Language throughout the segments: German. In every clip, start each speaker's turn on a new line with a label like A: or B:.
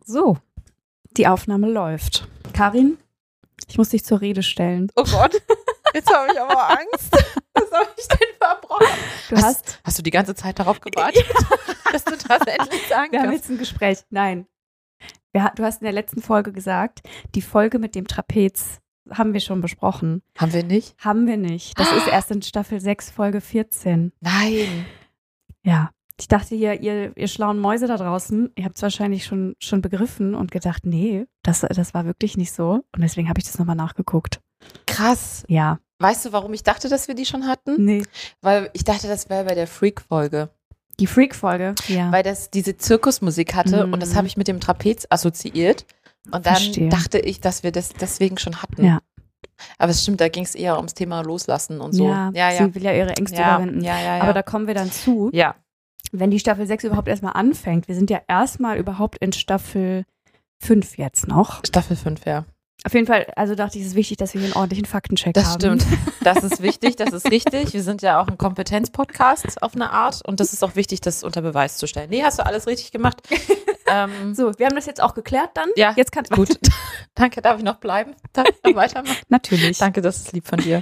A: So, die Aufnahme läuft. Karin, ich muss dich zur Rede stellen.
B: Oh Gott, jetzt habe ich aber Angst. Was habe ich denn verbrochen? Hast du die ganze Zeit darauf gewartet, dass du das endlich sagen
A: Wir haben
B: kannst?
A: jetzt ein Gespräch. Nein. Du hast in der letzten Folge gesagt, die Folge mit dem Trapez haben wir schon besprochen.
B: Haben wir nicht?
A: Haben wir nicht. Das ist erst in Staffel 6, Folge 14.
B: Nein.
A: Ja. Ich dachte, ihr schlauen Mäuse da draußen, ihr habt es wahrscheinlich schon begriffen und gedacht, nee, das war wirklich nicht so. Und deswegen habe ich das nochmal nachgeguckt.
B: Krass.
A: Ja.
B: Weißt du, warum ich dachte, dass wir die schon hatten?
A: Nee.
B: Weil ich dachte, das wäre bei der Freak-Folge.
A: Die Freak-Folge? Ja.
B: Weil das diese Zirkusmusik hatte und das habe ich mit dem Trapez assoziiert. Und dann dachte ich, dass wir das deswegen schon hatten.
A: Ja.
B: Aber es stimmt, da ging es eher ums Thema Loslassen und so.
A: Ja, sie will ja ihre Ängste überwinden.
B: Ja.
A: Aber da kommen wir dann zu.
B: Ja.
A: Wenn die Staffel 6 überhaupt erstmal anfängt. Wir sind ja erstmal überhaupt in Staffel 5 jetzt noch.
B: Staffel 5, ja.
A: Auf jeden Fall, also dachte ich, es ist wichtig, dass wir hier einen ordentlichen Faktencheck
B: Das
A: haben.
B: stimmt. Das ist wichtig, das ist richtig. Wir sind ja auch ein Kompetenz-Podcast auf eine Art und das ist auch wichtig, das unter Beweis zu stellen. Nee, hast du alles richtig gemacht.
A: So, wir haben das jetzt auch geklärt dann.
B: Ja,
A: jetzt kann's
B: gut. Danke, darf ich noch bleiben? Darf ich noch weitermachen?
A: Natürlich.
B: Danke, das ist lieb von dir.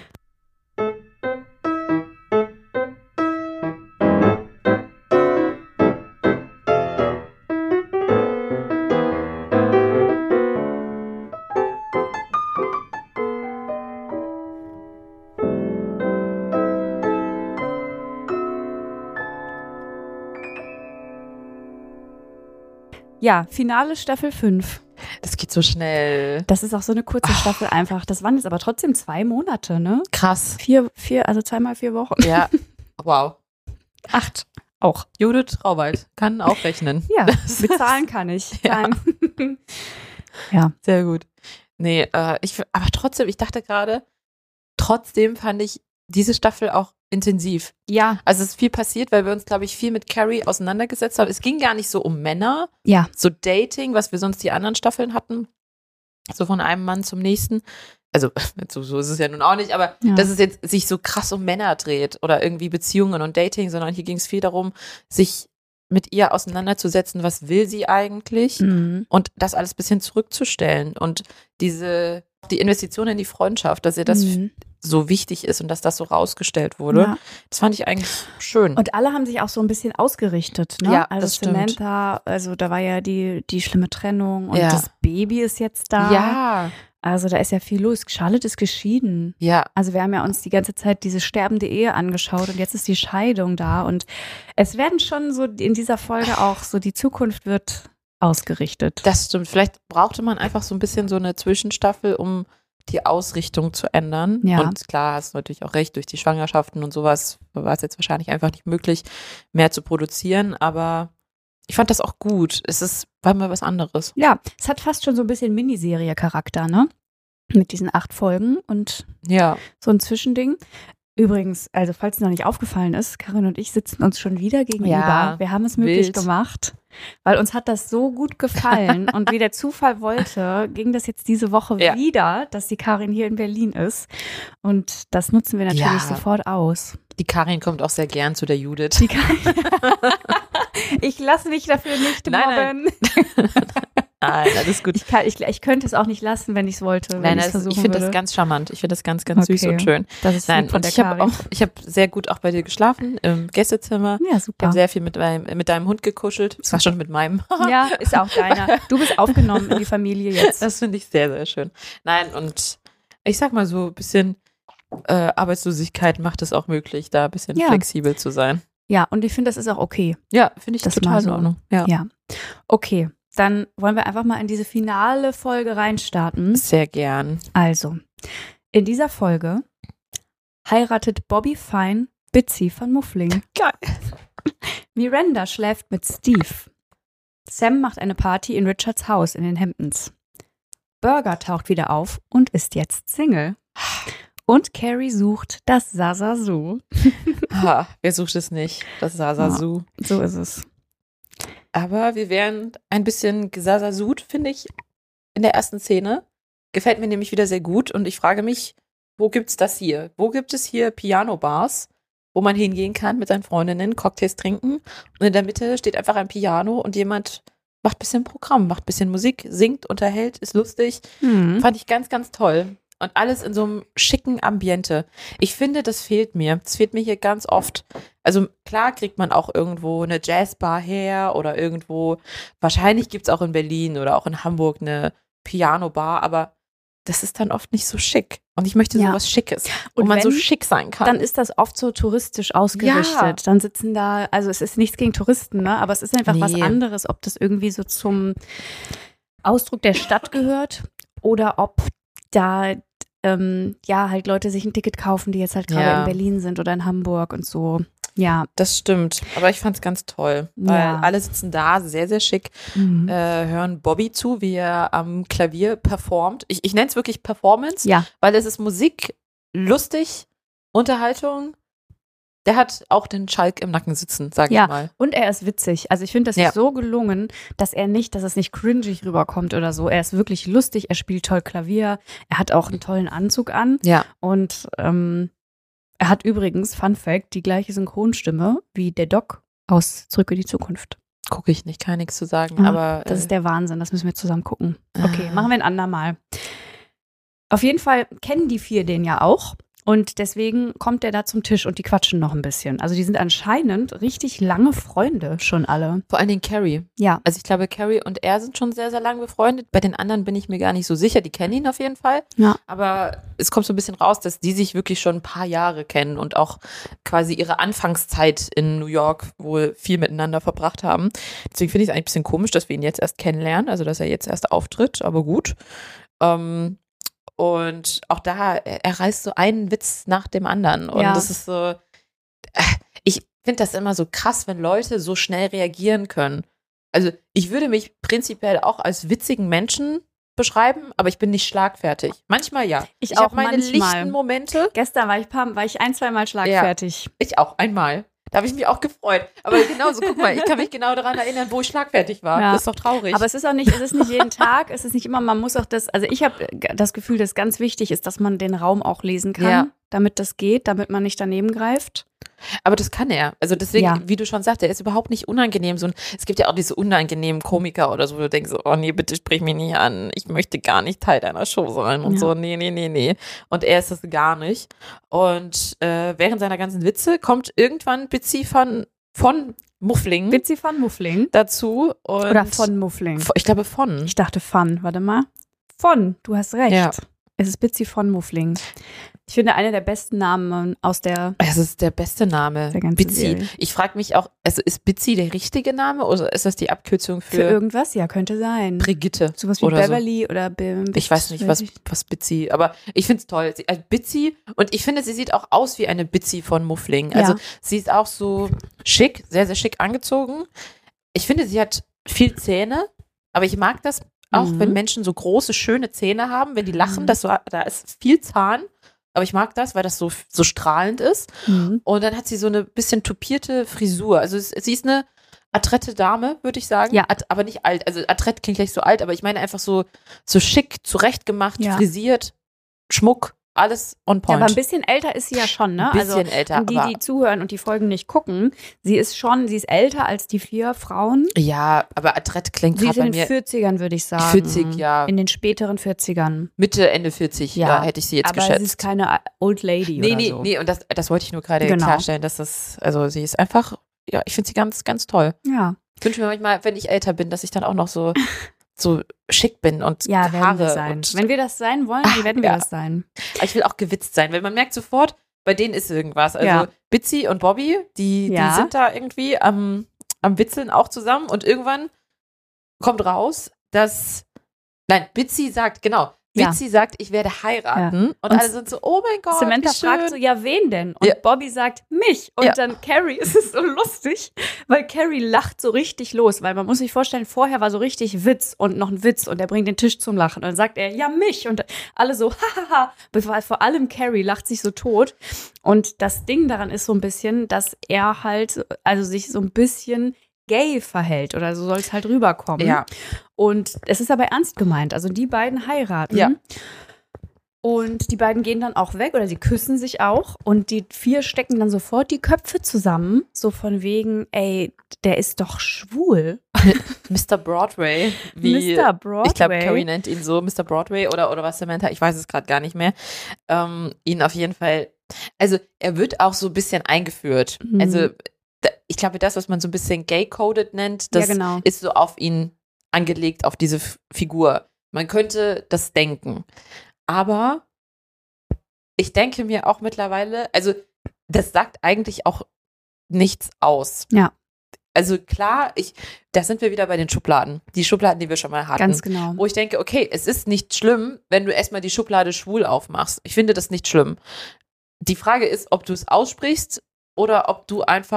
A: Ja, Finale Staffel 5.
B: Das geht so schnell.
A: Das ist auch so eine kurze Staffel einfach. Das waren jetzt aber trotzdem 2 Monate, ne?
B: Krass.
A: 4, also 2 mal 4 Wochen.
B: Ja, wow.
A: 8 auch.
B: Judith Rauwald kann auch rechnen.
A: Ja, mit Zahlen kann ich.
B: Ja.
A: Ja.
B: Sehr gut. Nee, aber trotzdem, ich dachte gerade, trotzdem fand ich diese Staffel auch intensiv.
A: Ja.
B: Also es ist viel passiert, weil wir uns, glaube ich, viel mit Carrie auseinandergesetzt haben. Es ging gar nicht so um Männer,
A: Ja.
B: so Dating, was wir sonst die anderen Staffeln hatten. So von einem Mann zum nächsten. Also so ist es ja nun auch nicht, aber dass es jetzt sich so krass um Männer dreht oder irgendwie Beziehungen und Dating, sondern hier ging es viel darum, sich mit ihr auseinanderzusetzen, was will sie eigentlich und das alles ein bisschen zurückzustellen und die Investition in die Freundschaft, dass ihr das so wichtig ist und dass das so rausgestellt wurde. Ja. Das fand ich eigentlich schön.
A: Und alle haben sich auch so ein bisschen ausgerichtet, ne?
B: Ja,
A: also
B: das stimmt.
A: Samantha, also da war ja die schlimme Trennung und das Baby ist jetzt da.
B: Ja.
A: Also da ist ja viel los. Charlotte ist geschieden.
B: Ja.
A: Also wir haben ja uns die ganze Zeit diese sterbende Ehe angeschaut und jetzt ist die Scheidung da und es werden schon so in dieser Folge auch so, die Zukunft wird ausgerichtet.
B: Das stimmt. Vielleicht brauchte man einfach so ein bisschen so eine Zwischenstaffel, um die Ausrichtung zu ändern.
A: Ja.
B: Und klar, hast du natürlich auch recht, durch die Schwangerschaften und sowas war es jetzt wahrscheinlich einfach nicht möglich, mehr zu produzieren, aber ich fand das auch gut. War mal was anderes.
A: Ja, es hat fast schon so ein bisschen Miniserie-Charakter, ne? Mit diesen 8 Folgen und so ein Zwischending. Übrigens, also falls es noch nicht aufgefallen ist, Karin und ich sitzen uns schon wieder gegenüber.
B: Ja,
A: wir haben es möglich gemacht, weil uns hat das so gut gefallen und wie der Zufall wollte, ging das jetzt diese Woche wieder, dass die Karin hier in Berlin ist und das nutzen wir natürlich sofort aus.
B: Die Karin kommt auch sehr gern zu der Judith.
A: Ich lasse mich dafür nicht mobben.
B: Nein, alles gut.
A: Ich könnte es auch nicht lassen, wenn ich es wollte.
B: Ich finde das ganz charmant. Ich finde das ganz, ganz süß und schön.
A: Das ist von der Karin.
B: Ich habe sehr gut auch bei dir geschlafen im Gästezimmer.
A: Ja, super.
B: Ich habe sehr viel mit deinem Hund gekuschelt. Das war schon mit meinem.
A: Ja, ist auch deiner. Du bist aufgenommen in die Familie jetzt.
B: Das finde ich sehr, sehr schön. Nein, und ich sag mal so ein bisschen Arbeitslosigkeit macht es auch möglich, da ein bisschen flexibel zu sein.
A: Ja, und ich finde, das ist auch okay.
B: Ja, finde ich das total in Ordnung.
A: Ja. Okay. Dann wollen wir einfach mal in diese finale Folge reinstarten.
B: Sehr gern.
A: Also, in dieser Folge heiratet Bobby Fine Bitsy von Muffling.
B: Geil.
A: Miranda schläft mit Steve. Sam macht eine Party in Richards Haus in den Hamptons. Burger taucht wieder auf und ist jetzt Single. Und Carrie sucht das Sasasu.
B: Wer sucht es nicht? Das Sasasu.
A: Ja, so ist es.
B: Aber wir werden ein bisschen gesasasut, finde ich, in der ersten Szene. Gefällt mir nämlich wieder sehr gut. Und ich frage mich, wo gibt's das hier? Wo gibt es hier Piano-Bars, wo man hingehen kann mit seinen Freundinnen, Cocktails trinken und in der Mitte steht einfach ein Piano und jemand macht ein bisschen Programm, macht ein bisschen Musik, singt, unterhält, ist lustig. Fand ich ganz, ganz toll. Und alles in so einem schicken Ambiente. Ich finde, das fehlt mir. Das fehlt mir hier ganz oft. Also klar kriegt man auch irgendwo eine Jazzbar her oder irgendwo, wahrscheinlich gibt es auch in Berlin oder auch in Hamburg eine Piano-Bar, aber das ist dann oft nicht so schick. Und ich möchte sowas Schickes, wo man so schick sein kann.
A: Dann ist das oft so touristisch ausgerichtet. Ja. Dann sitzen da, also es ist nichts gegen Touristen, ne? Aber es ist einfach was anderes, ob das irgendwie so zum Ausdruck der Stadt gehört oder ob da halt Leute sich ein Ticket kaufen, die jetzt halt gerade in Berlin sind oder in Hamburg und so. Ja.
B: Das stimmt. Aber ich fand's ganz toll, weil alle sitzen da, sehr, sehr schick, hören Bobby zu, wie er am Klavier performt. Ich nenne es wirklich Performance, weil es ist Musik, lustig, Unterhaltung. Der hat auch den Schalk im Nacken sitzen, sag ich mal.
A: Und er ist witzig. Also ich finde, das ist so gelungen, dass es nicht cringig rüberkommt oder so. Er ist wirklich lustig, er spielt toll Klavier, er hat auch einen tollen Anzug an.
B: Ja.
A: Und er hat übrigens, Fun Fact, die gleiche Synchronstimme wie der Doc aus Zurück in die Zukunft.
B: Gucke ich nicht, kann nichts zu sagen. Aber
A: das ist der Wahnsinn, das müssen wir zusammen gucken. Okay, machen wir ein andermal. Auf jeden Fall kennen die 4 den ja auch. Und deswegen kommt er da zum Tisch und die quatschen noch ein bisschen. Also die sind anscheinend richtig lange Freunde schon alle.
B: Vor allen Dingen Carrie.
A: Ja.
B: Also ich glaube, Carrie und er sind schon sehr, sehr lange befreundet. Bei den anderen bin ich mir gar nicht so sicher. Die kennen ihn auf jeden Fall.
A: Ja.
B: Aber es kommt so ein bisschen raus, dass die sich wirklich schon ein paar Jahre kennen und auch quasi ihre Anfangszeit in New York wohl viel miteinander verbracht haben. Deswegen finde ich es eigentlich ein bisschen komisch, dass wir ihn jetzt erst kennenlernen. Also dass er jetzt erst auftritt, aber gut. Und auch da, er reißt so einen Witz nach dem anderen. Und das ist so, ich finde das immer so krass, wenn Leute so schnell reagieren können. Also ich würde mich prinzipiell auch als witzigen Menschen beschreiben, aber ich bin nicht schlagfertig. Manchmal ja.
A: Ich habe
B: meine lichten Momente.
A: Gestern war ich 1-2 Mal schlagfertig.
B: Ja, ich auch, einmal. Da habe ich mich auch gefreut. Aber genauso, guck mal, ich kann mich genau daran erinnern, wo ich schlagfertig war. Ja. Das ist doch traurig.
A: Aber es ist nicht jeden Tag, es ist nicht immer, man muss auch also ich habe das Gefühl, dass ganz wichtig ist, dass man den Raum auch lesen kann, damit das geht, damit man nicht daneben greift.
B: Aber das kann er. Also deswegen, wie du schon sagst, er ist überhaupt nicht unangenehm. Es gibt ja auch diese unangenehmen Komiker oder so, wo du denkst, oh nee, bitte sprich mich nicht an. Ich möchte gar nicht Teil deiner Show sein und so. Nee. Und er ist das gar nicht. Und während seiner ganzen Witze kommt irgendwann Bitsy von Muffling.
A: Bitsy von Muffling.
B: Dazu.
A: Oder von Muffling.
B: Ich glaube von.
A: Ich dachte von. Warte mal. Von. Du hast recht. Ja. Es ist Bitsy von Muffling. Ich finde, einer der besten Namen aus der.
B: Es ist der beste Name. Bitsy. Ich frage mich auch, also ist Bitsy der richtige Name oder ist das die Abkürzung für
A: irgendwas? Ja, könnte sein.
B: Brigitte.
A: Sowas wie Beverly oder
B: ich weiß nicht, was Bitsy, aber ich finde es toll. Also Bitsy, und ich finde, sie sieht auch aus wie eine Bitsy von Muffling. Also sie ist auch so schick, sehr, sehr schick angezogen. Ich finde, sie hat viel Zähne, aber ich mag das auch, wenn Menschen so große, schöne Zähne haben, wenn die lachen, da ist viel Zahn. Aber ich mag das, weil das so strahlend ist. Und dann hat sie so eine bisschen tupierte Frisur. Also sie ist eine adrette Dame, würde ich sagen.
A: Ja.
B: Aber nicht alt. Also adrett klingt gleich so alt, aber ich meine einfach so schick, zurechtgemacht, frisiert, Schmuck, alles on point.
A: Ja, aber ein bisschen älter ist sie ja schon, ne?
B: Ein bisschen älter.
A: Die zuhören und die Folgen nicht gucken, sie ist älter als die 4 Frauen.
B: Ja, aber adrett klingt gerade bei mir.
A: Sie ist in den 40ern, würde ich sagen.
B: 40, ja.
A: In den späteren 40ern.
B: Mitte, Ende 40, ja, hätte ich sie jetzt geschätzt.
A: Aber sie ist keine Old Lady oder so.
B: Nee, und das wollte ich nur gerade klarstellen, dass also sie ist einfach, ja, ich finde sie ganz, ganz toll.
A: Ja.
B: Ich wünsche mir manchmal, wenn ich älter bin, dass ich dann auch noch so schick bin und
A: Haare.
B: Werden wir
A: sein. Wenn wir das sein wollen, dann werden wir das sein.
B: Aber ich will auch gewitzt sein, weil man merkt sofort, bei denen ist irgendwas. Also Bitsy und Bobby, die sind da irgendwie am Witzeln auch zusammen und irgendwann kommt raus, dass Bitsy sagt, Bitsy sagt, ich werde heiraten. Und alle sind so, oh mein Gott,
A: Samantha fragt so, ja, wen denn? Und Bobby sagt, mich. Und dann Carrie, es ist so lustig, weil Carrie lacht so richtig los, weil man muss sich vorstellen, vorher war so richtig Witz und noch ein Witz und er bringt den Tisch zum Lachen. Und dann sagt er, ja, mich. Und alle so, hahaha. Vor allem Carrie lacht sich so tot. Und das Ding daran ist so ein bisschen, dass er halt, also sich so ein bisschen gay verhält oder so soll es halt rüberkommen.
B: Ja.
A: Und es ist aber ernst gemeint. Also die beiden heiraten.
B: Ja.
A: Und die beiden gehen dann auch weg oder sie küssen sich auch und die 4 stecken dann sofort die Köpfe zusammen, so von wegen, ey, der ist doch schwul.
B: Mr. Broadway.
A: Mr. Broadway.
B: Ich glaube, Carrie nennt ihn so, Mr. Broadway oder was Samantha, ich weiß es gerade gar nicht mehr. Ihn auf jeden Fall, also er wird auch so ein bisschen eingeführt. Also ich glaube, das, was man so ein bisschen gay-coded nennt, das ist so auf ihn angelegt, auf diese Figur. Man könnte das denken. Aber ich denke mir auch mittlerweile, also das sagt eigentlich auch nichts aus.
A: Ja.
B: Also klar, da sind wir wieder bei den Schubladen. Die Schubladen, die wir schon mal hatten.
A: Ganz genau.
B: Wo ich denke, okay, es ist nicht schlimm, wenn du erstmal die Schublade schwul aufmachst. Ich finde das nicht schlimm. Die Frage ist, ob du es aussprichst oder ob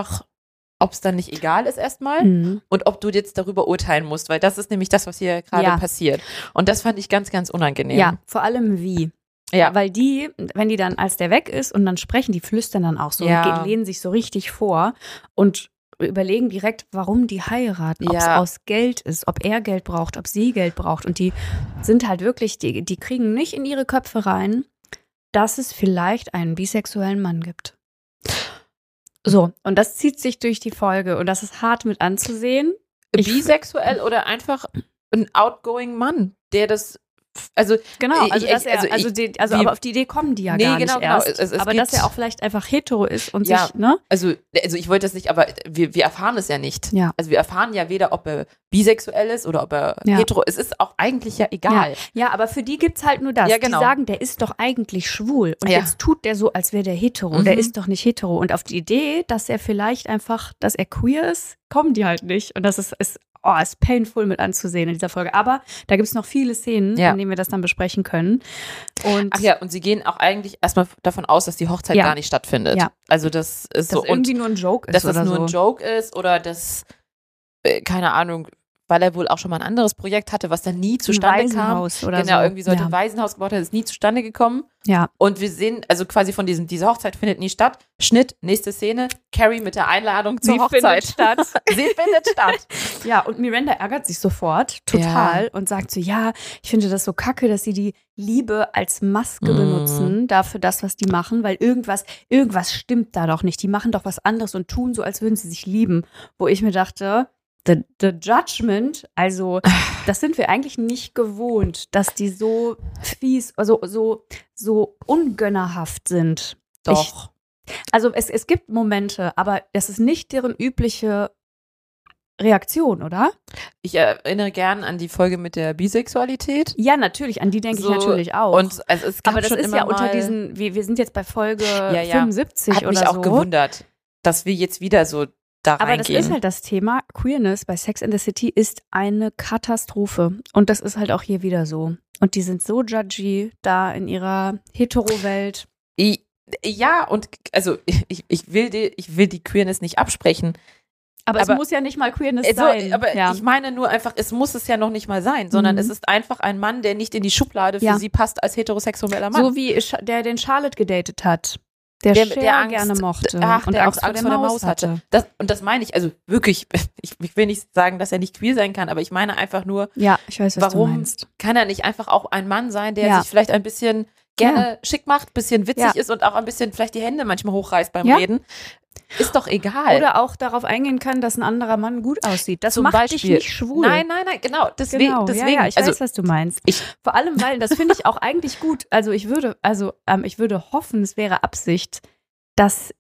B: es dann nicht egal ist erstmal und ob du jetzt darüber urteilen musst, weil das ist nämlich das, was hier gerade passiert. Und das fand ich ganz, ganz unangenehm.
A: Ja, vor allem wie. Ja. Weil wenn die dann, als der weg ist und dann sprechen, die flüstern dann auch so und lehnen sich so richtig vor und überlegen direkt, warum die heiraten, ob es aus Geld ist, ob er Geld braucht, ob sie Geld braucht. Und die sind halt wirklich, die kriegen nicht in ihre Köpfe rein, dass es vielleicht einen bisexuellen Mann gibt. So, und das zieht sich durch die Folge und das ist hart mit anzusehen.
B: Bisexuell oder einfach ein outgoing Mann, der das, also
A: genau, aber auf die Idee kommen die ja gar nicht erst. Es aber dass er auch vielleicht einfach hetero ist und sich, ne?
B: Also ich wollte das nicht, aber wir erfahren es ja nicht. Ja. Also wir erfahren ja weder, ob er bisexuell ist oder ob er hetero ist. Es ist auch eigentlich ja egal.
A: Ja, aber für die gibt's halt nur das. Ja, genau. Die sagen, der ist doch eigentlich schwul und jetzt tut der so, als wäre der hetero. Der ist doch nicht hetero. Und auf die Idee, dass er vielleicht einfach, dass er queer ist, kommen die halt nicht. Und das ist painful mit anzusehen in dieser Folge. Aber da gibt es noch viele Szenen, in denen wir das dann besprechen können. Und
B: und sie gehen auch eigentlich erstmal davon aus, dass die Hochzeit gar nicht stattfindet. Ja. Also das ist so.
A: Dass irgendwie nur ein Joke ist.
B: Dass das nur ein Joke ist oder dass, keine Ahnung, weil er wohl auch schon mal ein anderes Projekt hatte, was dann nie zustande kam.
A: Oder
B: genau, irgendwie sollte ein Waisenhaus gebaut werden, ist nie zustande gekommen.
A: Ja.
B: Und wir sehen, also quasi von diese Hochzeit findet nie statt. Schnitt, nächste Szene, Carrie mit der Einladung zur Hochzeit.
A: Sie findet statt.
B: Ja.
A: Ja, und Miranda ärgert sich sofort total und sagt so, ja, ich finde das so kacke, dass sie die Liebe als Maske benutzen, dafür das, was die machen, weil irgendwas stimmt da doch nicht. Die machen doch was anderes und tun so, als würden sie sich lieben. Wo ich mir dachte, The Judgment, also das sind wir eigentlich nicht gewohnt, dass die so fies, also so ungönnerhaft sind.
B: Doch.
A: Also es gibt Momente, aber das ist nicht deren übliche Reaktion, oder?
B: Ich erinnere gern an die Folge mit der Bisexualität.
A: Ja, natürlich, an die denke ich natürlich auch.
B: Und also es gab
A: aber das
B: schon
A: ist
B: immer
A: ja unter
B: mal,
A: diesen, wir sind jetzt bei Folge 75
B: Hat
A: oder
B: mich
A: so.
B: auch gewundert, dass wir jetzt wieder so da reingehen.
A: Aber das ist halt das Thema. Queerness bei Sex and the City ist eine Katastrophe. Und das ist halt auch hier wieder so. Und die sind so judgy da in ihrer Hetero-Welt.
B: Ja, und also ich will die Queerness nicht absprechen.
A: Aber es muss ja nicht mal Queerness sein.
B: Aber ich meine nur einfach, es muss es ja noch nicht mal sein, sondern es ist einfach ein Mann, der nicht in die Schublade für sie passt als heterosexueller Mann.
A: So wie der den Charlotte gedatet hat. Der Angst, gerne mochte und
B: der Angst vor der Maus hatte. Das meine ich, also wirklich, ich will nicht sagen, dass er nicht queer sein kann, aber ich meine einfach nur,
A: ich weiß, was
B: warum
A: du meinst.
B: Kann er nicht einfach auch ein Mann sein, der sich vielleicht ein bisschen gerne schick macht, bisschen witzig ist und auch ein bisschen vielleicht die Hände manchmal hochreißt beim Reden? Ist doch egal.
A: Oder auch darauf eingehen kann, dass ein anderer Mann gut aussieht. Das
B: Zum
A: macht
B: Beispiel.
A: dich nicht schwul.
B: Nein, genau. Deswegen.
A: Ja, ich weiß, was du meinst. Vor allem, weil, das finde ich auch eigentlich gut. Also ich würde hoffen, es wäre Absicht, dass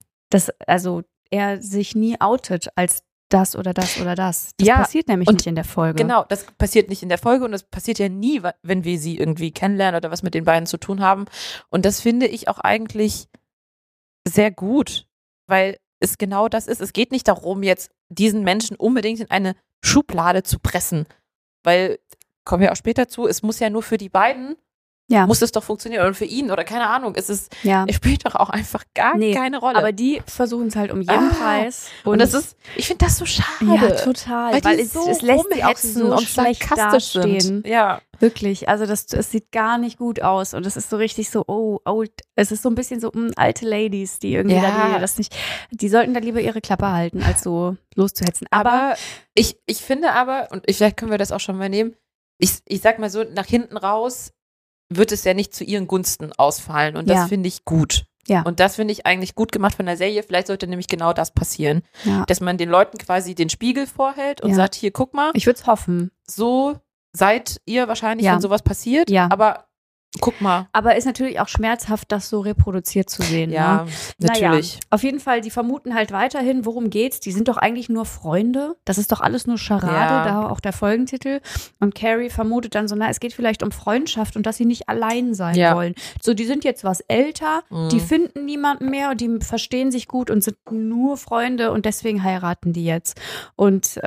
A: er sich nie outet als das oder das oder das. Das passiert nämlich nicht in der Folge.
B: Genau, das passiert nicht in der Folge und das passiert ja nie, wenn wir sie irgendwie kennenlernen oder was mit den beiden zu tun haben. Und das finde ich auch eigentlich sehr gut, weil es genau das ist. Es geht nicht darum, jetzt diesen Menschen unbedingt in eine Schublade zu pressen, weil, kommen wir auch später zu, es muss ja nur für die beiden muss es doch funktionieren oder für ihn oder keine Ahnung. Es spielt doch auch einfach keine Rolle.
A: Aber die versuchen es halt um jeden Preis.
B: Und das ist, ich finde das so schade.
A: Ja, total. Weil es lässt sie auch so
B: und
A: schlecht dastehen.
B: Ja.
A: Wirklich. Also es sieht gar nicht gut aus. Und es ist so richtig so, es ist so ein bisschen so alte Ladies, die irgendwie die sollten da lieber ihre Klappe halten, als so loszuhetzen. Aber
B: ich finde und vielleicht können wir das auch schon mal nehmen, ich sag mal so, nach hinten raus, wird es ja nicht zu ihren Gunsten ausfallen. Und das finde ich gut.
A: Ja.
B: Und das finde ich eigentlich gut gemacht von der Serie. Vielleicht sollte nämlich genau das passieren.
A: Ja.
B: Dass man den Leuten quasi den Spiegel vorhält und sagt, hier, guck mal.
A: Ich würde es hoffen.
B: So seid ihr wahrscheinlich, wenn sowas passiert.
A: Ja.
B: Aber guck mal.
A: Aber ist natürlich auch schmerzhaft, das so reproduziert zu sehen.
B: Ja,
A: ne?
B: natürlich.
A: Naja, auf jeden Fall, die vermuten halt weiterhin, worum geht's. Die sind doch eigentlich nur Freunde. Das ist doch alles nur Scharade, da auch der Folgentitel. Und Carrie vermutet dann so, es geht vielleicht um Freundschaft und dass sie nicht allein sein wollen. So, die sind jetzt was älter, die finden niemanden mehr und die verstehen sich gut und sind nur Freunde und deswegen heiraten die jetzt. Und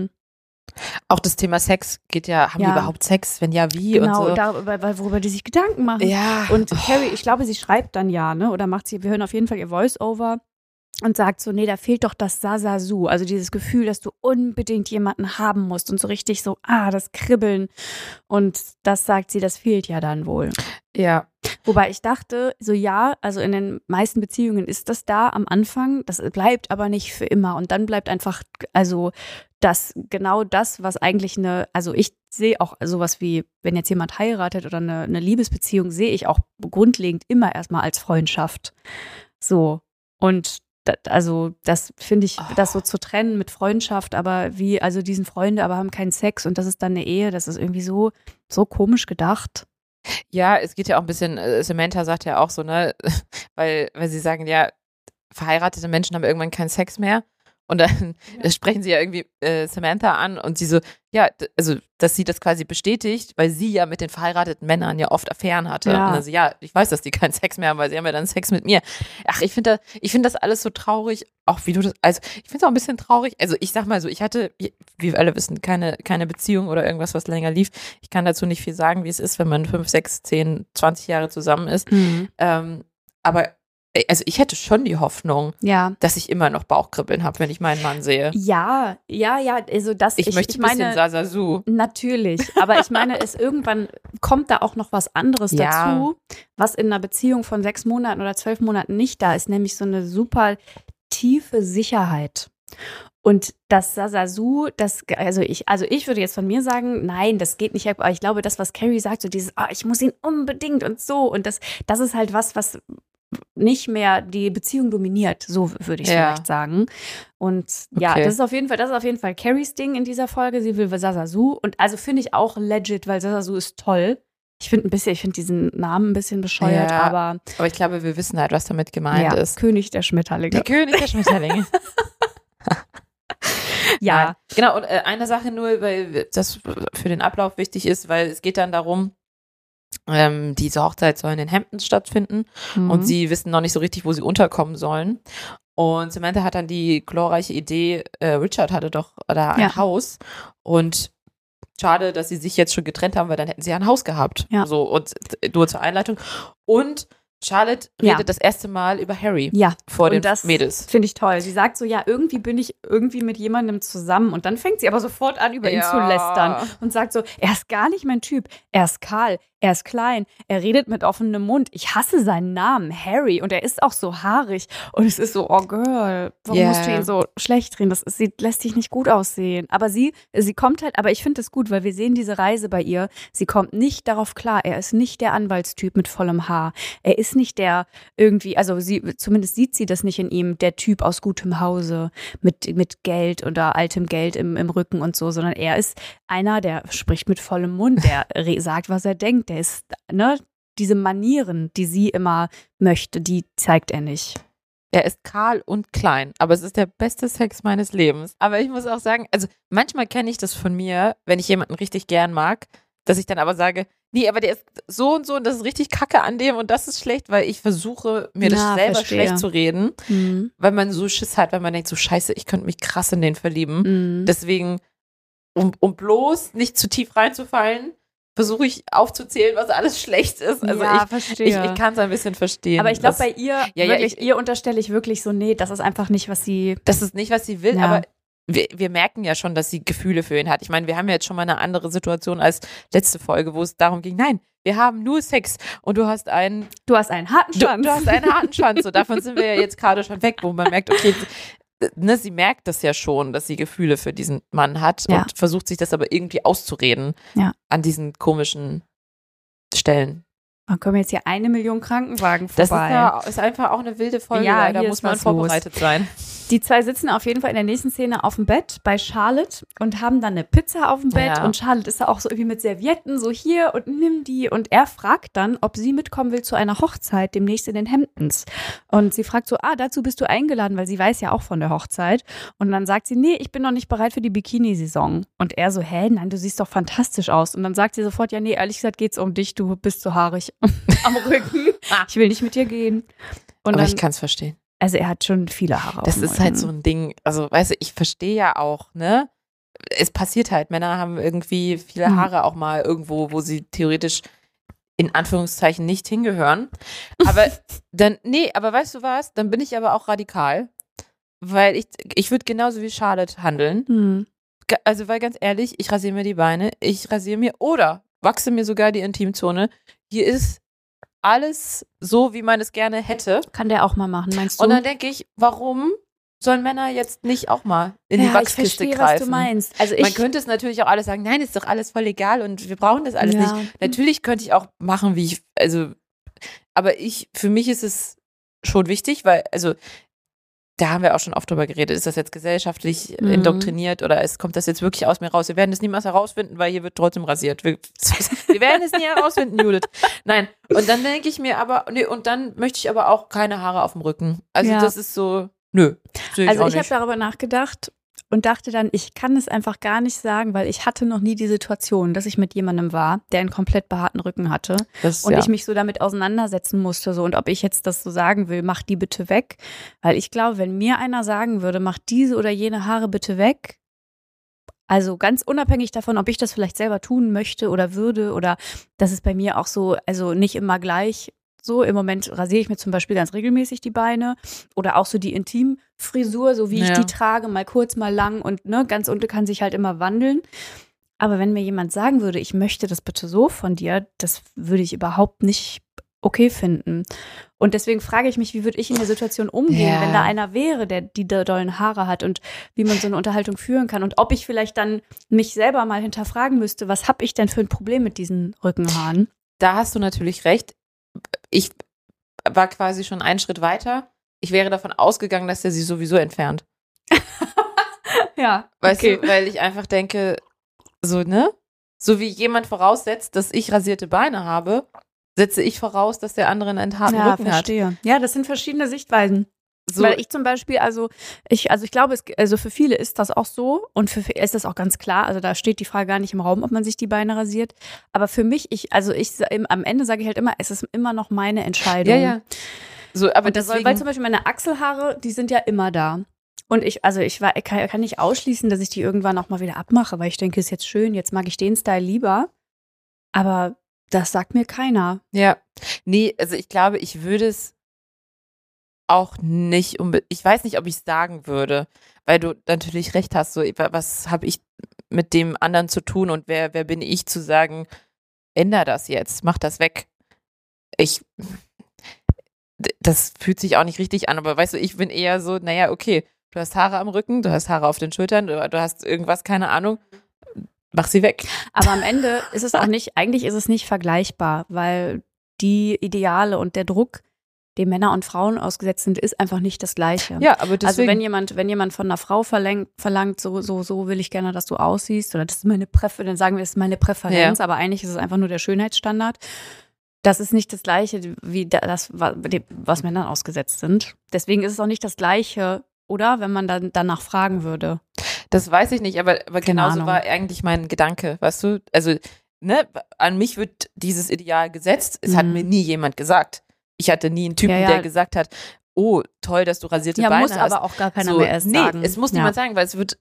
B: auch das Thema Sex geht ja, haben die überhaupt Sex? Wenn ja, wie?
A: Genau,
B: und so.
A: Worüber die sich Gedanken machen.
B: Ja.
A: Und Carrie, ich glaube, sie schreibt dann oder wir hören auf jeden Fall ihr Voice-Over und sagt so, nee, da fehlt doch das Sasasu, also dieses Gefühl, dass du unbedingt jemanden haben musst und so richtig so, das Kribbeln. Und das sagt sie, das fehlt ja dann wohl.
B: Ja.
A: Wobei ich dachte, also in den meisten Beziehungen ist das da am Anfang, das bleibt aber nicht für immer und dann bleibt einfach, also genau das, was eigentlich also ich sehe auch sowas wie, wenn jetzt jemand heiratet oder eine Liebesbeziehung, sehe ich auch grundlegend immer erstmal als Freundschaft. So. Und das finde ich, das so zu trennen mit Freundschaft, aber die sind Freunde, aber haben keinen Sex und das ist dann eine Ehe, das ist irgendwie so komisch gedacht.
B: Ja, es geht ja auch ein bisschen, Samantha sagt ja auch so, ne, weil sie sagen, ja, verheiratete Menschen haben irgendwann keinen Sex mehr. Und dann sprechen sie ja irgendwie Samantha an und sie so, ja, also, dass sie das quasi bestätigt, weil sie ja mit den verheirateten Männern ja oft Affären hatte.
A: Ja.
B: Und dann so, ja, ich weiß, dass die keinen Sex mehr haben, weil sie haben ja dann Sex mit mir. Ach, ich finde das alles so traurig, auch wie du das, also ich finde es auch ein bisschen traurig. Also ich sag mal so, ich hatte, wie wir alle wissen, keine Beziehung oder irgendwas, was länger lief. Ich kann dazu nicht viel sagen, wie es ist, wenn man 5, 6, 10, 20 Jahre zusammen ist. Aber also ich hätte schon die Hoffnung, dass ich immer noch Bauchkribbeln habe, wenn ich meinen Mann sehe.
A: Ja, also das
B: ich möchte ein bisschen Sasasu.
A: Natürlich, aber ich meine, irgendwann kommt da auch noch was anderes dazu, was in einer Beziehung von 6 Monaten oder 12 Monaten nicht da ist, nämlich so eine super tiefe Sicherheit. Und das Sasasu, also ich würde jetzt von mir sagen, nein, das geht nicht, aber ich glaube, das, was Carrie sagt, so dieses, ich muss ihn unbedingt und so, und das ist halt was nicht mehr die Beziehung dominiert, so würde ich vielleicht sagen. Und das ist auf jeden Fall Carries Ding in dieser Folge. Sie will Sasasu und also finde ich auch legit, weil Sasasu ist toll. Ich finde diesen Namen ein bisschen bescheuert, aber
B: ich glaube, wir wissen halt, was damit gemeint ist.
A: König der Schmetterlinge.
B: Der König der Schmetterlinge.
A: Ja.
B: Genau, und eine Sache nur, weil das für den Ablauf wichtig ist, weil es geht dann darum, diese Hochzeit soll in den Hamptons stattfinden und sie wissen noch nicht so richtig, wo sie unterkommen sollen. Und Samantha hat dann die glorreiche Idee, Richard hatte doch da ein Haus und schade, dass sie sich jetzt schon getrennt haben, weil dann hätten sie ja ein Haus gehabt. Ja. So, und nur zur Einleitung. Und Charlotte redet das erste Mal über Harry vor den Mädels.
A: Das finde ich toll. Sie sagt so, irgendwie bin ich irgendwie mit jemandem zusammen. Und dann fängt sie aber sofort an, über ihn zu lästern. Und sagt so, er ist gar nicht mein Typ. Er ist kahl, er ist klein, er redet mit offenem Mund. Ich hasse seinen Namen, Harry. Und er ist auch so haarig. Und es ist so, oh Girl, warum musst du ihn so schlecht reden? Sie lässt sich nicht gut aussehen. Aber sie kommt halt, aber ich finde es gut, weil wir sehen diese Reise bei ihr. Sie kommt nicht darauf klar. Er ist nicht der Anwaltstyp mit vollem Haar. Er ist nicht der irgendwie, also zumindest sieht sie das nicht in ihm, der Typ aus gutem Hause mit Geld oder altem Geld im Rücken und so, sondern er ist einer, der spricht mit vollem Mund, der sagt, was er denkt, der ist, diese Manieren, die sie immer möchte, die zeigt er nicht.
B: Er ist kahl und klein, aber es ist der beste Sex meines Lebens. Aber ich muss auch sagen, also manchmal kenne ich das von mir, wenn ich jemanden richtig gern mag, dass ich dann aber sage, nee, aber der ist so und das ist richtig kacke an dem und das ist schlecht, weil ich versuche, mir das selber schlecht zu reden, weil man so Schiss hat, weil man denkt, so scheiße, ich könnte mich krass in den verlieben. Deswegen, um bloß nicht zu tief reinzufallen, versuche ich aufzuzählen, was alles schlecht ist. Also ich kann es ein bisschen verstehen.
A: Aber ich glaube, bei ihr, ihr unterstelle ich wirklich so, nee, das ist einfach nicht, was sie...
B: Das ist nicht, was sie will, aber wir merken ja schon, dass sie Gefühle für ihn hat. Ich meine, wir haben ja jetzt schon mal eine andere Situation als letzte Folge, wo es darum ging, nein, wir haben nur Sex und du hast einen
A: harten Schwanz.
B: Du hast einen harten Schwanz. So, davon sind wir ja jetzt gerade schon weg, wo man merkt, okay, sie merkt das ja schon, dass sie Gefühle für diesen Mann hat und versucht sich das aber irgendwie auszureden an diesen komischen Stellen.
A: Dann kommen jetzt hier 1 Million Krankenwagen
B: Das
A: vorbei.
B: ist einfach auch eine wilde Folge,
A: Ja,
B: da
A: hier
B: muss
A: ist
B: man
A: was
B: vorbereitet sein.
A: Die zwei sitzen auf jeden Fall in der nächsten Szene auf dem Bett bei Charlotte und haben dann eine Pizza auf dem Bett.
B: Ja.
A: Und Charlotte ist da auch so irgendwie mit Servietten, so hier und nimm die. Und er fragt dann, ob sie mitkommen will zu einer Hochzeit demnächst in den Hamptons. Und sie fragt so, dazu bist du eingeladen, weil sie weiß ja auch von der Hochzeit. Und dann sagt sie, nee, ich bin noch nicht bereit für die Bikini-Saison. Und er so, nein, du siehst doch fantastisch aus. Und dann sagt sie sofort, ja, nee, ehrlich gesagt geht's um dich, du bist so haarig am Rücken. Ich will nicht mit dir gehen. Und
B: Aber
A: dann,
B: ich kann es verstehen.
A: also er hat schon viele Haare.
B: Das
A: auf dem
B: ist halt
A: Rücken.
B: so ein Ding, also weißt du, ich verstehe ja auch, ne? Es passiert halt, Männer haben irgendwie viele Haare auch mal irgendwo, wo sie theoretisch in Anführungszeichen nicht hingehören. Aber aber weißt du was, dann bin ich aber auch radikal, weil ich würde genauso wie Charlotte handeln. Also weil ganz ehrlich, ich rasiere mir die Beine, ich rasiere mir oder wachse mir sogar die Intimzone. Hier ist alles so, wie man es gerne hätte.
A: Kann der auch mal machen, meinst du?
B: Und dann denke ich, warum sollen Männer jetzt nicht auch mal in die Wachskiste
A: ich verstehe,
B: greifen?
A: was du meinst. Also
B: Man könnte es natürlich auch alles sagen, nein, ist doch alles voll legal und wir brauchen das alles
A: Ja.
B: nicht. Natürlich könnte ich auch machen, aber für mich ist es schon wichtig, weil, also, da haben wir auch schon oft drüber geredet, ist das jetzt gesellschaftlich indoktriniert oder kommt das jetzt wirklich aus mir raus? Wir werden es niemals herausfinden, weil hier wird trotzdem rasiert. Wir werden es nie herausfinden, Judith. Nein. Und dann denke ich mir aber, und dann möchte ich aber auch keine Haare auf dem Rücken. Also das ist so, sehe ich
A: Also
B: auch
A: ich habe
B: nicht.
A: darüber nachgedacht und dachte dann, ich kann es einfach gar nicht sagen, weil ich hatte noch nie die Situation, dass ich mit jemandem war, der einen komplett behaarten Rücken hatte und ich mich so damit auseinandersetzen musste so und ob ich jetzt das so sagen will, mach die bitte weg, weil ich glaube, wenn mir einer sagen würde, mach diese oder jene Haare bitte weg, also ganz unabhängig davon, ob ich das vielleicht selber tun möchte oder würde oder das ist bei mir auch so, also nicht immer gleich. So, im Moment rasiere ich mir zum Beispiel ganz regelmäßig die Beine oder auch so die Intimfrisur, so wie ich die trage, mal kurz, mal lang und ganz unten kann sich halt immer wandeln. Aber wenn mir jemand sagen würde, ich möchte das bitte so von dir, das würde ich überhaupt nicht okay finden. Und deswegen frage ich mich, wie würde ich in der Situation umgehen, wenn da einer wäre, der die dollen Haare hat und wie man so eine Unterhaltung führen kann und ob ich vielleicht dann mich selber mal hinterfragen müsste, was habe ich denn für ein Problem mit diesen Rückenhaaren?
B: Da hast du natürlich recht. Ich war quasi schon einen Schritt weiter. Ich wäre davon ausgegangen, dass er sie sowieso entfernt.
A: Ja,
B: Weißt du, weil ich einfach denke, so, ne? So wie jemand voraussetzt, dass ich rasierte Beine habe, setze ich voraus, dass der andere einen harten Rücken
A: verstehe. Hat. Ja, das sind verschiedene Sichtweisen. So. Weil ich zum Beispiel, ich glaube, also für viele ist das auch so und für ist das auch ganz klar, also da steht die Frage gar nicht im Raum, ob man sich die Beine rasiert, aber für mich, am Ende sage ich halt immer, es ist immer noch meine Entscheidung.
B: Ja. So, aber
A: weil zum Beispiel meine Achselhaare, die sind ja immer da. Und ich kann nicht ausschließen, dass ich die irgendwann auch mal wieder abmache, weil ich denke, ist jetzt schön, jetzt mag ich den Style lieber, aber das sagt mir keiner.
B: Ja, nee, also ich glaube, ich würde es auch nicht ich weiß nicht, ob ich es sagen würde, weil du natürlich recht hast, so was habe ich mit dem anderen zu tun und wer bin ich zu sagen, änder das jetzt, mach das weg. Das fühlt sich auch nicht richtig an, aber weißt du, ich bin eher so, naja, okay, du hast Haare am Rücken, du hast Haare auf den Schultern, du hast irgendwas, keine Ahnung, mach sie weg.
A: Aber am Ende ist es auch nicht, eigentlich ist es nicht vergleichbar, weil die Ideale und der Druck, dem Männer und Frauen ausgesetzt sind, ist einfach nicht das Gleiche.
B: Ja, aber deswegen.
A: Also wenn jemand von einer Frau verlangt, so will ich gerne, dass du aussiehst, oder das ist meine Präferenz, dann sagen wir, das ist meine Präferenz, aber eigentlich ist es einfach nur der Schönheitsstandard. Das ist nicht das Gleiche wie das, was Männern ausgesetzt sind. Deswegen ist es auch nicht das Gleiche, oder? Wenn man dann danach fragen würde.
B: Das weiß ich nicht, aber genauso war eigentlich mein Gedanke, weißt du? Also, ne, an mich wird dieses Ideal gesetzt. Es hat mir nie jemand gesagt. Ich hatte nie einen Typen, der gesagt hat, oh, toll, dass du rasierte Beine hast.
A: Ja, muss aber auch gar keiner mehr erst sagen.
B: Nee, es muss niemand sagen, weil es wird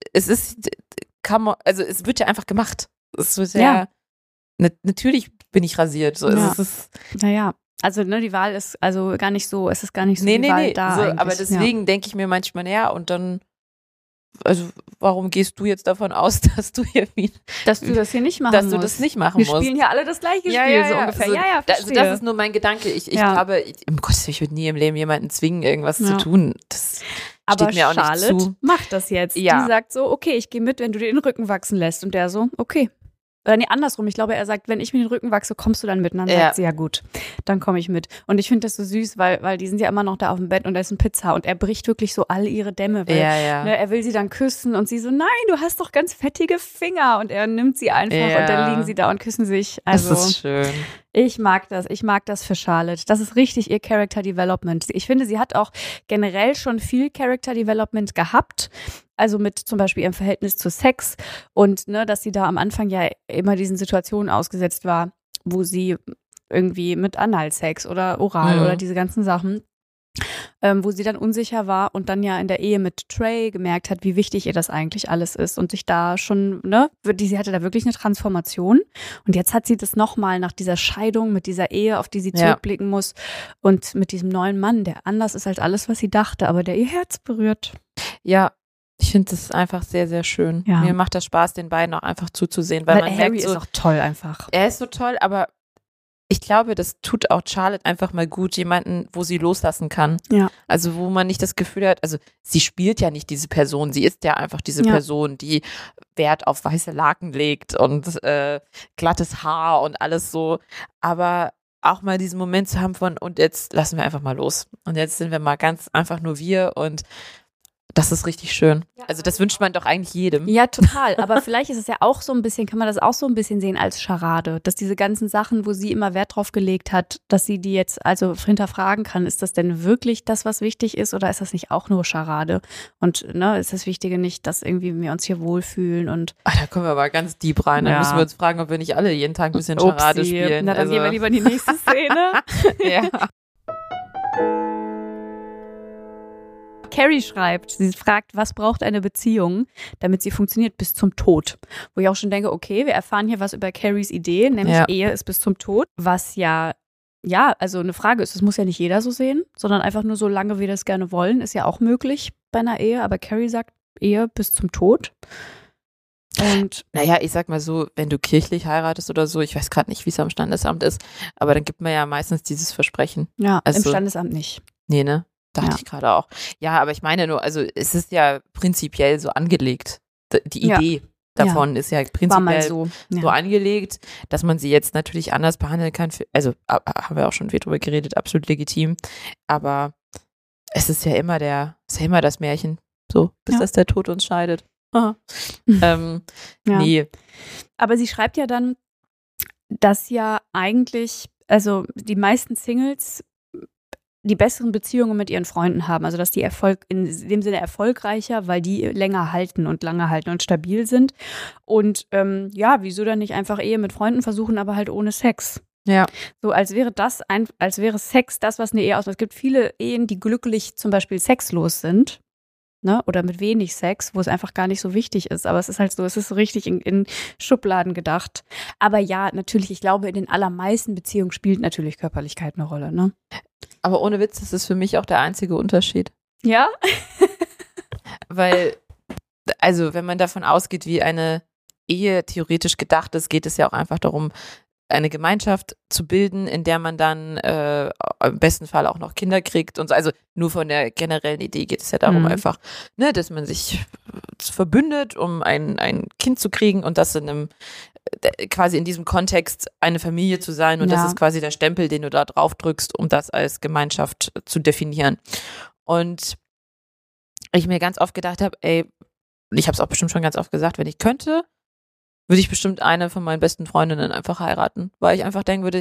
B: ja einfach gemacht. Es wird natürlich bin ich rasiert. So,
A: also die Wahl ist also gar nicht so, es ist gar nicht so
B: die
A: Wahl da.
B: So, aber deswegen denke ich mir manchmal, und dann, also warum gehst du jetzt davon aus, dass du
A: das hier nicht machen musst?
B: Dass du das nicht machen musst.
A: Wir spielen ja alle das gleiche Spiel, so ungefähr.
B: Also das ist nur mein Gedanke. Ich glaube, im Gott, ich würde nie im Leben jemanden zwingen, irgendwas zu tun. Das steht mir auch
A: Charlotte
B: nicht zu.
A: macht das jetzt. Ja. Die sagt so, okay, ich gehe mit, wenn du dir den Rücken wachsen lässt. Und der so, okay. Oder nee, andersrum. Ich glaube, er sagt, wenn ich mir den Rücken wachse, kommst du dann mit? Und dann sagt sie, ja gut, dann komme ich mit. Und ich finde das so süß, weil die sind ja immer noch da auf dem Bett und da ist ein Pizza und er bricht wirklich so all ihre Dämme. Weil, ne, er will sie dann küssen und sie so, nein, du hast doch ganz fettige Finger. Und er nimmt sie einfach und dann liegen sie da und küssen sich. Also,
B: das ist schön.
A: Ich mag das für Charlotte. Das ist richtig ihr Character Development. Ich finde, sie hat auch generell schon viel Character Development gehabt. Also mit zum Beispiel ihrem Verhältnis zu Sex und ne, dass sie da am Anfang ja immer diesen Situationen ausgesetzt war, wo sie irgendwie mit Analsex oder Oral oder diese ganzen Sachen, wo sie dann unsicher war und dann ja in der Ehe mit Trey gemerkt hat, wie wichtig ihr das eigentlich alles ist und sich da schon, ne, sie hatte da wirklich eine Transformation und jetzt hat sie das nochmal nach dieser Scheidung, mit dieser Ehe, auf die sie zurückblicken muss und mit diesem neuen Mann, der anders ist als alles, was sie dachte, aber der ihr Herz berührt.
B: Ja. Ich finde das einfach sehr, sehr schön. Ja. Mir macht das Spaß, den beiden auch einfach zuzusehen. Weil man
A: Harry
B: merkt so,
A: ist auch toll einfach.
B: Er ist so toll, aber ich glaube, das tut auch Charlotte einfach mal gut, jemanden, wo sie loslassen kann. Ja. Also wo man nicht das Gefühl hat, also sie spielt ja nicht diese Person, sie ist ja einfach diese Person, die Wert auf weiße Laken legt und glattes Haar und alles so. Aber auch mal diesen Moment zu haben von, und jetzt lassen wir einfach mal los. Und jetzt sind wir mal ganz einfach nur wir und das ist richtig schön. Also das wünscht man doch eigentlich jedem.
A: Ja, total. Aber vielleicht ist es ja auch so ein bisschen, kann man das auch so ein bisschen sehen als Scharade, dass diese ganzen Sachen, wo sie immer Wert drauf gelegt hat, dass sie die jetzt also hinterfragen kann, ist das denn wirklich das, was wichtig ist oder ist das nicht auch nur Scharade? Und ne, ist das Wichtige nicht, dass irgendwie wir uns hier wohlfühlen und
B: da kommen wir aber ganz deep rein. Dann müssen wir uns fragen, ob wir nicht alle jeden Tag ein bisschen Scharade spielen.
A: Na, dann gehen wir lieber in die nächste Szene.
B: Ja.
A: Carrie schreibt, sie fragt, was braucht eine Beziehung, damit sie funktioniert bis zum Tod? Wo ich auch schon denke, okay, wir erfahren hier was über Carries Idee, nämlich Ehe ist bis zum Tod, was ja, also eine Frage ist, das muss ja nicht jeder so sehen, sondern einfach nur so lange wir das gerne wollen, ist ja auch möglich bei einer Ehe, aber Carrie sagt Ehe bis zum Tod. Und
B: naja, ich sag mal so, wenn du kirchlich heiratest oder so, ich weiß gerade nicht, wie es am Standesamt ist, aber dann gibt man ja meistens dieses Versprechen.
A: Ja, also, im Standesamt nicht.
B: Nee, ne? Dachte ich gerade auch. Ja, aber ich meine nur, also es ist ja prinzipiell so angelegt. Die Idee davon ist ja prinzipiell so angelegt, dass man sie jetzt natürlich anders behandeln kann. Also haben wir auch schon viel drüber geredet, absolut legitim. Aber es ist ja immer das Märchen, so, bis dass der Tod uns scheidet. Nee.
A: Aber sie schreibt ja dann, dass ja eigentlich, also die meisten Singles die besseren Beziehungen mit ihren Freunden haben. Also dass die in dem Sinne erfolgreicher, weil die lange halten und stabil sind. Und wieso dann nicht einfach Ehe mit Freunden versuchen, aber halt ohne Sex? Ja. So als wäre Sex das, was eine Ehe ausmacht. Es gibt viele Ehen, die glücklich zum Beispiel sexlos sind. Ne? Oder mit wenig Sex, wo es einfach gar nicht so wichtig ist. Aber es ist halt so, es ist so richtig in Schubladen gedacht. Aber ja, natürlich, ich glaube, in den allermeisten Beziehungen spielt natürlich Körperlichkeit eine Rolle. Ne?
B: Aber ohne Witz, das ist für mich auch der einzige Unterschied.
A: Ja?
B: Weil, also wenn man davon ausgeht, wie eine Ehe theoretisch gedacht ist, geht es ja auch einfach darum, eine Gemeinschaft zu bilden, in der man dann im besten Fall auch noch Kinder kriegt und so. Also nur von der generellen Idee geht es ja darum einfach, ne, dass man sich verbündet, um ein Kind zu kriegen und das quasi in diesem Kontext eine Familie zu sein und das ist quasi der Stempel, den du da drauf drückst, um das als Gemeinschaft zu definieren. Und ich mir ganz oft gedacht habe, ich habe es auch bestimmt schon ganz oft gesagt, wenn ich könnte, würde ich bestimmt eine von meinen besten Freundinnen einfach heiraten, weil ich einfach denken würde,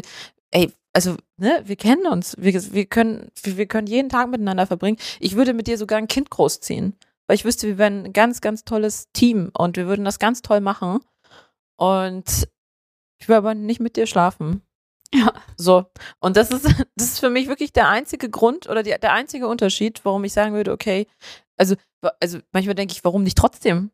B: wir kennen uns, wir können jeden Tag miteinander verbringen. Ich würde mit dir sogar ein Kind großziehen, weil ich wüsste, wir wären ein ganz, ganz tolles Team und wir würden das ganz toll machen und ich will aber nicht mit dir schlafen. Ja. So. Und das ist für mich wirklich der einzige Grund oder der einzige Unterschied, warum ich sagen würde, okay, also manchmal denke ich, warum nicht trotzdem?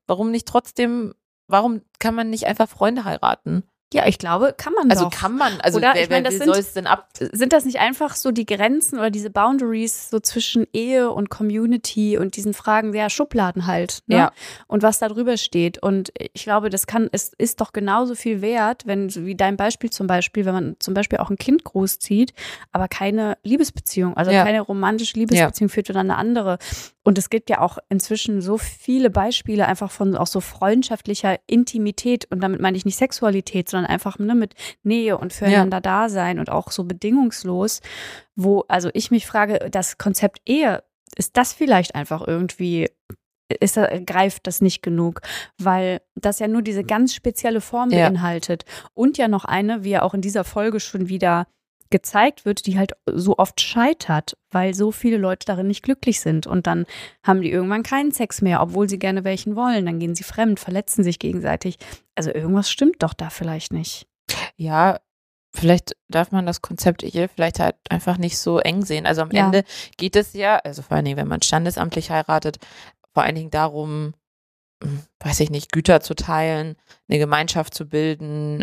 B: Warum kann man nicht einfach Freunde heiraten?
A: Ja, ich glaube, kann man
B: also
A: doch.
B: Kann man, also
A: oder,
B: wer soll es denn ab?
A: Sind das nicht einfach so die Grenzen oder diese Boundaries so zwischen Ehe und Community und diesen Fragen, Schubladen halt, ne? Ja. Und was da drüber steht. Und ich glaube, es ist doch genauso viel wert, wie dein Beispiel zum Beispiel, wenn man zum Beispiel auch ein Kind großzieht, aber keine Liebesbeziehung, also keine romantische Liebesbeziehung führt, sondern eine andere. Und es gibt ja auch inzwischen so viele Beispiele einfach von auch so freundschaftlicher Intimität. Und damit meine ich nicht Sexualität, sondern einfach mit Nähe und füreinander da sein und auch so bedingungslos, wo, also ich mich frage, das Konzept Ehe, ist das vielleicht einfach irgendwie, greift das nicht genug, weil das ja nur diese ganz spezielle Form beinhaltet. Und ja noch eine, wie ja auch in dieser Folge schon wieder gezeigt wird, die halt so oft scheitert, weil so viele Leute darin nicht glücklich sind. Und dann haben die irgendwann keinen Sex mehr, obwohl sie gerne welchen wollen. Dann gehen sie fremd, verletzen sich gegenseitig. Also irgendwas stimmt doch da vielleicht nicht.
B: Ja, vielleicht darf man das Konzept Ehe vielleicht halt einfach nicht so eng sehen. Also am Ende geht es ja, also vor allen Dingen, wenn man standesamtlich heiratet, vor allen Dingen darum, weiß ich nicht, Güter zu teilen, eine Gemeinschaft zu bilden,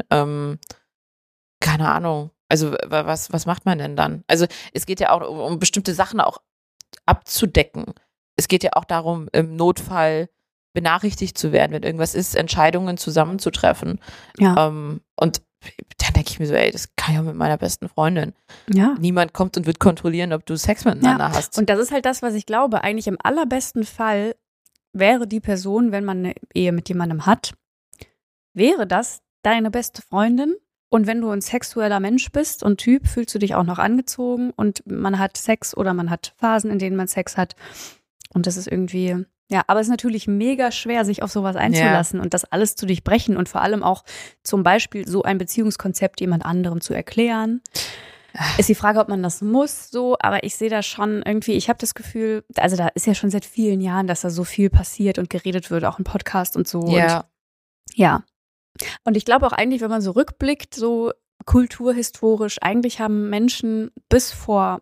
B: keine Ahnung. Also was macht man denn dann? Also es geht ja auch um bestimmte Sachen auch abzudecken. Es geht ja auch darum, im Notfall benachrichtigt zu werden, wenn irgendwas ist, Entscheidungen zusammenzutreffen.
A: Ja.
B: Und dann denke ich mir so, ey, das kann ich auch mit meiner besten Freundin.
A: Ja.
B: Niemand kommt und wird kontrollieren, ob du Sex miteinander hast.
A: Und das ist halt das, was ich glaube. Eigentlich im allerbesten Fall wäre die Person, wenn man eine Ehe mit jemandem hat, wäre das deine beste Freundin. Und wenn du ein sexueller Mensch bist und Typ, fühlst du dich auch noch angezogen und man hat Sex oder man hat Phasen, in denen man Sex hat. Und das ist irgendwie, ja, aber es ist natürlich mega schwer, sich auf sowas einzulassen und das alles zu durchbrechen und vor allem auch zum Beispiel so ein Beziehungskonzept jemand anderem zu erklären. Ist die Frage, ob man das muss, so, aber ich sehe da schon irgendwie, ich habe das Gefühl, also da ist ja schon seit vielen Jahren, dass da so viel passiert und geredet wird, auch im Podcast und so.
B: Ja.
A: Und, ja. Und ich glaube auch eigentlich, wenn man so rückblickt, so kulturhistorisch, eigentlich haben Menschen bis vor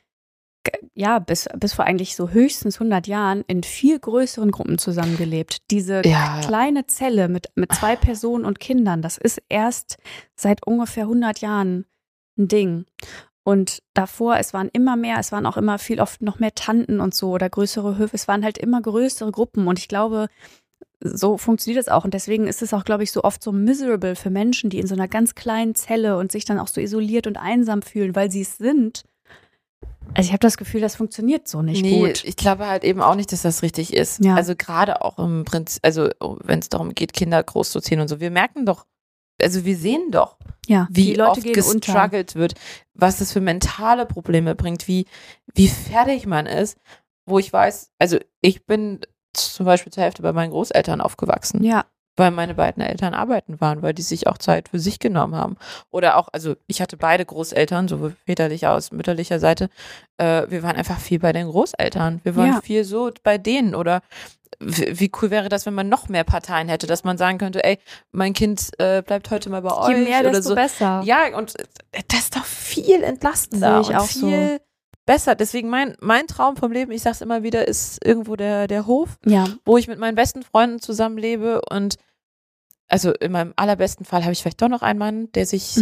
A: eigentlich so höchstens 100 Jahren in viel größeren Gruppen zusammengelebt. Diese kleine Zelle mit 2 Personen und Kindern, das ist erst seit ungefähr 100 Jahren ein Ding. Und davor, es waren auch immer viel oft noch mehr Tanten und so oder größere Höfe. Es waren halt immer größere Gruppen und ich glaube, so funktioniert es auch. Und deswegen ist es auch, glaube ich, so oft so miserable für Menschen, die in so einer ganz kleinen Zelle und sich dann auch so isoliert und einsam fühlen, weil sie es sind. Also ich habe das Gefühl, das funktioniert so nicht gut.
B: Ich glaube halt eben auch nicht, dass das richtig ist.
A: Ja.
B: Also gerade auch im Prinzip, also wenn es darum geht, Kinder großzuziehen und so, wir merken doch, also wir sehen doch, wie
A: die Leute
B: oft
A: gehen
B: gestruggelt wird, was das für mentale Probleme bringt, wie fertig man ist, wo ich weiß, also ich bin zum Beispiel zur Hälfte bei meinen Großeltern aufgewachsen.
A: Ja.
B: Weil meine beiden Eltern arbeiten waren, weil die sich auch Zeit für sich genommen haben. Oder auch, also ich hatte beide Großeltern, sowohl väterlicher als mütterlicher Seite. Wir waren einfach viel bei den Großeltern. Wir waren viel so bei denen. Oder wie cool wäre das, wenn man noch mehr Parteien hätte, dass man sagen könnte, ey, mein Kind bleibt heute mal bei euch.
A: Je mehr,
B: oder
A: desto
B: so.
A: besser.
B: Ja, und das ist doch viel entlastender
A: Sehe ich
B: und
A: auch
B: viel
A: so.
B: besser. Deswegen mein Traum vom Leben, ich sag's immer wieder, ist irgendwo der Hof,
A: Ja.
B: wo ich mit meinen besten Freunden zusammenlebe und also in meinem allerbesten Fall habe ich vielleicht doch noch einen Mann, der sich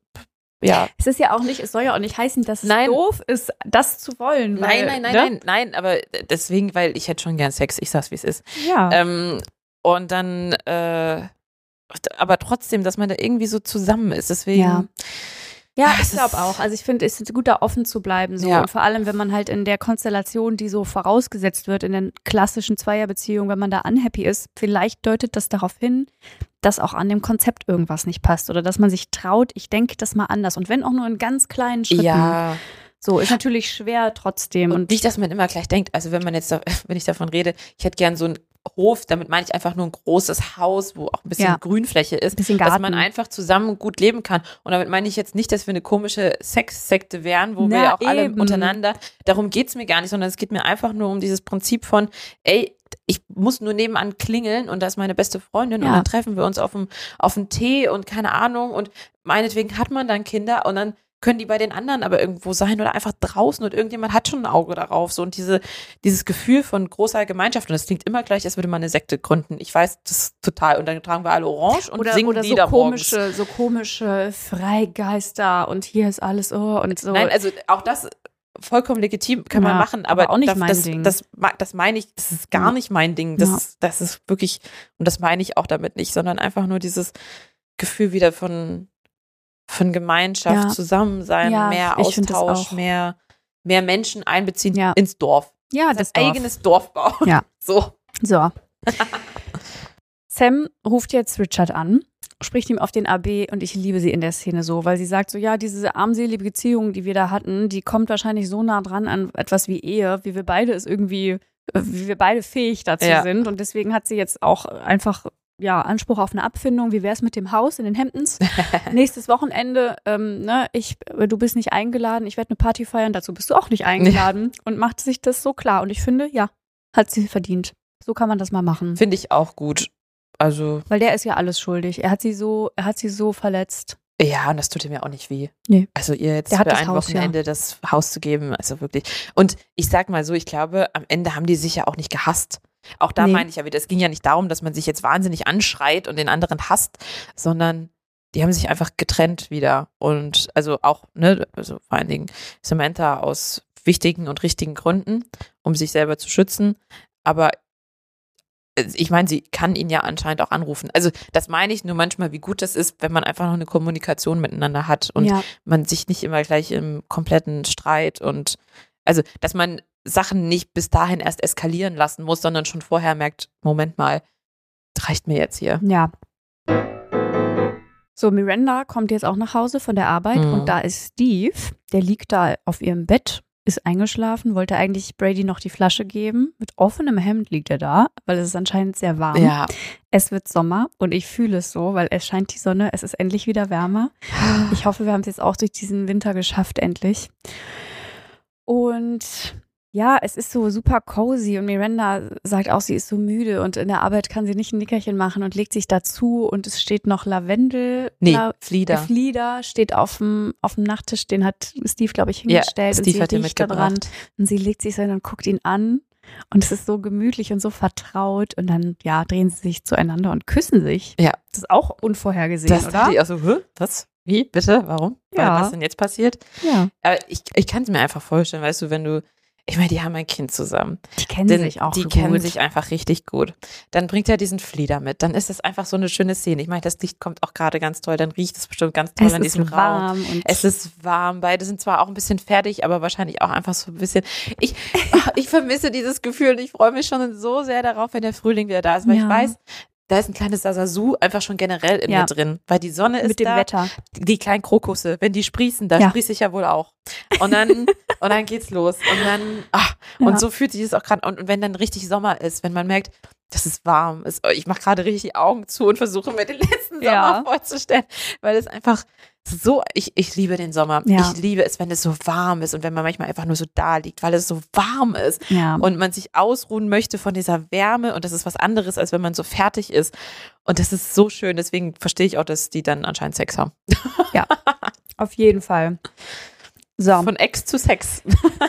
A: Es ist ja auch nicht, es soll ja auch nicht heißen, dass es doof ist, das zu wollen. Weil,
B: Nein, aber deswegen, weil ich hätte schon gern Sex, ich sag's, wie es ist.
A: Ja.
B: Und dann, aber trotzdem, dass man da irgendwie so zusammen ist, deswegen.
A: Ja, ich glaube auch. Also ich finde, es ist gut, da offen zu bleiben. So.
B: Ja.
A: Und vor allem, wenn man halt in der Konstellation, die so vorausgesetzt wird, in den klassischen Zweierbeziehungen, wenn man da unhappy ist, vielleicht deutet das darauf hin, dass auch an dem Konzept irgendwas nicht passt oder dass man sich traut, ich denke das mal anders. Und wenn auch nur in ganz kleinen Schritten.
B: Ja.
A: So, ist natürlich schwer trotzdem.
B: Und nicht, dass man immer gleich denkt, also wenn ich davon rede, ich hätte gern so einen Hof, damit meine ich einfach nur ein großes Haus, wo auch ein bisschen Grünfläche ist,
A: bisschen Garten.
B: dass man einfach zusammen gut leben kann. Und damit meine ich jetzt nicht, dass wir eine komische Sexsekte wären, wo wir auch alle untereinander, darum geht's mir gar nicht, sondern es geht mir einfach nur um dieses Prinzip von, ey, ich muss nur nebenan klingeln und da ist meine beste Freundin und dann treffen wir uns auf dem Tee und keine Ahnung und meinetwegen hat man dann Kinder und dann können die bei den anderen aber irgendwo sein oder einfach draußen und irgendjemand hat schon ein Auge darauf. So und dieses Gefühl von großer Gemeinschaft und das klingt immer gleich, als würde man eine Sekte gründen. Ich weiß, das ist total und dann tragen wir alle orange und singen
A: oder
B: Lieder morgens.
A: So komische Freigeister und hier ist alles und so.
B: Nein, also auch das vollkommen legitim kann man machen, aber
A: auch nicht mein Ding.
B: Das meine ich, das ist gar nicht mein Ding. Das ist wirklich, und das meine ich auch damit nicht, sondern einfach nur dieses Gefühl wieder von Gemeinschaft, Zusammensein, mehr Austausch, mehr Menschen einbeziehen ins Dorf.
A: Ja,
B: das eigenes Dorf bauen.
A: Ja.
B: So.
A: Sam ruft jetzt Richard an, spricht ihm auf den AB und ich liebe sie in der Szene so, weil sie sagt so, ja, diese armselige Beziehung, die wir da hatten, die kommt wahrscheinlich so nah dran an etwas wie Ehe, wie wir beide fähig dazu sind und deswegen hat sie jetzt auch einfach Anspruch auf eine Abfindung. Wie wäre es mit dem Haus in den Hamptons? Nächstes Wochenende, du bist nicht eingeladen, ich werde eine Party feiern, dazu bist du auch nicht eingeladen und macht sich das so klar und ich finde, ja, hat sie verdient. So kann man das mal machen.
B: Finde ich auch gut. Also,
A: weil der ist ja alles schuldig. Er hat sie so verletzt.
B: Ja, und das tut ihm ja auch nicht weh.
A: Nee.
B: Also ihr jetzt für ein Wochenende das Haus zu geben, also wirklich. Und ich sag mal so, ich glaube, am Ende haben die sich ja auch nicht gehasst. Auch da meine ich ja wieder, es ging ja nicht darum, dass man sich jetzt wahnsinnig anschreit und den anderen hasst, sondern die haben sich einfach getrennt wieder. Und also auch, also vor allen Dingen Samantha aus wichtigen und richtigen Gründen, um sich selber zu schützen. Aber ich meine, sie kann ihn ja anscheinend auch anrufen. Also das meine ich nur manchmal, wie gut das ist, wenn man einfach noch eine Kommunikation miteinander hat und man sich nicht immer gleich im kompletten Streit und also, dass man Sachen nicht bis dahin erst eskalieren lassen muss, sondern schon vorher merkt, Moment mal, reicht mir jetzt hier.
A: Ja. So, Miranda kommt jetzt auch nach Hause von der Arbeit und da ist Steve, der liegt da auf ihrem Bett, ist eingeschlafen, wollte eigentlich Brady noch die Flasche geben. Mit offenem Hemd liegt er da, weil es ist anscheinend sehr warm.
B: Ja.
A: Es wird Sommer und ich fühle es so, weil es scheint die Sonne, es ist endlich wieder wärmer. Ich hoffe, wir haben es jetzt auch durch diesen Winter geschafft, endlich. Und ja, es ist so super cozy und Miranda sagt auch, sie ist so müde und in der Arbeit kann sie nicht ein Nickerchen machen und legt sich dazu und es steht noch Lavendel. Flieder steht auf dem Nachttisch, den hat Steve, glaube ich, hingestellt und sie riecht da dran und sie legt sich so hin und guckt ihn an und es ist so gemütlich und so vertraut und dann, drehen sie sich zueinander und küssen sich.
B: Ja.
A: Das ist auch unvorhergesehen,
B: das
A: oder?
B: Das dachte ich auch so, was? Wie? Bitte? Warum?
A: Ja.
B: Was denn jetzt passiert?
A: Ja.
B: Aber ich kann es mir einfach vorstellen, weißt du, ich meine, die haben ein Kind zusammen.
A: Die kennen sich auch so gut. Die
B: kennen sich einfach richtig gut. Dann bringt er diesen Flieder mit. Dann ist das einfach so eine schöne Szene. Ich meine, das Licht kommt auch gerade ganz toll. Dann riecht es bestimmt ganz toll in diesem Raum. Es ist warm. Beide sind zwar auch ein bisschen fertig, aber wahrscheinlich auch einfach so ein bisschen. Ich vermisse dieses Gefühl und ich freue mich schon so sehr darauf, wenn der Frühling wieder da ist, weil ich weiß, da ist ein kleines Sasasu einfach schon generell in mir drin, weil die Sonne ist
A: mit dem
B: da.
A: Wetter.
B: Die kleinen Krokusse, wenn die sprießen, da sprieße ich ja wohl auch. Und dann geht's los. Und dann, und so fühlt sich das auch gerade. Und wenn dann richtig Sommer ist, wenn man merkt, das ist warm. Ich mache gerade richtig die Augen zu und versuche mir den letzten Sommer vorzustellen, weil es einfach so, ich liebe den Sommer. Ja. Ich liebe es, wenn es so warm ist und wenn man manchmal einfach nur so da liegt, weil es so warm ist und man sich ausruhen möchte von dieser Wärme und das ist was anderes, als wenn man so fertig ist. Und das ist so schön, deswegen verstehe ich auch, dass die dann anscheinend Sex haben.
A: Ja, auf jeden Fall. So.
B: Von Ex zu Sex.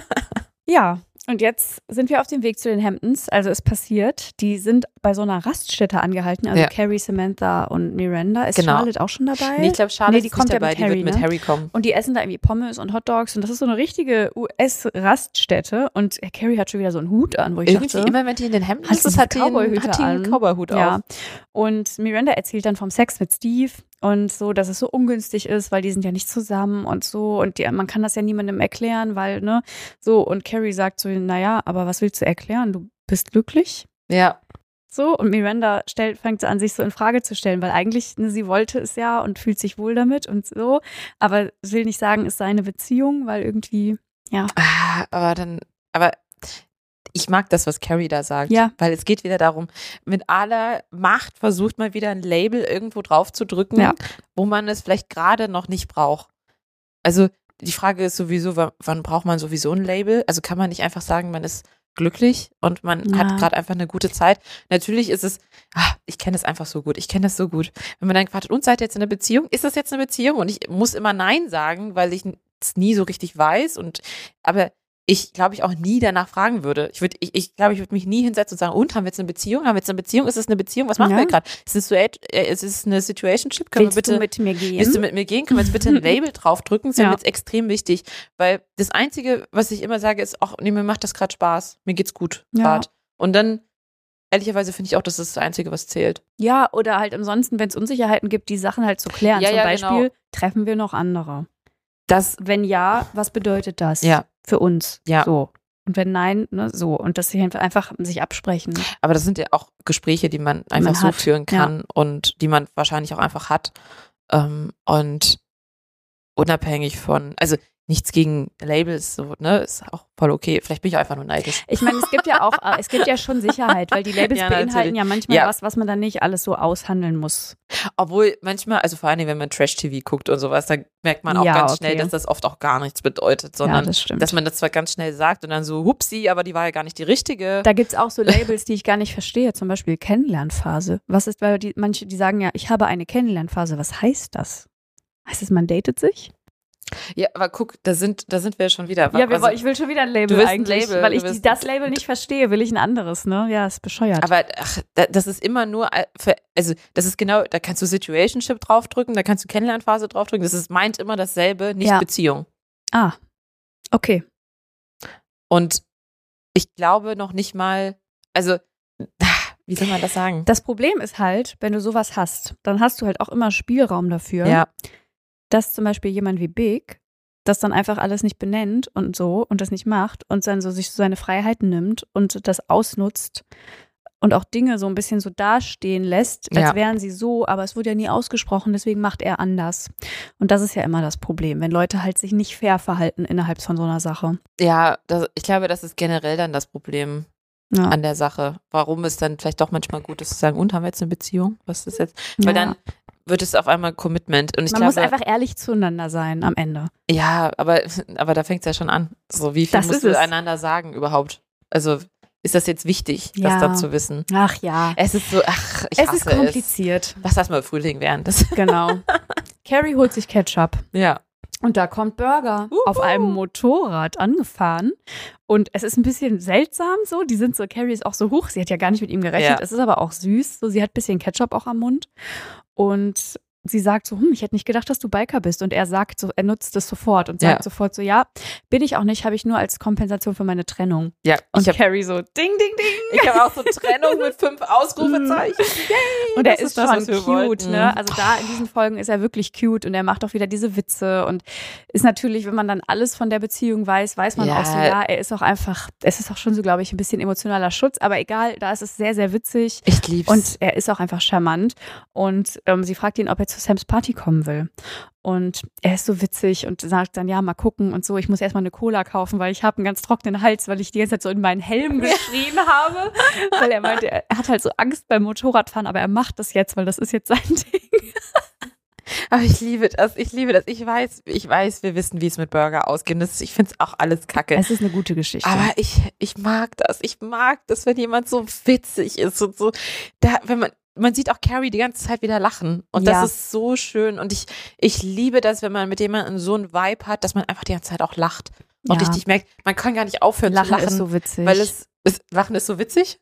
A: Ja. Und jetzt sind wir auf dem Weg zu den Hamptons. Also es passiert, die sind bei so einer Raststätte angehalten. Also Carrie, Samantha und Miranda. Ist Charlotte auch schon dabei?
B: Nee, ich glaube, Charlotte ist nicht dabei. Die wird mit Harry kommen.
A: Und die essen da irgendwie Pommes und Hotdogs. Und das ist so eine richtige US-Raststätte. Und Carrie hat schon wieder so einen Hut an, wo ich dachte,
B: immer wenn die in den Hamptons ist, hat die einen Cowboy-Hut auf.
A: Ja. Und Miranda erzählt dann vom Sex mit Steve. Und so, dass es so ungünstig ist, weil die sind ja nicht zusammen und so. Und man kann das ja niemandem erklären, weil, so. Und Carrie sagt so, naja, aber was willst du erklären? Du bist glücklich?
B: Ja.
A: So, und Miranda fängt an, sich so in Frage zu stellen, weil eigentlich, sie wollte es ja und fühlt sich wohl damit und so. Aber will nicht sagen, es sei eine Beziehung, weil irgendwie,
B: Aber ich mag das, was Carrie da sagt, weil es geht wieder darum, mit aller Macht versucht man wieder ein Label irgendwo drauf zu drücken, wo man es vielleicht gerade noch nicht braucht. Also die Frage ist sowieso, wann braucht man sowieso ein Label? Also kann man nicht einfach sagen, man ist glücklich und man hat gerade einfach eine gute Zeit. Natürlich ist es, ich kenne es einfach so gut, ich kenne das so gut. Wenn man dann gefragt hat, und seid ihr jetzt in einer Beziehung? Ist das jetzt eine Beziehung? Und ich muss immer Nein sagen, weil ich es nie so richtig weiß aber ich glaube, ich auch nie danach fragen würde. Ich glaube, ich würde mich nie hinsetzen und sagen, und, haben wir jetzt eine Beziehung? Haben wir jetzt eine Beziehung? Ist es eine Beziehung? Was machen wir gerade? Ist es eine Situationship?
A: Willst du mit mir gehen?
B: Willst du mit mir gehen? Können wir jetzt bitte ein Label draufdrücken? Das ist mir jetzt extrem wichtig. Weil das Einzige, was ich immer sage, ist, mir macht das gerade Spaß. Mir geht's gut gerade. Und dann, ehrlicherweise finde ich auch, das ist das Einzige, was zählt. Ja,
A: oder halt ansonsten, wenn es Unsicherheiten gibt, die Sachen halt zu klären. Zum Beispiel, treffen wir noch andere? Wenn ja, was bedeutet das für uns?
B: Ja.
A: So. Und wenn nein, ne, so. Und das einfach sich absprechen.
B: Aber das sind ja auch Gespräche, die man einfach so führen kann und die man wahrscheinlich auch einfach hat. Und unabhängig von, also nichts gegen Labels, so, ne, ist auch voll okay. Vielleicht bin ich einfach nur neidisch.
A: Ich meine, es gibt ja schon Sicherheit, weil die Labels beinhalten ja manchmal was man dann nicht alles so aushandeln muss.
B: Obwohl manchmal, also vor allem, wenn man Trash-TV guckt und sowas, da merkt man auch ganz schnell, dass das oft auch gar nichts bedeutet, sondern dass man das zwar ganz schnell sagt und dann so, hupsi, aber die war ja gar nicht die richtige.
A: Da gibt's auch so Labels, die ich gar nicht verstehe, zum Beispiel Kennenlernphase. Was ist, weil manche, die sagen ja, ich habe eine Kennenlernphase, was heißt das? Heißt es, man datet sich?
B: Ja, aber guck, da sind wir schon wieder.
A: Ja, ich will schon wieder ein Label eigentlich, weil ich das Label nicht verstehe, will ich ein anderes, ne? Ja, ist bescheuert.
B: Aber das ist immer nur, also das ist genau, da kannst du Situationship draufdrücken, da kannst du Kennenlernphase draufdrücken, meint immer dasselbe, nicht Beziehung.
A: Ah, okay.
B: Und ich glaube noch nicht mal, also wie soll man das sagen?
A: Das Problem ist halt, wenn du sowas hast, dann hast du halt auch immer Spielraum dafür.
B: Ja.
A: Dass zum Beispiel jemand wie Big das dann einfach alles nicht benennt und so und das nicht macht und dann so sich so seine Freiheiten nimmt und das ausnutzt und auch Dinge so ein bisschen so dastehen lässt, als wären sie so, aber es wurde ja nie ausgesprochen, deswegen macht er anders. Und das ist ja immer das Problem, wenn Leute halt sich nicht fair verhalten innerhalb von so einer Sache.
B: Ja, ich glaube, das ist generell dann das Problem an der Sache. Warum es dann vielleicht doch manchmal gut ist zu sagen, und haben wir jetzt eine Beziehung? Was ist jetzt? Weil dann wird es auf einmal Commitment. Und
A: Man muss einfach ehrlich zueinander sein am Ende.
B: Ja, aber da fängt es ja schon an. So, wie viel musst du einander sagen überhaupt? Also, ist das jetzt wichtig, das dann zu wissen?
A: Ach ja.
B: Es ist so, es ist
A: kompliziert.
B: Lass das mal Frühling werden.
A: Genau. Carrie holt sich Ketchup.
B: Ja.
A: Und da kommt Burger auf einem Motorrad angefahren. Und es ist ein bisschen seltsam so. Die sind so, Carrie ist auch so hoch. Sie hat ja gar nicht mit ihm gerechnet. Es ist aber auch süß. So, sie hat ein bisschen Ketchup auch am Mund. Und sie sagt so, ich hätte nicht gedacht, dass du Biker bist. Und er sagt so, er nutzt es sofort und sagt sofort so, ja, bin ich auch nicht, habe ich nur als Kompensation für meine Trennung.
B: Ja.
A: Und Carrie so, ding, ding, ding.
B: Ich habe auch so Trennung mit 5 Ausrufezeichen. Yay,
A: und er ist schon cute, ne? Also da in diesen Folgen ist er wirklich cute und er macht auch wieder diese Witze und ist natürlich, wenn man dann alles von der Beziehung weiß, weiß man auch so, er ist auch einfach, es ist auch schon so, glaube ich, ein bisschen emotionaler Schutz, aber egal, da ist es sehr, sehr witzig.
B: Ich lieb's.
A: Und er ist auch einfach charmant und sie fragt ihn, ob er zu Sams Party kommen will. Und er ist so witzig und sagt dann, ja, mal gucken und so. Ich muss erstmal eine Cola kaufen, weil ich habe einen ganz trockenen Hals, weil ich die ganze Zeit so in meinen Helm geschrien habe. Weil er meinte, er hat halt so Angst beim Motorradfahren, aber er macht das jetzt, weil das ist jetzt sein Ding.
B: Aber ich liebe das. Ich weiß, wir wissen, wie es mit Burger ausgeht. Ich finde es auch alles kacke.
A: Es ist eine gute Geschichte.
B: Aber ich mag das. Ich mag das, wenn jemand so witzig ist und so. Man sieht auch Carrie die ganze Zeit wieder lachen. Und das ist so schön. Und ich liebe das, wenn man mit jemandem so einen Vibe hat, dass man einfach die ganze Zeit auch lacht. Und richtig merkt, man kann gar nicht aufhören zu lachen.
A: Lachen ist so witzig.
B: Weil Lachen ist so witzig?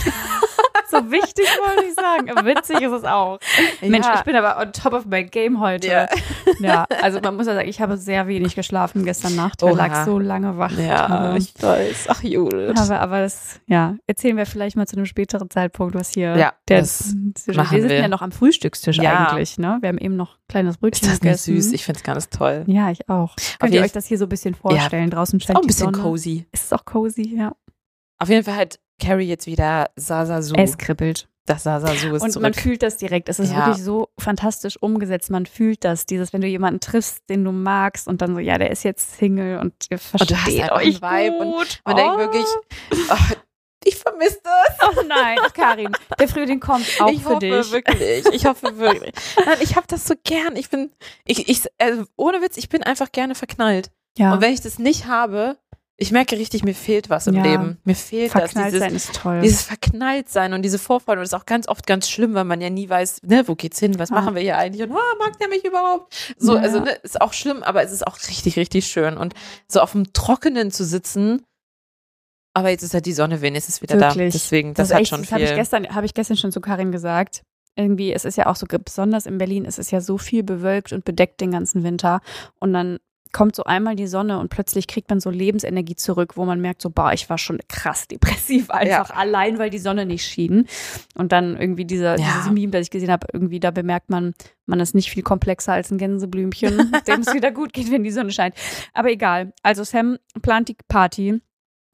A: So wichtig, wollte ich sagen. Aber witzig ist es auch. Ja. Mensch, ich bin aber on top of my game heute. Ja, also man muss ja sagen, ich habe sehr wenig geschlafen gestern Nacht. Ich lag so lange wach.
B: Ja, ich weiß. Ach, Judith.
A: Aber das, erzählen wir vielleicht mal zu einem späteren Zeitpunkt, was hier.
B: Wir
A: sind ja noch am Frühstückstisch eigentlich, ne? Wir haben eben noch ein kleines Brötchen gegessen.
B: Ist das nicht süß? Ich finde es ganz toll.
A: Ja, ich auch. Könnt ihr euch das hier so ein bisschen vorstellen? Draußen scheint
B: auch ein bisschen cozy.
A: Ist es auch cozy, ja.
B: Auf jeden Fall hat Carrie jetzt wieder Sasasu.
A: Es kribbelt.
B: Das Sasasu ist
A: und
B: zurück.
A: Man fühlt das direkt. Es ist wirklich so fantastisch umgesetzt. Man fühlt das. Wenn du jemanden triffst, den du magst und dann so, der ist jetzt Single und ihr versteht euch
B: Vibe
A: gut.
B: Und man denkt wirklich, ich vermisse das.
A: Oh nein, Karin, der Frühling kommt auch für dich.
B: Ich hoffe wirklich. Nein, ich habe das so gern. Also ohne Witz, ich bin einfach gerne verknallt. Ja. Und wenn ich das nicht habe, ich merke richtig, mir fehlt was im Leben. Mir fehlt das.
A: Verknalltsein ist toll.
B: Dieses Verknalltsein und diese Vorfreude. Und das ist auch ganz oft ganz schlimm, weil man ja nie weiß, wo geht's hin? Was machen wir hier eigentlich? Und mag der mich überhaupt? So, also ist auch schlimm, aber es ist auch richtig, richtig schön. Und so auf dem Trockenen zu sitzen, aber jetzt ist halt die Sonne wenigstens wieder da. Deswegen, das hat schon viel.
A: Das habe ich gestern schon zu Karin gesagt. Irgendwie, es ist ja auch so, besonders in Berlin, es ist ja so viel bewölkt und bedeckt den ganzen Winter. Und dann kommt so einmal die Sonne und plötzlich kriegt man so Lebensenergie zurück, wo man merkt so, ich war schon krass depressiv einfach, allein weil die Sonne nicht schien. Und dann irgendwie dieses Meme, das ich gesehen habe, irgendwie da bemerkt man ist nicht viel komplexer als ein Gänseblümchen, dem es wieder gut geht, wenn die Sonne scheint. Aber egal. Also Sam plant die Party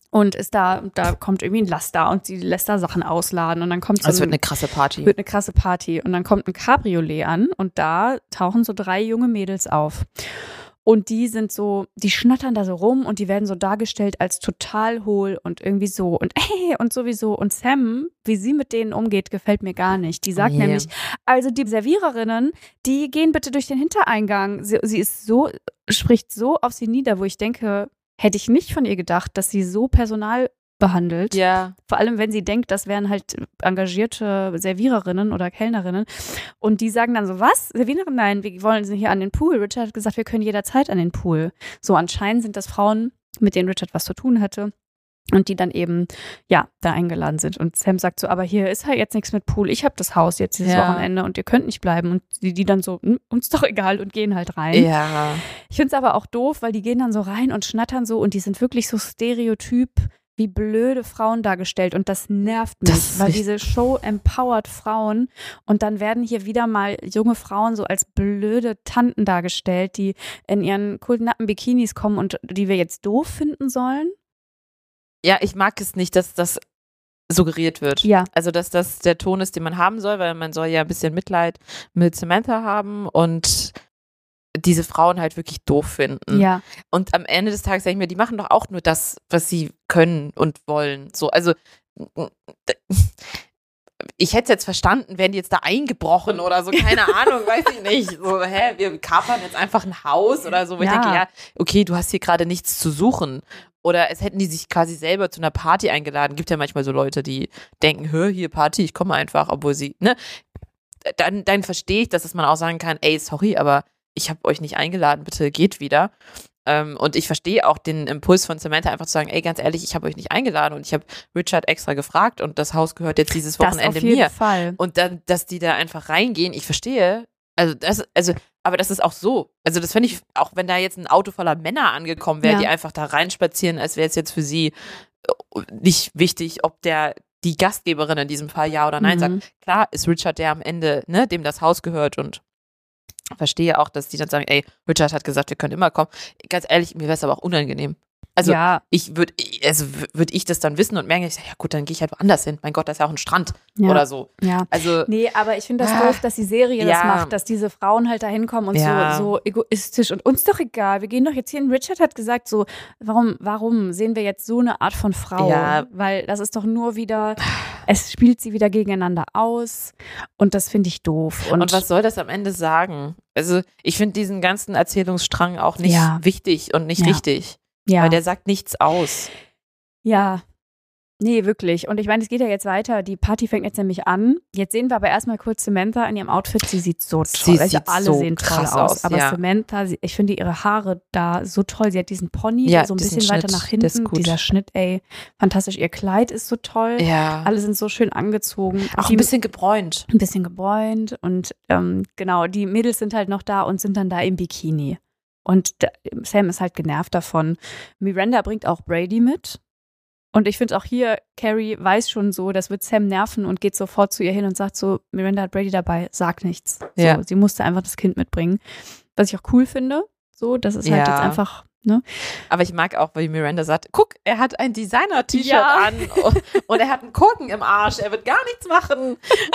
A: Und da kommt irgendwie ein Laster und sie lässt da Sachen ausladen und dann kommt
B: Es wird eine krasse Party.
A: Und dann kommt ein Cabriolet an und da tauchen so 3 junge Mädels auf. Und die schnattern da so rum und die werden so dargestellt als total hohl und irgendwie so und und sowieso. Und Sam, wie sie mit denen umgeht, gefällt mir gar nicht. Die sagt nämlich, also die Serviererinnen, die gehen bitte durch den Hintereingang. Sie spricht so auf sie nieder, wo ich denke, hätte ich nicht von ihr gedacht, dass sie so Personal behandelt.
B: Ja.
A: Vor allem, wenn sie denkt, das wären halt engagierte Serviererinnen oder Kellnerinnen. Und die sagen dann so, was? Serviererin? Nein, wir wollen sie hier an den Pool. Richard hat gesagt, wir können jederzeit an den Pool. So, anscheinend sind das Frauen, mit denen Richard was zu tun hatte. Und die dann eben, da eingeladen sind. Und Sam sagt so, aber hier ist halt jetzt nichts mit Pool. Ich habe das Haus jetzt dieses Wochenende und ihr könnt nicht bleiben. Und die dann so, uns doch egal und gehen halt rein.
B: Ja.
A: Ich finde es aber auch doof, weil die gehen dann so rein und schnattern so und die sind wirklich so stereotyp wie blöde Frauen dargestellt und das nervt mich, weil diese Show empowert Frauen und dann werden hier wieder mal junge Frauen so als blöde Tanten dargestellt, die in ihren coolen nappen Bikinis kommen und die wir jetzt doof finden sollen.
B: Ja, ich mag es nicht, dass das suggeriert wird.
A: Ja.
B: Also, dass das der Ton ist, den man haben soll, weil man soll ja ein bisschen Mitleid mit Samantha haben und diese Frauen halt wirklich doof finden.
A: Ja.
B: Und am Ende des Tages denke ich mir, die machen doch auch nur das, was sie können und wollen. So, also ich hätte es jetzt verstanden, wären die jetzt da eingebrochen oder so, keine Ahnung, weiß ich nicht. So, wir kapern jetzt einfach ein Haus oder so, wo ich denke, okay, du hast hier gerade nichts zu suchen. Oder es hätten die sich quasi selber zu einer Party eingeladen. Gibt ja manchmal so Leute, die denken, hier Party, ich komme einfach, obwohl sie, ne? Dann verstehe ich, dass man auch sagen kann, ey, sorry, aber ich habe euch nicht eingeladen, bitte geht wieder. Und ich verstehe auch den Impuls von Samantha, einfach zu sagen, ey, ganz ehrlich, ich habe euch nicht eingeladen und ich habe Richard extra gefragt und das Haus gehört jetzt dieses Wochenende mir.
A: Auf jeden Fall.
B: Und dann, dass die da einfach reingehen, ich verstehe, aber das ist auch so. Also das finde ich, auch wenn da jetzt ein Auto voller Männer angekommen wäre, die einfach da reinspazieren, als wäre es jetzt für sie nicht wichtig, ob die Gastgeberin in diesem Fall ja oder nein sagt. Klar ist Richard der am Ende, ne, dem das Haus gehört und verstehe auch, dass die dann sagen, ey, Richard hat gesagt, wir können immer kommen. Ganz ehrlich, mir wäre es aber auch unangenehm. Also würde ich das dann wissen und merke, ich sage, ja gut, dann gehe ich halt woanders hin. Mein Gott, da ist ja auch ein Strand oder so.
A: Ja.
B: Also,
A: nee, aber ich finde das doof, dass die Serie das macht, dass diese Frauen halt da hinkommen und so egoistisch und uns doch egal. Wir gehen doch jetzt hier hin. Richard hat gesagt so, warum sehen wir jetzt so eine Art von Frau?
B: Ja.
A: Weil das ist doch nur wieder, es spielt sie wieder gegeneinander aus und das finde ich doof.
B: Und was soll das am Ende sagen? Also ich finde diesen ganzen Erzählungsstrang auch nicht wichtig und nicht richtig. Ja. Weil der sagt nichts aus.
A: Ja, nee, wirklich. Und ich meine, es geht ja jetzt weiter. Die Party fängt jetzt nämlich an. Jetzt sehen wir aber erstmal kurz Samantha in ihrem Outfit. Sie sieht so toll. Also alle sehen toll aus. Aber Samantha, ich finde ihre Haare da so toll. Sie hat diesen Pony, so ein bisschen weiter nach hinten. Dieser Schnitt, ey, fantastisch. Ihr Kleid ist so toll. Ja. Alle sind so schön angezogen.
B: Auch ein bisschen gebräunt.
A: Ein bisschen gebräunt. Und genau, die Mädels sind halt noch da und sind dann da im Bikini. Und Sam ist halt genervt davon. Miranda bringt auch Brady mit. Und ich finde auch hier, Carrie weiß schon so, das wird Sam nerven und geht sofort zu ihr hin und sagt so, Miranda hat Brady dabei, sag nichts.
B: Ja.
A: So, sie musste einfach das Kind mitbringen. Was ich auch cool finde. So, das ist halt jetzt einfach, ne?
B: Aber ich mag auch, weil Miranda sagt, guck, er hat ein Designer-T-Shirt an und er hat einen Korken im Arsch, er wird gar nichts machen.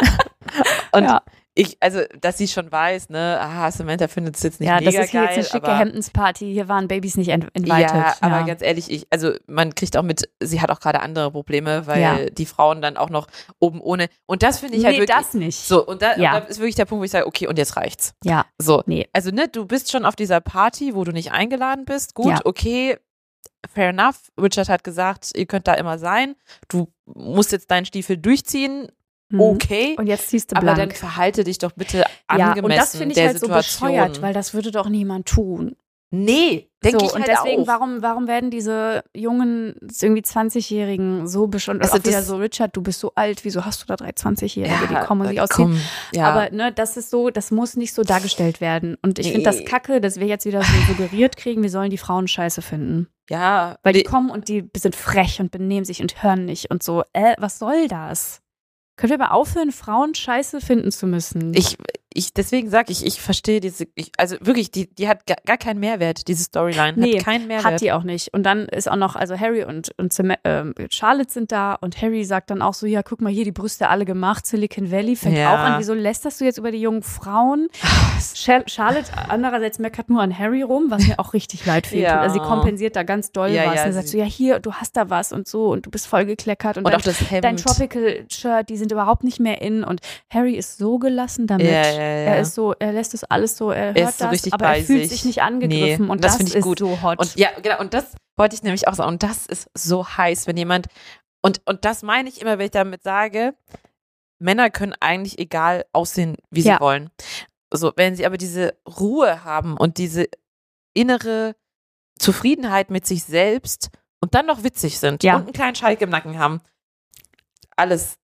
B: Und dass sie schon weiß, ne, Samantha findet es jetzt nicht mega geil. Ja, das ist hier
A: jetzt eine schicke Hemdensparty, hier waren Babys nicht invited.
B: Ja, aber ganz ehrlich, man kriegt auch mit, sie hat auch gerade andere Probleme, weil die Frauen dann auch noch oben ohne, und das finde ich halt wirklich. Nee, das
A: nicht.
B: So, und da ist wirklich der Punkt, wo ich sage, okay, und jetzt reicht's.
A: Ja.
B: So, also ne, du bist schon auf dieser Party, wo du nicht eingeladen bist, gut, okay, fair enough, Richard hat gesagt, ihr könnt da immer sein, du musst jetzt deinen Stiefel durchziehen, okay.
A: Und jetzt ziehst du blank.
B: Aber dann verhalte dich doch bitte angemessen der Situation.
A: Und das finde ich halt so bescheuert, weil das würde doch niemand tun.
B: Nee, denke ich
A: und
B: halt
A: deswegen,
B: auch.
A: Warum werden diese jungen, irgendwie 20-Jährigen so bescheuert? Also auch wieder so, Richard, du bist so alt, wieso hast du da 3 20-Jährige, die kommen und sich ausziehen? Aber ne, das ist so, das muss nicht so dargestellt werden. Und ich finde das kacke, dass wir jetzt wieder so suggeriert kriegen, wir sollen die Frauen scheiße finden.
B: Ja.
A: Weil die kommen und die sind frech und benehmen sich und hören nicht und so. Was soll das? Können wir mal aufhören, Frauen scheiße finden zu müssen?
B: deswegen sage ich verstehe also wirklich, die hat gar keinen Mehrwert, diese Storyline.
A: Nee,
B: hat keinen Mehrwert.
A: Hat die auch nicht. Und dann ist auch noch, also Harry und Charlotte sind da und Harry sagt dann auch so, ja, guck mal hier, die Brüste alle gemacht, Silicon Valley, fängt auch an, wieso lästerst du jetzt über die jungen Frauen? Charlotte andererseits meckert nur an Harry rum, was mir auch richtig leid tut. Also sie kompensiert da ganz doll was. Und sagt so, ja hier, du hast da was und so und du bist voll gekleckert und
B: auch das Hemd.
A: Dein Tropical-Shirt, die sind überhaupt nicht mehr in und Harry ist so gelassen damit. Er ist so, er lässt das alles so, er hört
B: so
A: das, aber er fühlt sich nicht angegriffen und das ist gut. So hot.
B: Und ja, genau, und das wollte ich nämlich auch sagen. Und das ist so heiß, wenn jemand, und das meine ich immer, wenn ich damit sage, Männer können eigentlich egal aussehen, wie sie wollen. So, wenn sie aber diese Ruhe haben und diese innere Zufriedenheit mit sich selbst und dann noch witzig sind und einen kleinen Schalk im Nacken haben. Alles,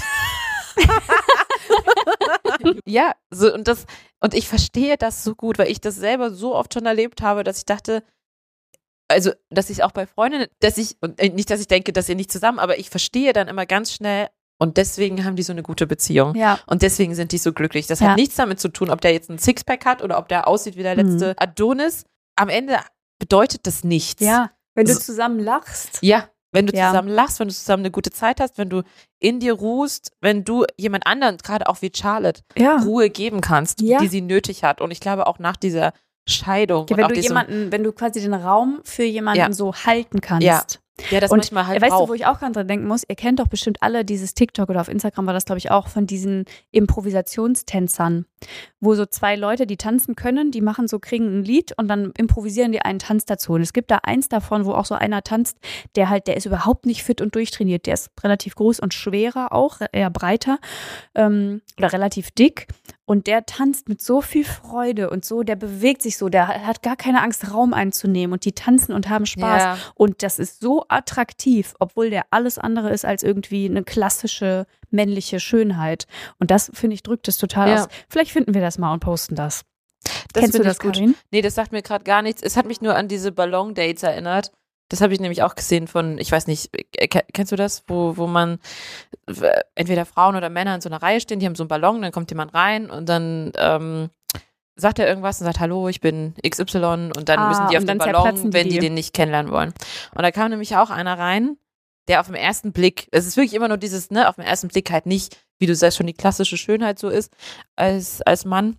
B: ja, so und ich verstehe das so gut, weil ich das selber so oft schon erlebt habe, dass ich dachte, also, dass ich auch bei Freundinnen, nicht, dass ich denke, dass ihr nicht zusammen, aber ich verstehe dann immer ganz schnell und deswegen haben die so eine gute Beziehung. Ja. Und deswegen sind die so glücklich. Das hat nichts damit zu tun, ob der jetzt ein Sixpack hat oder ob der aussieht wie der letzte Adonis. Am Ende bedeutet das nichts.
A: Ja, wenn du zusammen lachst.
B: Ja. Wenn du zusammen lachst, wenn du zusammen eine gute Zeit hast, wenn du in dir ruhst, wenn du jemand anderen, gerade auch wie Charlotte, Ruhe geben kannst, die sie nötig hat. Und ich glaube auch nach dieser Scheidung.
A: Ja, wenn du quasi den Raum für jemanden so halten kannst.
B: Ja, das manchmal halt
A: weißt du, wo ich auch gerade dran denken muss? Ihr kennt doch bestimmt alle dieses TikTok oder auf Instagram war das, glaube ich, auch von diesen Improvisationstänzern, wo so zwei Leute, die tanzen können, die kriegen ein Lied und dann improvisieren die einen Tanz dazu. Und es gibt da eins davon, wo auch so einer tanzt, der ist überhaupt nicht fit und durchtrainiert. Der ist relativ groß und schwerer auch, eher breiter oder relativ dick. Und der tanzt mit so viel Freude und so, der bewegt sich so, der hat gar keine Angst, Raum einzunehmen und die tanzen und haben Spaß. Ja. Und das ist so attraktiv, obwohl der alles andere ist als irgendwie eine klassische männliche Schönheit. Und das, finde ich, drückt es total aus. Vielleicht finden wir das mal und posten das. Kennst du das, Karin?
B: Nee, das sagt mir gerade gar nichts. Es hat mich nur an diese Ballon-Dates erinnert. Das habe ich nämlich auch gesehen von, ich weiß nicht, kennst du das, wo man entweder Frauen oder Männer in so einer Reihe stehen, die haben so einen Ballon, dann kommt jemand rein und dann sagt er irgendwas und sagt, hallo, ich bin XY und dann müssen die auf den Ballon, wenn die den nicht kennenlernen wollen. Und da kam nämlich auch einer rein, der auf den ersten Blick, es ist wirklich immer nur dieses, auf den ersten Blick halt nicht, wie du sagst, schon die klassische Schönheit so ist, als Mann.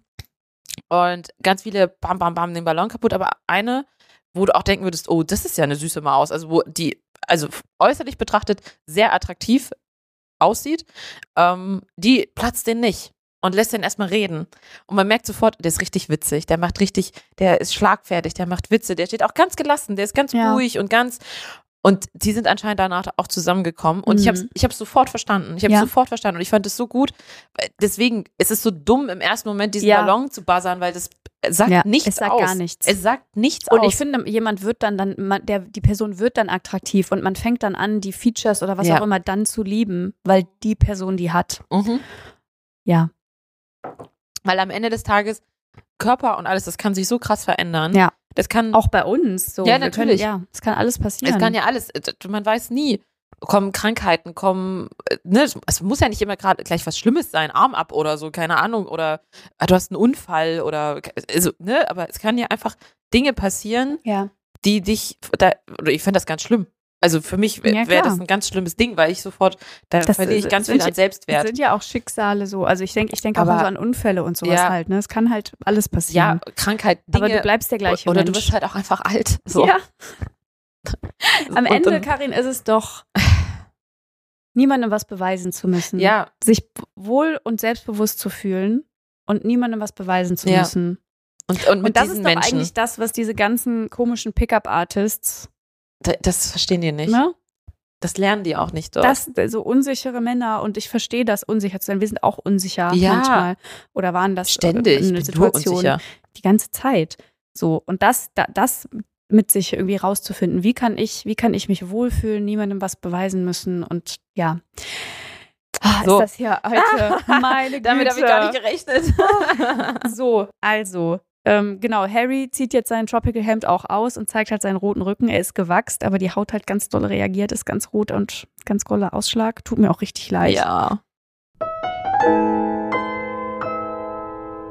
B: Und ganz viele bam, bam, bam den Ballon kaputt, aber eine, wo du auch denken würdest, oh, das ist ja eine süße Maus, also wo die, also äußerlich betrachtet sehr attraktiv aussieht, die platzt den nicht und lässt den erstmal reden. Und man merkt sofort, der ist richtig witzig, der ist schlagfertig, der macht Witze, der steht auch ganz gelassen, der ist ganz ruhig und die sind anscheinend danach auch zusammengekommen und ich hab's sofort verstanden. Und ich fand es so gut. Deswegen ist es so dumm, im ersten Moment diesen Ballon zu buzzern, weil das sagt nichts aus.
A: Es sagt gar nichts.
B: Es sagt nichts aus.
A: Und ich finde, jemand wird die Person wird dann attraktiv und man fängt dann an, die Features oder was auch immer dann zu lieben, weil die Person die hat.
B: Mhm.
A: Ja.
B: Weil am Ende des Tages Körper und alles, das kann sich so krass verändern.
A: Ja.
B: Das kann
A: auch bei uns so.
B: Ja, natürlich.
A: Es kann alles passieren.
B: Es kann ja alles. Man weiß nie. Kommen Krankheiten, es muss ja nicht immer gerade gleich was Schlimmes sein, Arm ab oder so, keine Ahnung, oder du hast einen Unfall oder, aber es kann ja einfach Dinge passieren, die dich, oder ich finde das ganz schlimm. Also für mich wäre das ein ganz schlimmes Ding, weil ich sofort, da verliere ich ganz viel an Selbstwert.
A: Das sind ja auch Schicksale so. Also ich denke auch so an Unfälle und sowas halt. Ne? Es kann halt alles passieren.
B: Ja, Krankheit, Dinge.
A: Aber du bleibst der gleiche
B: oder
A: Mensch.
B: Du wirst halt auch einfach alt. So.
A: Ja. Am Ende, Karin, ist es doch, niemandem was beweisen zu müssen.
B: Ja.
A: Sich wohl und selbstbewusst zu fühlen und niemandem was beweisen zu müssen.
B: Und mit
A: das
B: diesen
A: ist doch
B: Menschen.
A: eigentlich das, was diese ganzen komischen Pickup-Artists.
B: Das verstehen die nicht.
A: Ne?
B: Das lernen die auch nicht dort.
A: So unsichere Männer, und ich verstehe das, unsicher zu sein. Wir sind auch unsicher manchmal. Oder waren das
B: ständig
A: in einer Situation die ganze Zeit. So, und das mit sich irgendwie rauszufinden, wie kann ich mich wohlfühlen, niemandem was beweisen müssen und ja.
B: So.
A: Ist das hier heute meine Güte.
B: Damit habe ich gar nicht gerechnet.
A: So, also genau, Harry zieht jetzt sein Tropical Hemd auch aus und zeigt halt seinen roten Rücken. Er ist gewachst, aber die Haut halt ganz doll reagiert, ist ganz rot und ganz doller Ausschlag. Tut mir auch richtig leid.
B: Ja.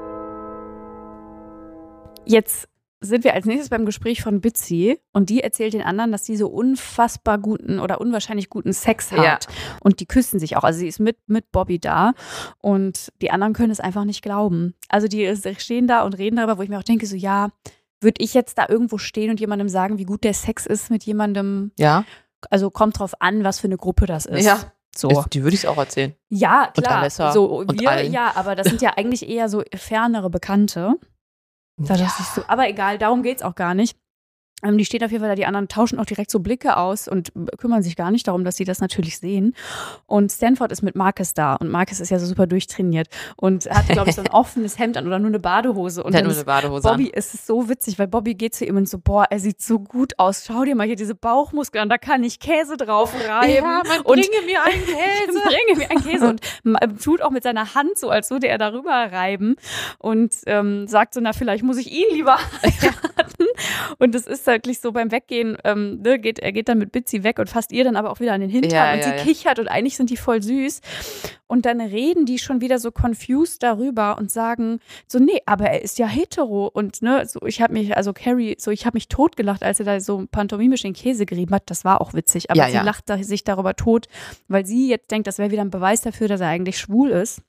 A: Jetzt sind wir als nächstes beim Gespräch von Bitsy und die erzählt den anderen, dass sie so unfassbar guten oder unwahrscheinlich guten Sex hat. Und die küssen sich auch. Also sie ist mit Bobby da und die anderen können es einfach nicht glauben. Also die stehen da und reden darüber, wo ich mir auch denke, so ja, würde ich jetzt da irgendwo stehen und jemandem sagen, wie gut der Sex ist mit jemandem?
B: Ja.
A: Also kommt drauf an, was für eine Gruppe das ist.
B: Ja.
A: So.
B: Die würde ich auch erzählen.
A: Ja, klar.
B: Und Alessa
A: so,
B: und allen.
A: Ja, aber das sind ja eigentlich eher so fernere Bekannte. Das ist so, aber egal, darum geht's auch gar nicht. Die stehen auf jeden Fall da, die anderen tauschen auch direkt so Blicke aus und kümmern sich gar nicht darum, dass sie das natürlich sehen. Und Stanford ist mit Marcus da und Marcus ist ja so super durchtrainiert und hat, glaube ich, so ein offenes Hemd an oder nur eine Badehose. Und
B: der hat nur eine Badehose
A: Bobby ist es so witzig, weil Bobby geht zu ihm und so, boah, er sieht so gut aus. Schau dir mal hier diese Bauchmuskeln an, da kann ich Käse drauf reiben.
B: Ja, bringe mir einen Käse.
A: Bringe mir einen Käse und tut auch mit seiner Hand so, als würde er darüber reiben und sagt so, na, vielleicht muss ich ihn lieber heiraten. Und das ist wirklich so beim Weggehen, er geht dann mit Bitsy weg und fasst ihr dann aber auch wieder an den Hintern und sie kichert und eigentlich sind die voll süß. Und dann reden die schon wieder so confused darüber und sagen so, nee, aber er ist ja hetero und ne, so ich habe mich totgelacht, als er da so pantomimisch den Käse gerieben hat. Das war auch witzig, aber sie lacht sich darüber tot, weil sie jetzt denkt, das wäre wieder ein Beweis dafür, dass er eigentlich schwul ist.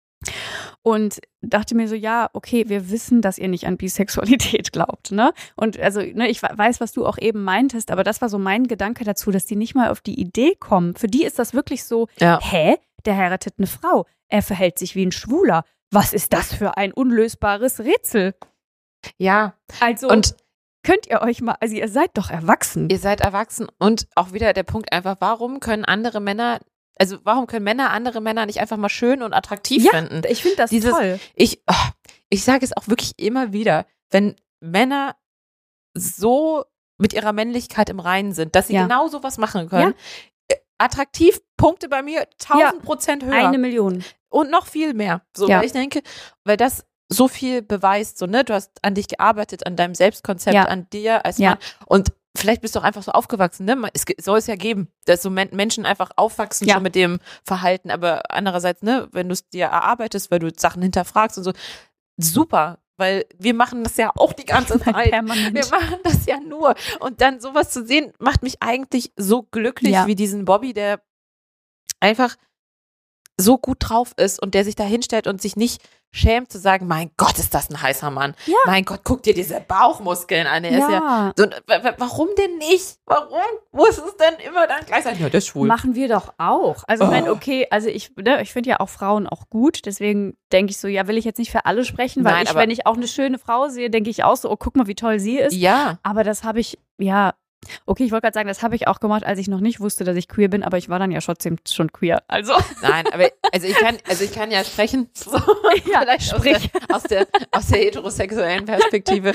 A: Und dachte mir so, ja, okay, wir wissen, dass ihr nicht an Bisexualität glaubt, ne? Und also, ne, ich weiß, was du auch eben meintest, aber das war so mein Gedanke dazu, dass die nicht mal auf die Idee kommen. Für die ist das wirklich so, hä? Der heiratet eine Frau. Er verhält sich wie ein Schwuler. Was ist das für ein unlösbares Rätsel?
B: Ja.
A: Also, und könnt ihr euch mal, also ihr seid doch erwachsen.
B: Ihr seid erwachsen und auch wieder der Punkt einfach, warum können Männer andere Männer nicht einfach mal schön und attraktiv finden?
A: Ich finde das toll.
B: Ich sage es auch wirklich immer wieder, wenn Männer so mit ihrer Männlichkeit im Reinen sind, dass sie genau sowas machen können. Attraktiv, Punkte bei mir 1000% höher.
A: 1 Million.
B: Und noch viel mehr. So, weil ich denke, weil das so viel beweist, so, ne, du hast an dich gearbeitet, an deinem Selbstkonzept, an dir als Mann. Und vielleicht bist du auch einfach so aufgewachsen, ne? Es soll es ja geben, dass so Menschen einfach aufwachsen schon mit dem Verhalten, aber andererseits, ne, wenn du es dir erarbeitest, weil du Sachen hinterfragst und so, super, weil wir machen das ja auch die ganze Zeit.
A: Permanent.
B: Wir machen das ja nur. Und dann sowas zu sehen, macht mich eigentlich so glücklich wie diesen Bobby, der einfach so gut drauf ist und der sich da hinstellt und sich nicht schämt zu sagen, mein Gott, ist das ein heißer Mann. Ja. Mein Gott, guck dir diese Bauchmuskeln an. Er ist ja so, warum denn nicht? Warum muss es denn immer dann gleich sein? Ja, der ist schwul.
A: Machen wir doch auch. Also ich meine, okay, also ich finde ja auch Frauen auch gut, deswegen denke ich so, ja, will ich jetzt nicht für alle sprechen, weil wenn ich auch eine schöne Frau sehe, denke ich auch so, oh, guck mal, wie toll sie ist.
B: Ja.
A: Aber das habe ich, okay, ich wollte gerade sagen, das habe ich auch gemacht, als ich noch nicht wusste, dass ich queer bin, aber ich war dann ja trotzdem schon queer. Also.
B: Nein, aber ich kann ja sprechen. So, vielleicht
A: sprich.
B: Aus der heterosexuellen Perspektive.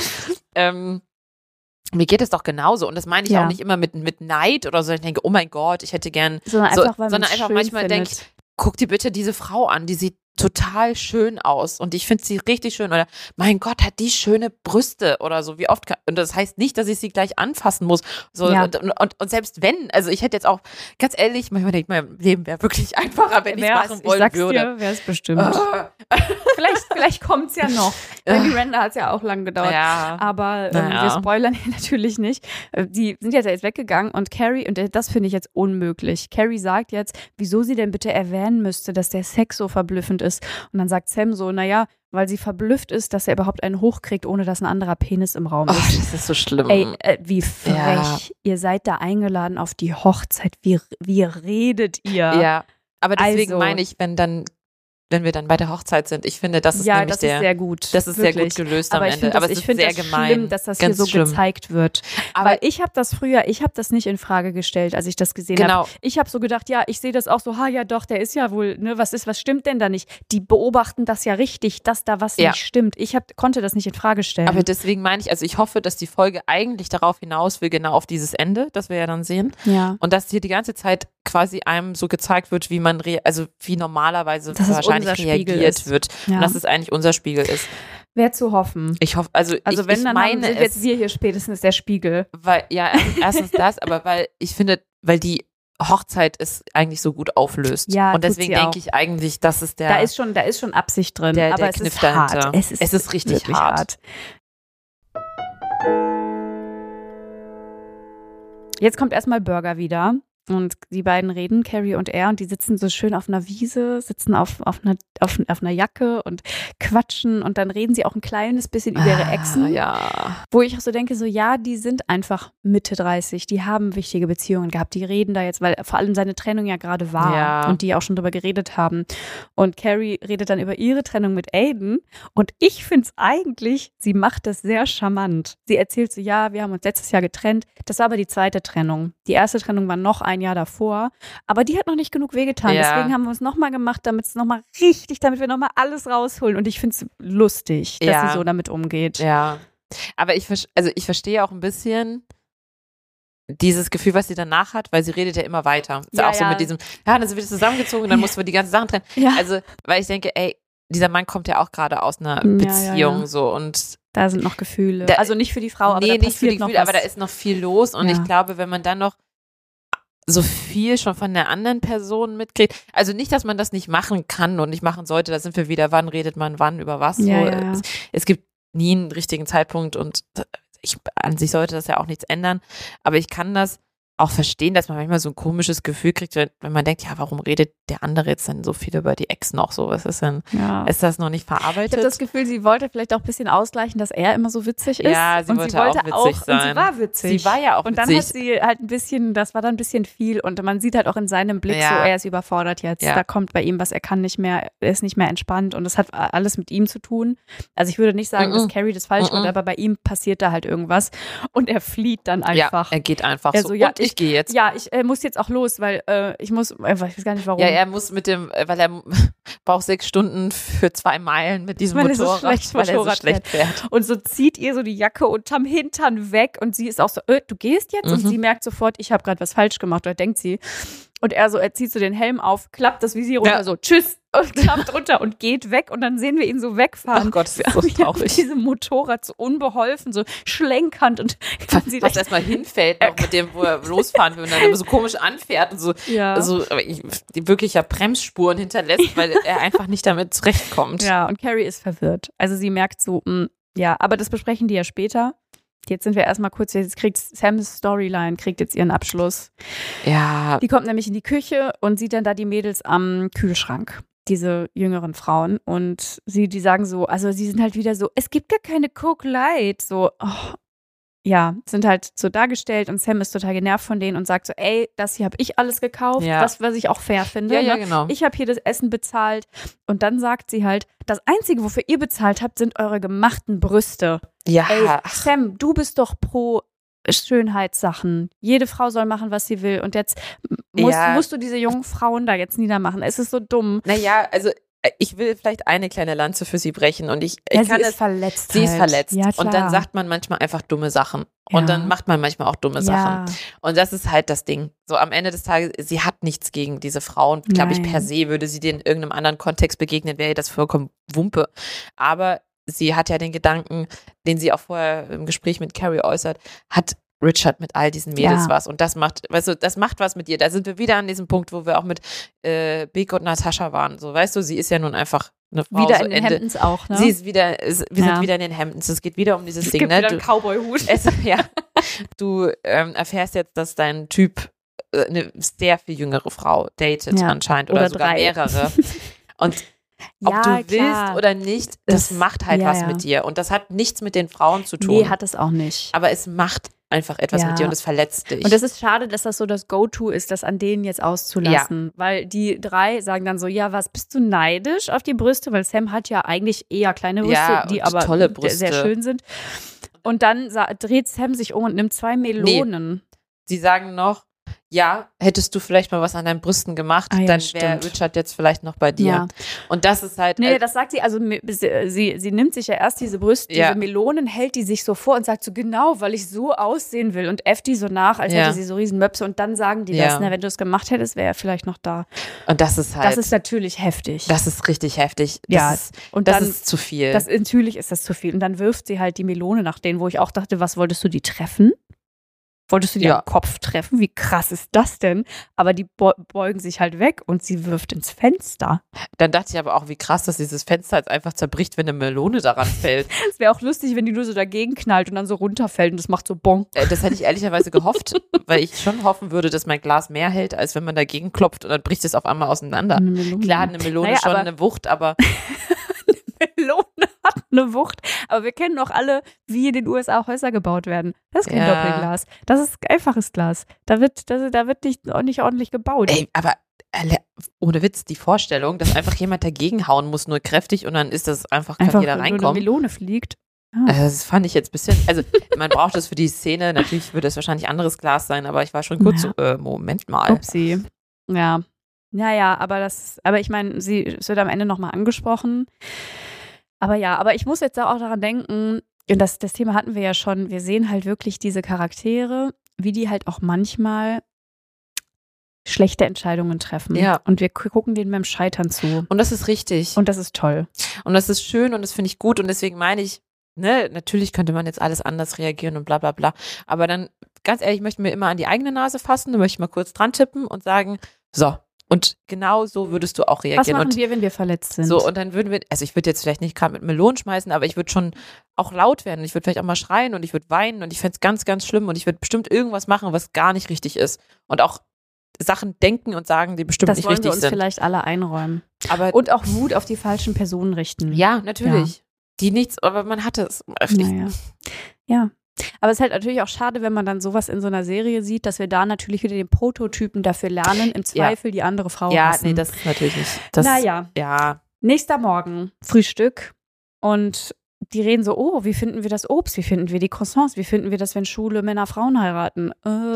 B: Mir geht es doch genauso. Und das meine ich auch nicht immer mit Neid oder so. Ich denke, oh mein Gott, ich hätte gern.
A: Sondern einfach
B: manchmal denke ich, guck dir bitte diese Frau an, die sieht total schön aus und ich finde sie richtig schön oder mein Gott, hat die schöne Brüste oder so, wie oft und das heißt nicht, dass ich sie gleich anfassen muss so, und selbst wenn, also ich hätte jetzt auch, ganz ehrlich, manchmal denke ich, mein Leben wäre wirklich einfacher, wenn ich es machen wollen würde.
A: Wäre es bestimmt. Vielleicht kommt es ja noch. Bei Miranda hat es ja auch lang gedauert, aber wir spoilern hier natürlich nicht. Die sind jetzt weggegangen und Carrie, und das finde ich jetzt unmöglich, Carrie sagt jetzt, wieso sie denn bitte erwähnen müsste, dass der Sex so verblüffend ist. Und dann sagt Sam so, naja, weil sie verblüfft ist, dass er überhaupt einen hochkriegt, ohne dass ein anderer Penis im Raum ist.
B: Oh, das ist so schlimm.
A: Ey, wie frech. Ja. Ihr seid da eingeladen auf die Hochzeit. Wie redet ihr?
B: Ja, aber deswegen meine ich, wenn wir dann bei der Hochzeit sind. Ich finde, das ist nämlich
A: ist sehr gut.
B: Das ist wirklich sehr gut gelöst am Ende. Aber es ist sehr gemein.
A: Schlimm, dass das hier so gezeigt wird. Aber weil ich habe das nicht in Frage gestellt, als ich das gesehen habe. Ich habe so gedacht, ja, ich sehe das auch so, doch, der ist ja wohl, ne, was stimmt denn da nicht? Die beobachten das ja richtig, dass da was nicht stimmt. Ich konnte das nicht in Frage stellen.
B: Aber deswegen meine ich, also ich hoffe, dass die Folge eigentlich darauf hinaus will, genau auf dieses Ende, das wir ja dann sehen.
A: Ja.
B: Und dass hier die ganze Zeit quasi einem so gezeigt wird, wie man, wie normalerweise
A: das
B: wahrscheinlich reagiert wird. Ja. Und dass es eigentlich unser Spiegel ist.
A: Wäre zu hoffen.
B: Ich hoffe, also
A: wenn,
B: ich
A: dann
B: meine
A: sind jetzt wir hier spätestens der Spiegel.
B: Weil, erstens das, aber weil ich finde, weil die Hochzeit es eigentlich so gut auflöst.
A: Ja,
B: und deswegen denke ich eigentlich, dass es
A: Da ist schon Absicht drin, aber
B: der
A: es
B: Kniff
A: ist
B: dahinter.
A: hart.
B: Es ist richtig hart.
A: Jetzt kommt erstmal Burger wieder. Und die beiden reden, Carrie und er, und die sitzen so schön auf einer Wiese, sitzen auf einer Jacke und quatschen. Und dann reden sie auch ein kleines bisschen über ihre Exen.
B: Ja.
A: Wo ich auch so denke, so ja, die sind einfach Mitte 30, die haben wichtige Beziehungen gehabt, die reden da jetzt, weil vor allem seine Trennung ja gerade war und die auch schon drüber geredet haben. Und Carrie redet dann über ihre Trennung mit Aiden. Und ich finde es eigentlich, sie macht das sehr charmant. Sie erzählt so, ja, wir haben uns letztes Jahr getrennt. Das war aber die zweite Trennung. Die erste Trennung war noch ein Jahr davor, aber die hat noch nicht genug wehgetan.
B: Ja.
A: Deswegen haben wir es nochmal gemacht, damit wir nochmal alles rausholen. Und ich finde es lustig, dass sie so damit umgeht.
B: Ja, aber ich verstehe auch ein bisschen dieses Gefühl, was sie danach hat, weil sie redet ja immer weiter.
A: Ja,
B: auch so mit diesem, dann sind wir zusammengezogen, dann mussten wir die ganzen Sachen trennen.
A: Ja.
B: Also, weil ich denke, ey, dieser Mann kommt ja auch gerade aus einer Beziehung so und
A: da sind noch Gefühle. Also nicht für die Frau, aber da
B: nicht für die
A: noch
B: Gefühle,
A: was.
B: aber da ist noch viel los und ich glaube, wenn man dann noch so viel schon von der anderen Person mitkriegt. Also nicht, dass man das nicht machen kann und nicht machen sollte. Da sind wir wieder, wann redet man wann über was. Es gibt nie einen richtigen Zeitpunkt und an sich sollte das ja auch nichts ändern. Aber ich kann das auch verstehen, dass man manchmal so ein komisches Gefühl kriegt, wenn man denkt, ja, warum redet der andere jetzt denn so viel über die Ex noch so? Was ist denn? Ja. Ist das noch nicht verarbeitet?
A: Ich habe das Gefühl, sie wollte vielleicht auch ein bisschen ausgleichen, dass er immer so witzig ist.
B: Ja, sie wollte auch witzig sein.
A: Und sie war witzig.
B: Sie war ja auch witzig.
A: Und dann hat sie halt ein bisschen, das war dann ein bisschen viel und man sieht halt auch in seinem Blick so, er ist überfordert jetzt. Ja. Da kommt bei ihm was, er kann nicht mehr, er ist nicht mehr entspannt und das hat alles mit ihm zu tun. Also ich würde nicht sagen, dass Carrie das falsch macht, aber bei ihm passiert da halt irgendwas und er flieht dann einfach.
B: Ja, er geht einfach so.
A: Ja,
B: und ich gehe jetzt.
A: Ja, ich muss jetzt auch los, weil ich weiß gar nicht warum.
B: Ja, er muss weil er braucht 6 Stunden für 2 Meilen mit diesem Motorrad, weil er so schlecht fährt.
A: Und so zieht ihr so die Jacke unterm Hintern weg und sie ist auch so, du gehst jetzt? Und sie merkt sofort, ich habe gerade was falsch gemacht, oder denkt sie. Und er zieht so den Helm auf, klappt das Visier runter, so tschüss und klappt runter und geht weg und dann sehen wir ihn so wegfahren.
B: Ach Gott, das ist so traurig.
A: Mit diesem Motorrad so unbeholfen, so schlenkernd und
B: was erstmal hinfällt noch mit dem, wo er losfahren will und dann immer so komisch anfährt und so, die wirklicher Bremsspuren hinterlässt, weil er einfach nicht damit zurechtkommt.
A: Ja, und Carrie ist verwirrt. Also sie merkt so, aber das besprechen die ja später. Jetzt sind wir erstmal kurz, jetzt kriegt Sams Storyline, jetzt ihren Abschluss.
B: Ja.
A: Die kommt nämlich in die Küche und sieht dann da die Mädels am Kühlschrank, diese jüngeren Frauen. Und die sagen so, also sie sind halt wieder so, es gibt gar keine Coke Light. So, sind halt so dargestellt und Sam ist total genervt von denen und sagt so, ey, das hier habe ich alles gekauft, das, was ich auch fair finde.
B: Ja, genau.
A: Ich habe hier das Essen bezahlt. Und dann sagt sie halt, das Einzige, wofür ihr bezahlt habt, sind eure gemachten Brüste.
B: Ja.
A: Ey, Sam, du bist doch pro Schönheitssachen. Jede Frau soll machen, was sie will. Und jetzt musst du diese jungen Frauen da jetzt niedermachen. Es ist so dumm.
B: Naja, also ich will vielleicht eine kleine Lanze für sie brechen und ich
A: sie
B: kann
A: ist verletzt.
B: Sie ist verletzt.
A: Ja,
B: und dann sagt man manchmal einfach dumme Sachen. Und dann macht man manchmal auch dumme Sachen. Und das ist halt das Ding. So am Ende des Tages, sie hat nichts gegen diese Frauen. Glaube ich, per se würde sie denen in irgendeinem anderen Kontext begegnen, wäre ihr das vollkommen Wumpe. Aber sie hat ja den Gedanken, den sie auch vorher im Gespräch mit Carrie äußert, hat Richard mit all diesen Mädels was. Und das macht, weißt du, das macht was mit ihr. Da sind wir wieder an diesem Punkt, wo wir auch mit Big und Natascha waren. So, weißt du, sie ist ja nun einfach eine Frau.
A: Wieder
B: so
A: in den Hamptons auch, ne?
B: Wir sind wieder in den Hamptons. Es geht wieder um dieses Ding, ne?
A: Wieder einen Cowboy-Hut.
B: Du erfährst jetzt, dass dein Typ eine sehr viel jüngere Frau datet anscheinend oder sogar 3. mehrere. Und ob du willst oder nicht, das macht halt was mit dir. Und das hat nichts mit den Frauen zu tun.
A: Nee, hat es auch nicht.
B: Aber es macht einfach etwas mit dir und es verletzt dich.
A: Und das ist schade, dass das so das Go-To ist, das an denen jetzt auszulassen. Weil die 3 sagen dann so, ja, was, bist du neidisch auf die Brüste? Weil Sam hat ja eigentlich eher kleine Brüste, die aber
B: tolle Brüste.
A: Sehr schön sind. Und dann dreht Sam sich um und nimmt 2 Melonen.
B: Nee. Sie sagen noch, ja, hättest du vielleicht mal was an deinen Brüsten gemacht, dann wäre Richard jetzt vielleicht noch bei dir. Ja. Und das ist halt.
A: Nee, das sagt sie, also sie nimmt sich ja erst diese Brüste, diese Melonen, hält die sich so vor und sagt so, genau, weil ich so aussehen will und die so nach, als hätte sie so riesen Möpse und dann sagen die das, ne, wenn du es gemacht hättest, wäre er vielleicht noch da.
B: Und das ist halt.
A: Das ist natürlich heftig.
B: Das ist richtig heftig. Das ist zu viel.
A: Natürlich ist das zu viel. Und dann wirft sie halt die Melone nach denen, wo ich auch dachte, was wolltest du die treffen? Wolltest du die am Kopf treffen? Wie krass ist das denn? Aber die beugen sich halt weg und sie wirft ins Fenster.
B: Dann dachte ich aber auch, wie krass, dass dieses Fenster jetzt einfach zerbricht, wenn eine Melone daran fällt.
A: Es wäre auch lustig, wenn die nur so dagegen knallt und dann so runterfällt und das macht so Bonk.
B: Das hätte ich ehrlicherweise gehofft, weil ich schon hoffen würde, dass mein Glas mehr hält, als wenn man dagegen klopft und dann bricht es auf einmal auseinander. Klar, eine Melone schon eine Wucht, aber
A: Melone hat eine Wucht. Aber wir kennen doch alle, wie in den USA Häuser gebaut werden. Das ist kein Doppelglas. Das ist einfaches Glas. Da wird nicht ordentlich gebaut.
B: Ey, aber ohne Witz, die Vorstellung, dass einfach jemand dagegen hauen muss, nur kräftig und dann ist das kann jeder reinkommen.
A: Nur eine Melone fliegt.
B: Das fand ich jetzt ein bisschen, also man braucht das für die Szene, natürlich würde es wahrscheinlich anderes Glas sein, aber ich war schon kurz so, Moment mal.
A: Upsi. Ja. Ja, aber ich meine, es wird am Ende nochmal angesprochen. Aber ich muss jetzt auch daran denken, und das Thema hatten wir ja schon, wir sehen halt wirklich diese Charaktere, wie die halt auch manchmal schlechte Entscheidungen treffen.
B: Ja.
A: Und wir gucken denen beim Scheitern zu.
B: Und das ist richtig.
A: Und das ist toll.
B: Und das ist schön und das finde ich gut und deswegen meine ich, natürlich könnte man jetzt alles anders reagieren und bla bla bla. Aber dann, ganz ehrlich, ich möchte mir immer an die eigene Nase fassen, dann möchte ich mal kurz dran tippen und sagen, so. Und genau so würdest du auch reagieren.
A: Was machen wir, wenn wir verletzt sind?
B: So, und dann würden wir, also ich würde jetzt vielleicht nicht gerade mit Melonen schmeißen, aber ich würde schon auch laut werden. Ich würde vielleicht auch mal schreien und ich würde weinen und ich fände es ganz, ganz schlimm und ich würde bestimmt irgendwas machen, was gar nicht richtig ist. Und auch Sachen denken und sagen, die bestimmt nicht richtig sind. Das wollen wir uns
A: vielleicht alle einräumen.
B: Und
A: auch Wut auf die falschen Personen richten.
B: Ja, natürlich. Ja. Die nichts, aber man hatte es.
A: Naja. Ja. Aber es ist halt natürlich auch schade, wenn man dann sowas in so einer Serie sieht, dass wir da natürlich wieder den Prototypen dafür lernen, im Zweifel die andere Frau hassen.
B: Ja, nee, das ist natürlich nicht.
A: Ja. Nächster Morgen, Frühstück und die reden so, wie finden wir das Obst, wie finden wir die Croissants, wie finden wir das, wenn Schwule Männer Frauen heiraten?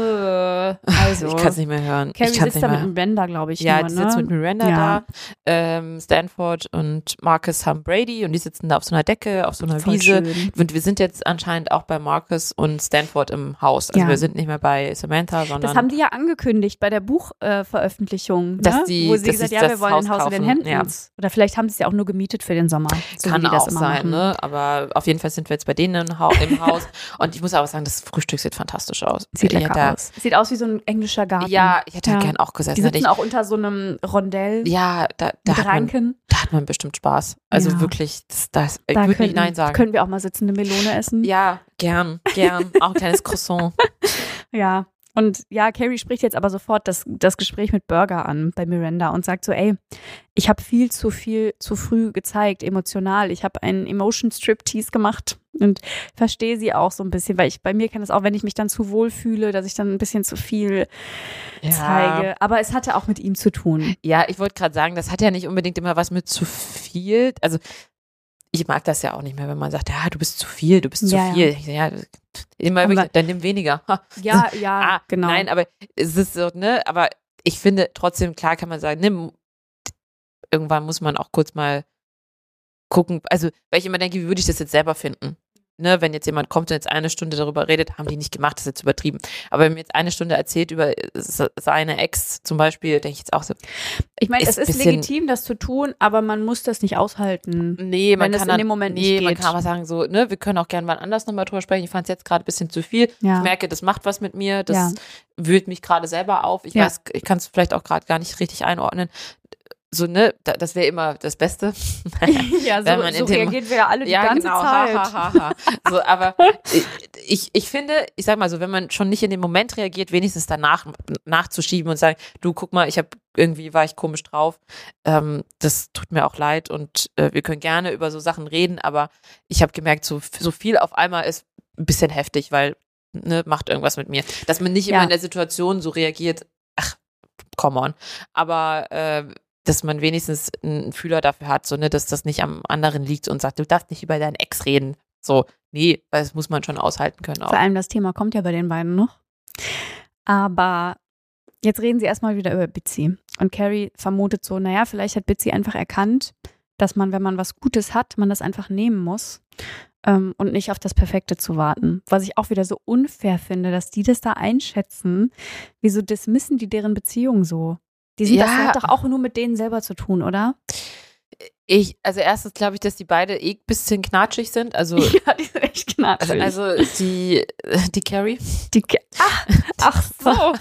A: Also.
B: Ich kann es nicht mehr hören.
A: Carrie sitzt da mit Miranda, glaube ich.
B: Ja, die sitzt mit Miranda da. Stanford und Marcus haben Brady und die sitzen da auf so einer Decke, auf so einer Wiese.
A: Schön.
B: Und wir sind jetzt anscheinend auch bei Marcus und Stanford im Haus. Also wir sind nicht mehr bei Samantha, sondern.
A: Das haben die ja angekündigt bei der Buchveröffentlichung.
B: Wo
A: sie gesagt haben, wir wollen ein Haus in den Hamptons. Ja. Oder vielleicht haben sie es ja auch nur gemietet für den Sommer. So
B: kann
A: wie die das
B: auch
A: immer
B: sein,
A: machen.
B: ne? Aber auf jeden Fall sind wir jetzt bei denen im Haus. Und ich muss aber sagen, das Frühstück sieht fantastisch aus.
A: Sieht lecker aus. Sieht aus wie so ein englischer Garten.
B: Ja, ich hätte gern auch gesessen.
A: Die sitzen auch unter so einem Rondell.
B: Ja, da hat man bestimmt Spaß. Also wirklich, ich würde nicht Nein sagen.
A: Können wir auch mal sitzen, eine Melone essen?
B: Ja, gern. Auch ein kleines Croissant.
A: Ja. Und ja, Carrie spricht jetzt aber sofort das Gespräch mit Burger an bei Miranda und sagt so, ich habe viel zu früh gezeigt, emotional. Ich habe einen Emotion-Striptease gemacht und verstehe sie auch so ein bisschen, weil bei mir kann das auch, wenn ich mich dann zu wohl fühle, dass ich dann ein bisschen zu viel zeige. Aber es hatte auch mit ihm zu tun.
B: Ja, ich wollte gerade sagen, das hat ja nicht unbedingt immer was mit zu viel. Also ich mag das ja auch nicht mehr, wenn man sagt, ja, du bist zu viel. Ja, immer wirklich, dann nimm weniger.
A: Ja, genau.
B: Nein, aber es ist so, aber ich finde trotzdem, klar kann man sagen, irgendwann muss man auch kurz mal gucken, also, weil ich immer denke, wie würde ich das jetzt selber finden? Wenn jetzt jemand kommt und jetzt eine Stunde darüber redet, haben die nicht gemacht, das ist jetzt übertrieben. Aber wenn mir jetzt eine Stunde erzählt über seine Ex zum Beispiel, denke ich jetzt auch so.
A: Ich meine, es ist legitim, das zu tun, aber man muss das nicht aushalten.
B: Nee, man kann
A: in dem Moment nicht geht.
B: Man kann aber sagen so, wir können auch gerne mal anders nochmal drüber sprechen. Ich fand es jetzt gerade ein bisschen zu viel.
A: Ja.
B: Ich merke, das macht was mit mir, das wühlt mich gerade selber auf. Ich weiß, ich kann es vielleicht auch gerade gar nicht richtig einordnen. So, das wäre immer das Beste.
A: Ja, so reagieren wir ja alle die ganze Zeit.
B: So, aber ich finde, ich sag mal so, wenn man schon nicht in dem Moment reagiert, wenigstens danach nachzuschieben und sagen, du, guck mal, war ich komisch drauf. Das tut mir auch leid und wir können gerne über so Sachen reden, aber ich habe gemerkt, so viel auf einmal ist ein bisschen heftig, weil, macht irgendwas mit mir. Dass man nicht immer in der Situation so reagiert, ach, come on. Aber dass man wenigstens einen Fühler dafür hat, so, dass das nicht am anderen liegt und sagt, du darfst nicht über deinen Ex reden. So, nee, weil das muss man schon aushalten können auch.
A: Vor allem das Thema kommt ja bei den beiden noch. Aber jetzt reden sie erstmal wieder über Bitsy. Und Carrie vermutet so, vielleicht hat Bitsy einfach erkannt, dass man, wenn man was Gutes hat, man das einfach nehmen muss und nicht auf das Perfekte zu warten. Was ich auch wieder so unfair finde, dass die das da einschätzen. Wieso dismissen die deren Beziehung so? Das hat doch auch nur mit denen selber zu tun, oder?
B: Also erstens glaube ich, dass die beide ein bisschen knatschig sind. Also,
A: Ja, die sind echt knatschig.
B: also die Carrie.
A: Ach so.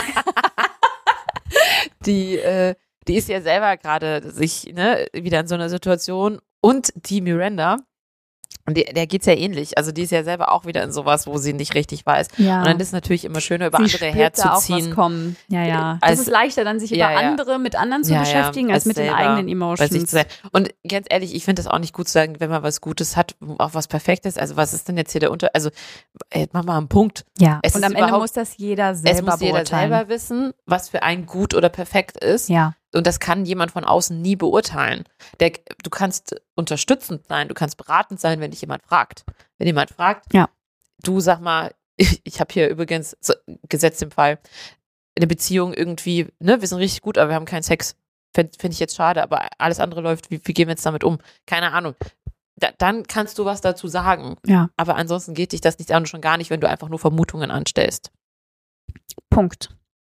B: Die ist ja selber gerade sich wieder in so einer Situation. Und die Miranda, und der geht's ja ähnlich. Also die ist ja selber auch wieder in sowas, wo sie nicht richtig weiß.
A: Ja.
B: Und dann ist es natürlich immer schöner, über
A: Sie
B: andere
A: spürt da auch
B: herzuziehen.
A: was kommen. Ja.
B: Als-
A: Das ist leichter, dann sich über andere, mit anderen zu beschäftigen, als mit den
B: selber
A: eigenen
B: bei sich
A: Emotions.
B: zu sein. Und ganz ehrlich, ich finde das auch nicht gut zu sagen, wenn man was Gutes hat, auch was Perfektes. Also was ist denn jetzt hier der Also mach mal einen Punkt.
A: Ja,
B: Es
A: und
B: ist
A: am Ende
B: überhaupt-
A: muss das jeder selber
B: Es muss jeder
A: beurteilen.
B: selber wissen, was für einen gut oder perfekt ist.
A: Ja,
B: Und das kann jemand von außen nie beurteilen. Du kannst unterstützend sein, du kannst beratend sein, wenn dich jemand fragt. Wenn jemand fragt,
A: Ja.
B: du sag mal, ich habe hier übrigens, gesetzt im Fall, eine Beziehung irgendwie, wir sind richtig gut, aber wir haben keinen Sex. Finde ich jetzt schade, aber alles andere läuft, wie gehen wir jetzt damit um? Keine Ahnung. Dann kannst du was dazu sagen.
A: ja,
B: Aber ansonsten geht dich das nicht an und schon gar nicht, wenn du einfach nur Vermutungen anstellst.
A: Punkt.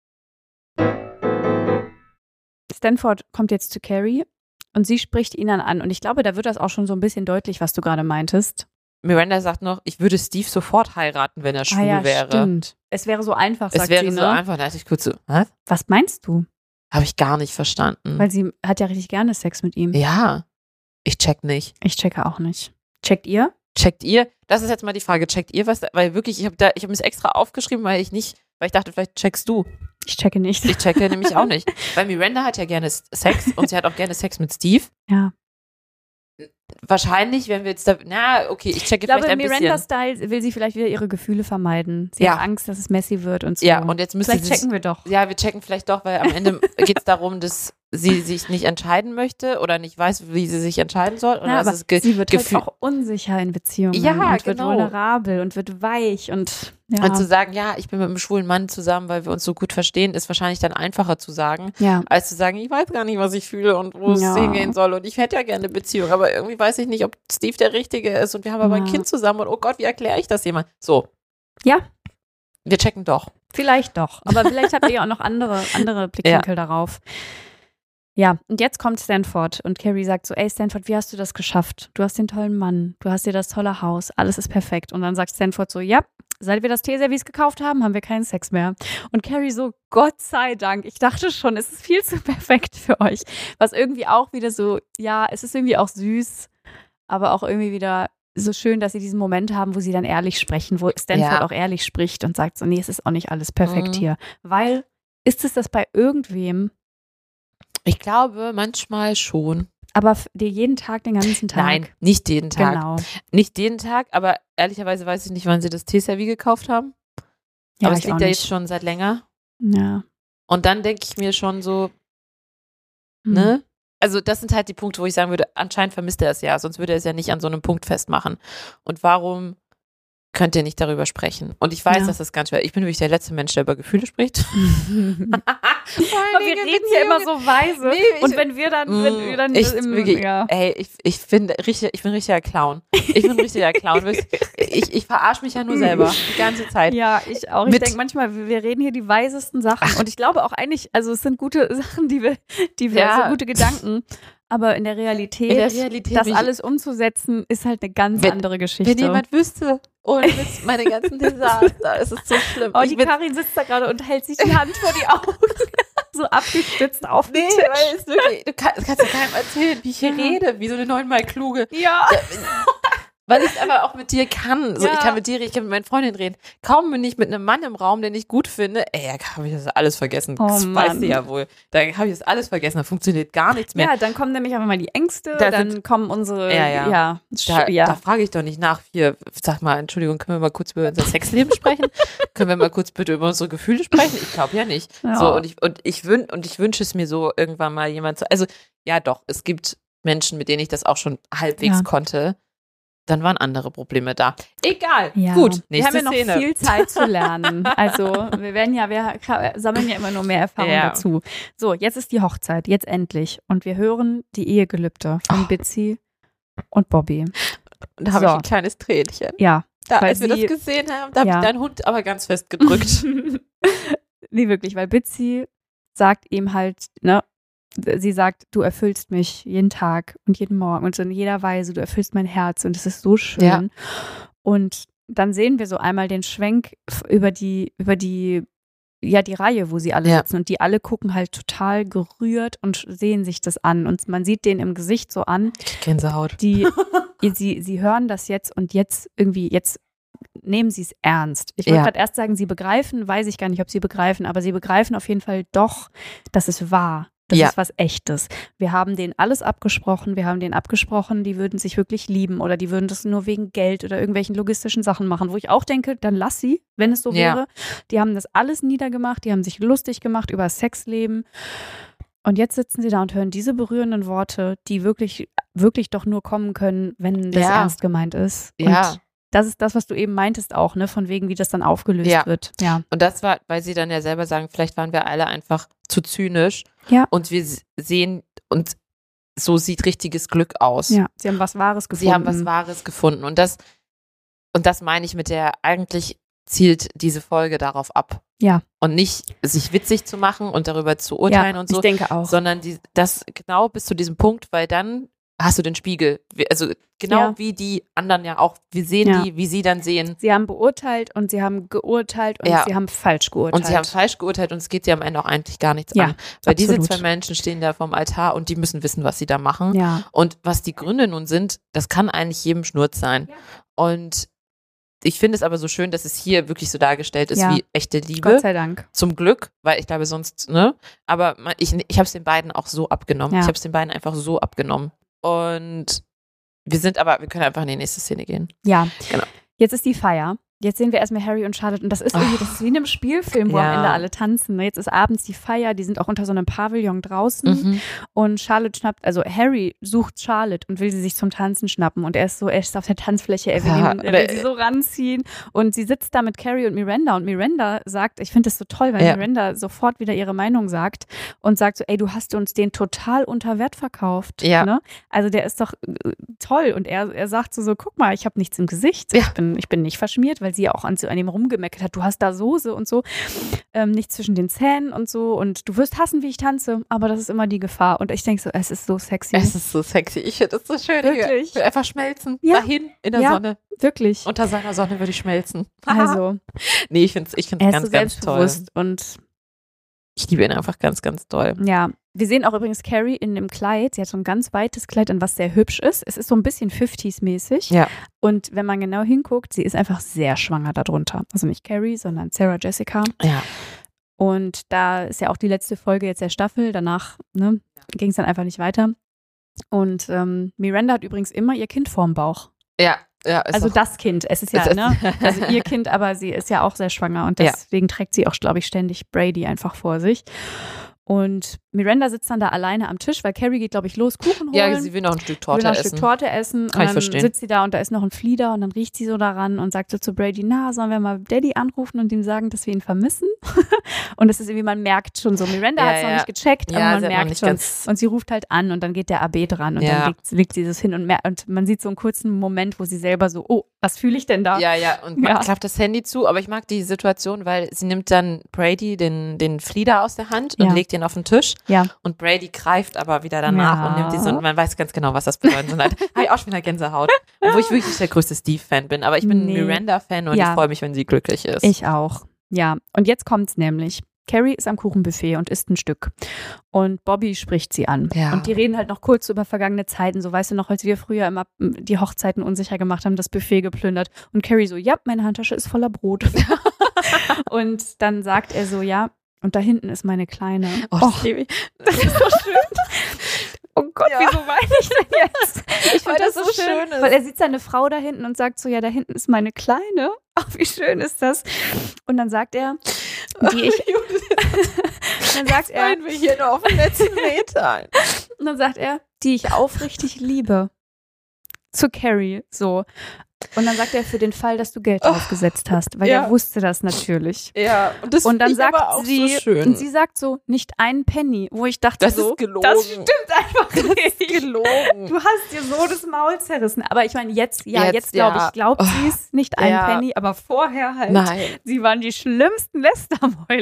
A: Stanford kommt jetzt zu Carrie und sie spricht ihn dann an. Und ich glaube, da wird das auch schon so ein bisschen deutlich, was du gerade meintest.
B: Miranda sagt noch, ich würde Steve sofort heiraten, wenn er schwul wäre.
A: Stimmt. Es wäre so einfach, sagt
B: Es wäre
A: sie,
B: so
A: ne?
B: einfach, da dachte ich kurz so, was?
A: Was meinst du?
B: Habe ich gar nicht verstanden.
A: Weil sie hat ja richtig gerne Sex mit ihm.
B: Ja, ich check nicht.
A: Ich checke auch nicht. Checkt ihr?
B: Checkt ihr? Das ist jetzt mal die Frage, checkt ihr was? Weil wirklich, ich habe mir es extra aufgeschrieben, weil ich dachte, vielleicht checkst du.
A: Ich checke nicht.
B: Ich checke nämlich auch nicht. Weil Miranda hat ja gerne Sex und sie hat auch gerne Sex mit Steve.
A: Ja.
B: Wahrscheinlich, wenn wir jetzt okay, ich checke
A: Ich glaube,
B: vielleicht ein bisschen.
A: Miranda-Style will sie vielleicht wieder ihre Gefühle vermeiden. Sie
B: Ja.
A: hat Angst, dass es messy wird und so.
B: Ja, und jetzt müssen
A: vielleicht
B: sie
A: checken wir doch.
B: Ja, wir checken vielleicht doch, weil am Ende geht es darum, dass sie sich nicht entscheiden möchte oder nicht weiß, wie sie sich entscheiden soll. Oder
A: Ja,
B: dass
A: aber
B: es
A: sie wird
B: Gefühl
A: halt auch unsicher in Beziehungen
B: Ja,
A: und wird
B: genau.
A: vulnerabel und wird weich und ja.
B: Und zu sagen, ja, ich bin mit einem schwulen Mann zusammen, weil wir uns so gut verstehen, ist wahrscheinlich dann einfacher zu sagen,
A: ja.
B: als zu sagen, ich weiß gar nicht, was ich fühle und wo es
A: Ja.
B: hingehen soll. Und ich hätte ja gerne eine Beziehung, aber irgendwie weiß ich nicht, ob Steve der Richtige ist und wir haben aber ein
A: Ja.
B: Kind zusammen und oh Gott, wie erkläre ich das jemand? So.
A: Ja.
B: Wir checken doch.
A: Vielleicht doch. Aber vielleicht habt ihr ja auch noch andere Blickwinkel darauf. Ja, und jetzt kommt Stanford und Carrie sagt so, ey Stanford, wie hast du das geschafft? Du hast den tollen Mann, du hast dir das tolle Haus, alles ist perfekt. Und dann sagt Stanford so, ja, seit wir das Teeservice gekauft haben, haben wir keinen Sex mehr. Und Carrie so, Gott sei Dank, ich dachte schon, es ist viel zu perfekt für euch. Was irgendwie auch wieder so, ja, es ist irgendwie auch süß, aber auch irgendwie wieder so schön, dass sie diesen Moment haben, wo sie dann ehrlich sprechen, wo Stanford auch ehrlich spricht und sagt so, nee, es ist auch nicht alles perfekt hier. Weil, ist es das bei irgendwem?
B: Ich glaube, manchmal schon.
A: Aber dir jeden Tag, den ganzen Tag?
B: Nein, nicht jeden Tag.
A: Genau.
B: Nicht jeden Tag, aber ehrlicherweise weiß ich nicht, wann sie das Teeservice gekauft haben.
A: Ja,
B: aber es
A: ich
B: liegt
A: auch
B: ja
A: nicht.
B: jetzt schon seit länger.
A: Ja.
B: Und dann denke ich mir schon so, ne? Also das sind halt die Punkte, wo ich sagen würde, anscheinend vermisst er es ja, sonst würde er es ja nicht an so einem Punkt festmachen. Und warum könnt ihr nicht darüber sprechen? Und ich weiß,
A: Ja.
B: dass das ganz schwer. Ich bin nämlich der letzte Mensch, der über Gefühle spricht.
A: Aber wir reden hier immer so weise.
B: Nee,
A: und wenn wir dann,
B: ich bin richtiger Clown. Ich bin ein richtiger Clown. Ich verarsche mich ja nur selber die ganze Zeit.
A: Ja, ich auch. Ich denke manchmal, wir reden hier die weisesten Sachen. Und ich glaube auch eigentlich, also es sind gute Sachen, die wir so gute Gedanken. Aber in der Realität, das alles umzusetzen, ist halt eine ganz andere Geschichte.
B: Wenn jemand wüsste, ohne Witz, meine ganzen Desaster, es ist so schlimm.
A: Oh, die Karin sitzt da gerade und hält sich die Hand vor die Augen. So abgestützt auf den Tisch.
B: Weil es wirklich, du kannst ja keinem erzählen, wie ich hier rede, wie so eine 9-mal kluge.
A: Ja.
B: Weil ich es aber auch mit dir kann. So,
A: Ja.
B: ich kann mit dir reden, ich kann mit meinen Freundinnen reden. Kaum bin ich mit einem Mann im Raum, den ich gut finde, da habe ich das alles vergessen.
A: Oh,
B: Das
A: Mann.
B: weißt du ja wohl. Da habe ich das alles vergessen, da funktioniert gar nichts mehr.
A: Ja, dann kommen nämlich einfach mal die Ängste,
B: Da
A: dann
B: sind-
A: kommen unsere,
B: Da frage ich doch nicht nach, hier, sag mal, Entschuldigung, können wir mal kurz über unser Sexleben sprechen? Können wir mal kurz bitte über unsere Gefühle sprechen? Ich glaube ja nicht.
A: Ja.
B: So, und ich wünsche es mir so, irgendwann mal jemand zu, also, ja doch, es gibt Menschen, mit denen ich das auch schon halbwegs konnte. Dann waren andere Probleme da. Egal.
A: Ja.
B: Gut,
A: wir haben
B: nächste
A: ja noch
B: Szene.
A: viel Zeit zu lernen. Also wir sammeln ja immer nur mehr Erfahrung dazu. So, jetzt ist die Hochzeit, jetzt endlich. Und wir hören die Ehegelübde von Bitsy und Bobby.
B: Und da habe ich ein kleines Tränchen.
A: Ja.
B: Da,
A: weil
B: als wir das
A: sie-
B: gesehen haben, da habe ich deinen Hund aber ganz fest gedrückt.
A: Nee, wirklich, weil Bitsy sagt ihm halt, ne, sie sagt, du erfüllst mich jeden Tag und jeden Morgen und so in jeder Weise, du erfüllst mein Herz und es ist so schön.
B: Ja.
A: Und dann sehen wir so einmal den Schwenk über die Reihe, wo sie alle sitzen und die alle gucken halt total gerührt und sehen sich das an und man sieht denen im Gesicht so an.
B: Gänsehaut.
A: Sie hören das jetzt und jetzt nehmen sie es ernst. Ich wollte gerade erst sagen, sie begreifen, weiß ich gar nicht, ob sie begreifen, aber sie begreifen auf jeden Fall doch, dass es wahr. Das ist was Echtes. Wir haben denen alles abgesprochen. Die würden sich wirklich lieben oder die würden das nur wegen Geld oder irgendwelchen logistischen Sachen machen, wo ich auch denke, dann lass sie, wenn es so wäre. Die haben das alles niedergemacht, die haben sich lustig gemacht über Sexleben. Und jetzt sitzen sie da und hören diese berührenden Worte, die wirklich, wirklich doch nur kommen können, wenn das ernst gemeint ist.
B: Ja.
A: Und das ist das, was du eben meintest auch, ne, von wegen, wie das dann aufgelöst wird. Ja.
B: Und das war, weil sie dann ja selber sagen, vielleicht waren wir alle einfach zu zynisch.
A: Ja.
B: Und wir sehen, und so sieht richtiges Glück aus.
A: Ja, sie haben was Wahres
B: gefunden. Und das meine ich mit eigentlich zielt diese Folge darauf ab.
A: Ja.
B: Und nicht sich witzig zu machen und darüber zu urteilen und so.
A: Ich denke auch.
B: Sondern das genau bis zu diesem Punkt, weil dann hast du den Spiegel. Also wie die anderen ja auch. Wir sehen wie sie dann sehen.
A: Sie haben beurteilt und sie haben geurteilt und sie haben falsch geurteilt.
B: Und sie haben falsch geurteilt und es geht sie am Ende auch eigentlich gar nichts an. Weil diese zwei Menschen stehen da vorm Altar und die müssen wissen, was sie da machen.
A: Ja.
B: Und was die Gründe nun sind, das kann eigentlich jedem Schnurz sein. Ja. Und ich finde es aber so schön, dass es hier wirklich so dargestellt ist wie echte Liebe.
A: Gott sei Dank.
B: Zum Glück, weil ich glaube sonst, ne? Aber ich habe es den beiden auch so abgenommen.
A: Ja.
B: Ich habe es den beiden einfach so abgenommen. Und wir können einfach in die nächste Szene gehen.
A: Ja,
B: genau.
A: Jetzt ist die Feier. Jetzt sehen wir erstmal Harry und Charlotte und das ist irgendwie, das ist wie in einem Spielfilm, wo am Ende alle tanzen. Jetzt ist abends die Feier, die sind auch unter so einem Pavillon draußen und Harry sucht Charlotte und will sie sich zum Tanzen schnappen und er ist auf der Tanzfläche, er will sie so ranziehen und sie sitzt da mit Carrie und Miranda sagt, ich finde das so toll, weil Miranda sofort wieder ihre Meinung sagt und sagt so, ey, du hast uns den total unter Wert verkauft.
B: Ja.
A: Ne? Also der ist doch toll und er sagt so, guck mal, ich habe nichts im Gesicht, ich bin nicht verschmiert, weil sie ja auch an ihm rumgemeckert hat, du hast da Soße und so, nichts zwischen den Zähnen und so und du wirst hassen, wie ich tanze, aber das ist immer die Gefahr und ich denke so, es ist so sexy.
B: Es ist so sexy, ich finde das so schön.
A: Wirklich.
B: Ich will einfach schmelzen, dahin in der Sonne.
A: Wirklich.
B: Unter seiner Sonne würde ich schmelzen.
A: Also.
B: Nee, ich finde es ganz,
A: so
B: ganz toll.
A: Und
B: ich liebe ihn einfach ganz, ganz toll.
A: Ja, wir sehen auch übrigens Carrie in dem Kleid. Sie hat so ein ganz weites Kleid an, was sehr hübsch ist. Es ist so ein bisschen 50s-mäßig.
B: Ja.
A: Und wenn man genau hinguckt, sie ist einfach sehr schwanger darunter. Also nicht Carrie, sondern Sarah Jessica.
B: Ja.
A: Und da ist ja auch die letzte Folge jetzt der Staffel. Danach ging es dann einfach nicht weiter. Und Miranda hat übrigens immer ihr Kind vorm Bauch.
B: Ja. Ja,
A: also das Kind, es ist ja, also ihr Kind, aber sie ist ja auch sehr schwanger und deswegen trägt sie auch, glaube ich, ständig Brady einfach vor sich. Und Miranda sitzt dann da alleine am Tisch, weil Carrie geht, glaube ich, los, Kuchen holen.
B: Ja, sie will noch ein Stück Torte essen.
A: Und dann sitzt sie da und da ist noch ein Flieder und dann riecht sie so daran und sagt so zu Brady, sollen wir mal Daddy anrufen und ihm sagen, dass wir ihn vermissen? Und es ist irgendwie, man merkt schon so, Miranda hat es noch nicht gecheckt, aber man merkt schon. Und sie ruft halt an und dann geht der AB dran und dann legt sie das hin und man sieht so einen kurzen Moment, wo sie selber so, oh, was fühle ich denn da?
B: Ja, und man klappt das Handy zu, aber ich mag die Situation, weil sie nimmt dann Brady den Flieder aus der Hand und legt ihn auf den Tisch.
A: Ja.
B: Und Brady greift aber wieder danach und nimmt die so, und man weiß ganz genau, was das bedeutet. Und halt, habe ich auch schon wieder Gänsehaut. Obwohl ich wirklich der größte Steve-Fan bin. Aber ich bin ein Miranda-Fan und ich freue mich, wenn sie glücklich ist.
A: Ich auch. Ja, und jetzt kommt's nämlich. Carrie ist am Kuchenbuffet und isst ein Stück. Und Bobby spricht sie an. Ja. Und die reden halt noch kurz über vergangene Zeiten. So, weißt du noch, als wir früher immer die Hochzeiten unsicher gemacht haben, das Buffet geplündert. Und Carrie so, ja, meine Handtasche ist voller Brot. Und dann sagt er so, ja, und da hinten ist meine Kleine.
B: Oh,
A: das ist so schön. Oh Gott, wieso weine ich denn jetzt? Ich finde das so schön, weil er sieht seine Frau da hinten und sagt so, ja, da hinten ist meine Kleine. Ach, wie schön ist das? Und dann sagt er, dann sagt er,
B: wir hier nur auf den letzten Metern.
A: Und dann sagt er, die ich aufrichtig liebe. Zu Carrie, so. Und dann sagt er, für den Fall, dass du Geld draufgesetzt hast, weil er wusste das natürlich.
B: Ja,
A: und dann sagt sie,
B: so schön.
A: Und sie sagt so, nicht einen Penny, wo ich dachte
B: das ist gelogen.
A: Das stimmt einfach nicht.
B: Das ist gelogen.
A: Du hast dir so das Maul zerrissen. Aber ich meine, jetzt glaubt sie es, nicht einen Penny, aber vorher halt.
B: Nein.
A: Sie waren die schlimmsten Lästermäuler.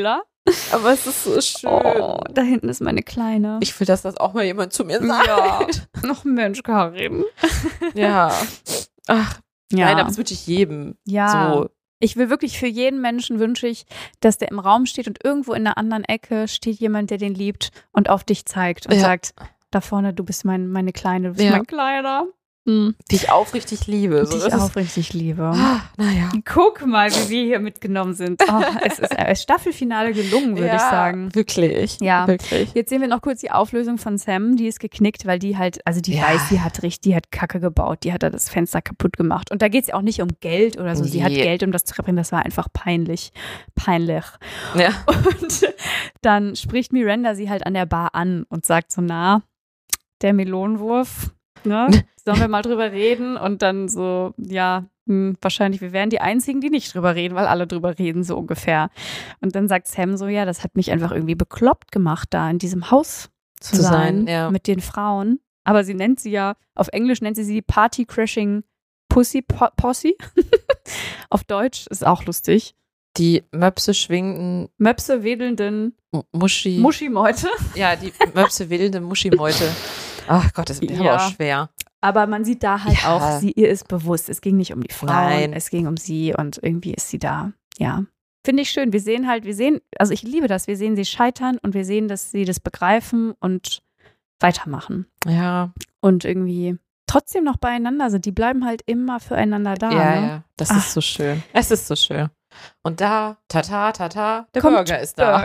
B: Aber es ist so schön.
A: Oh, da hinten ist meine Kleine.
B: Ich will, dass das auch mal jemand zu mir sagt.
A: Ja. Noch Mensch, Karin.
B: Ja. Ach,
A: Ja.
B: nein, aber das wünsche ich jedem.
A: Ja.
B: So.
A: Ich will wirklich für jeden Menschen wünsche ich, dass der im Raum steht und irgendwo in einer anderen Ecke steht jemand, der den liebt und auf dich zeigt und sagt, da vorne, du bist meine Kleine, du bist mein Kleiner.
B: Die ich aufrichtig liebe. So,
A: die ich aufrichtig liebe.
B: Naja.
A: Guck mal, wie wir hier mitgenommen sind. Oh, es ist ein Staffelfinale gelungen, würde ich sagen.
B: Wirklich.
A: Ja,
B: wirklich.
A: Jetzt sehen wir noch kurz die Auflösung von Sam. Die ist geknickt, weil die halt, also die weiß, die hat Kacke gebaut. Die hat da das Fenster kaputt gemacht. Und da geht es ja auch nicht um Geld oder so. Sie hat Geld, um das zu reparieren. Das war einfach peinlich. Peinlich.
B: Ja.
A: Und dann spricht Miranda sie halt an der Bar an und sagt so, der Melonenwurf, ne? Sollen wir mal drüber reden? Und dann so, wahrscheinlich, wir wären die Einzigen, die nicht drüber reden, weil alle drüber reden, so ungefähr. Und dann sagt Sam so, das hat mich einfach irgendwie bekloppt gemacht, da in diesem Haus zu sein mit den Frauen. Aber sie nennt sie ja, auf Englisch nennt sie die Party-Crashing Posse. Auf Deutsch ist auch lustig.
B: Die Möpse
A: wedelnden
B: Muschimeute. Ja, die Möpse wedelnde Muschimeute. Ach Gott, das ist aber auch schwer.
A: Aber man sieht da halt auch, ihr ist bewusst, es ging nicht um die Frauen, es ging um sie und irgendwie ist sie da. Ja, finde ich schön. Also ich liebe das, wir sehen sie scheitern und wir sehen, dass sie das begreifen und weitermachen.
B: Ja.
A: Und irgendwie trotzdem noch beieinander sind. Die bleiben halt immer füreinander da.
B: Ja, das ist so schön. Es ist so schön. Und da, der Burger ist da.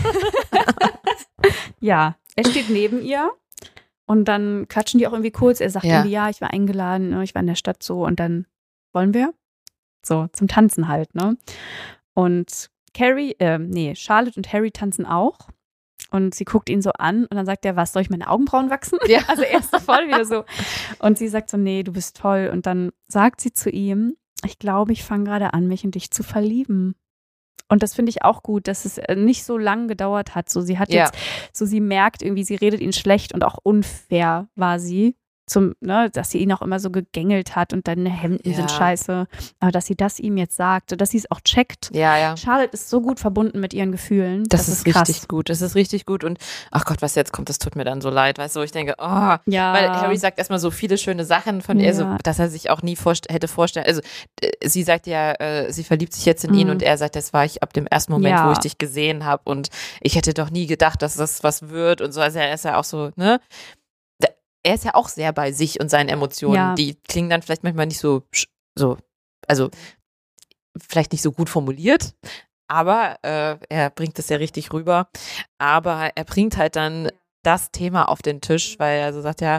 B: Ja, er steht neben ihr. Und dann quatschen die auch irgendwie kurz. Er sagt irgendwie, ich war eingeladen, ich war in der Stadt so. Und dann wollen wir so zum Tanzen halt, ne? Und Charlotte und Harry tanzen auch. Und sie guckt ihn so an und dann sagt er, was, soll ich meine Augenbrauen wachsen? Ja.
A: Also er ist voll wieder so. Und sie sagt so, nee, du bist toll. Und dann sagt sie zu ihm, ich glaube, ich fange gerade an, mich in dich zu verlieben. Und das finde ich auch gut, dass es nicht so lang gedauert hat. So, sie hat jetzt, sie merkt irgendwie, sie redet ihn schlecht und auch unfair war sie. Dass sie ihn auch immer so gegängelt hat und deine Hemden sind scheiße. Aber dass sie das ihm jetzt sagt, dass sie es auch checkt.
B: Ja.
A: Charlotte ist so gut verbunden mit ihren Gefühlen.
B: Das ist krass. Richtig gut. Das ist richtig gut. Und ach Gott, was jetzt kommt, das tut mir dann so leid. Weißt du, ich denke, weil Harry sagt erstmal so viele schöne Sachen von ihr, so, dass er sich auch nie hätte vorstellen. Also sie sagt sie verliebt sich jetzt in ihn und er sagt, das war ich ab dem ersten Moment, wo ich dich gesehen habe und ich hätte doch nie gedacht, dass das was wird und so. Also er ist ja auch so, ne? Er ist ja auch sehr bei sich und seinen Emotionen. Ja. Die klingen dann vielleicht manchmal nicht so, also vielleicht nicht so gut formuliert, aber er bringt das ja richtig rüber. Aber er bringt halt dann das Thema auf den Tisch, weil er so sagt,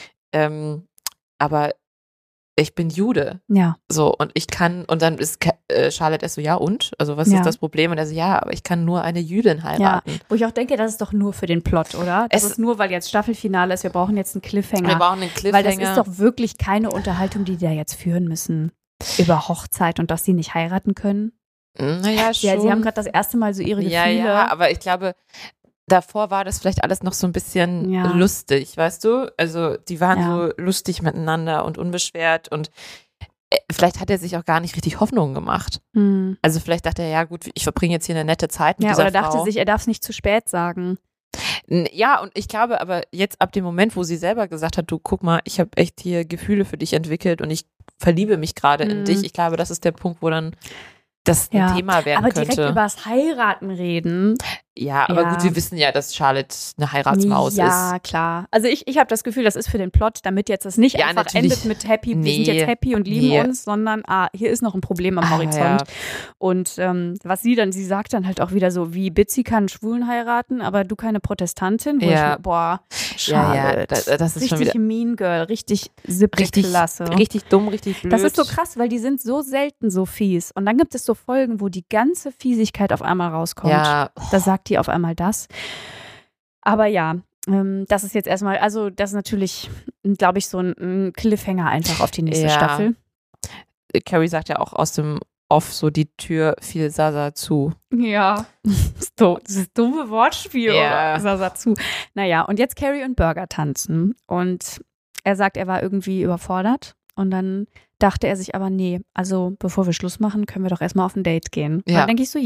B: aber ich bin Jude.
A: Ja.
B: So, und ich kann, und dann ist Charlotte erst so, ja und? Also was ist das Problem? Und er so, aber ich kann nur eine Jüdin heiraten.
A: Ja, wo ich auch denke, das ist doch nur für den Plot, oder? Das ist nur, weil jetzt Staffelfinale ist, wir brauchen jetzt einen Cliffhanger.
B: Wir brauchen einen Cliffhanger.
A: Weil das ist doch wirklich keine Unterhaltung, die die da jetzt führen müssen. Über Hochzeit und dass sie nicht heiraten können.
B: Naja, schon.
A: Ja, sie haben gerade das erste Mal so ihre Gefühle.
B: Ja, aber ich glaube, davor war das vielleicht alles noch so ein bisschen lustig, weißt du? Also die waren so lustig miteinander und unbeschwert und vielleicht hat er sich auch gar nicht richtig Hoffnungen gemacht.
A: Mhm.
B: Also vielleicht dachte er, ja gut, ich verbringe jetzt hier eine nette Zeit mit dieser Frau.
A: Oder dachte sich, er darf es nicht zu spät sagen.
B: Ja, und ich glaube aber jetzt ab dem Moment, wo sie selber gesagt hat, du guck mal, ich habe echt hier Gefühle für dich entwickelt und ich verliebe mich gerade in dich. Ich glaube, das ist der Punkt, wo dann das ein Thema werden könnte.
A: Aber direkt über das Heiraten reden.
B: Ja, aber gut, wir wissen ja, dass Charlotte eine Heiratsmaus ist.
A: Ja, klar. Also ich habe das Gefühl, das ist für den Plot, damit jetzt das nicht einfach endet mit happy, wir sind jetzt happy und lieben uns, sondern hier ist noch ein Problem am Horizont. Ja. Und was sie sagt dann halt auch wieder so, wie Bitsy kann einen Schwulen heiraten, aber du keine Protestantin. Wo ich Charlotte,
B: das ist
A: richtig
B: schon wieder
A: mean girl, richtig Klasse.
B: Richtig dumm, richtig blöd.
A: Das ist so krass, weil die sind so selten so fies. Und dann gibt es so Folgen, wo die ganze Fiesigkeit auf einmal rauskommt.
B: Ja.
A: Da sagt die auf einmal das. Aber ja, das ist jetzt erstmal, also das ist natürlich, glaube ich, so ein Cliffhanger einfach auf die nächste Staffel.
B: Carrie sagt ja auch aus dem Off so, die Tür fiel Sasa zu.
A: Ja, dieses dumme Wortspiel, oder? Sasa zu. Naja, und jetzt Carrie und Burger tanzen und er sagt, er war irgendwie überfordert und dann dachte er sich aber, nee, also bevor wir Schluss machen, können wir doch erstmal auf ein Date gehen. Und dann denke ich so,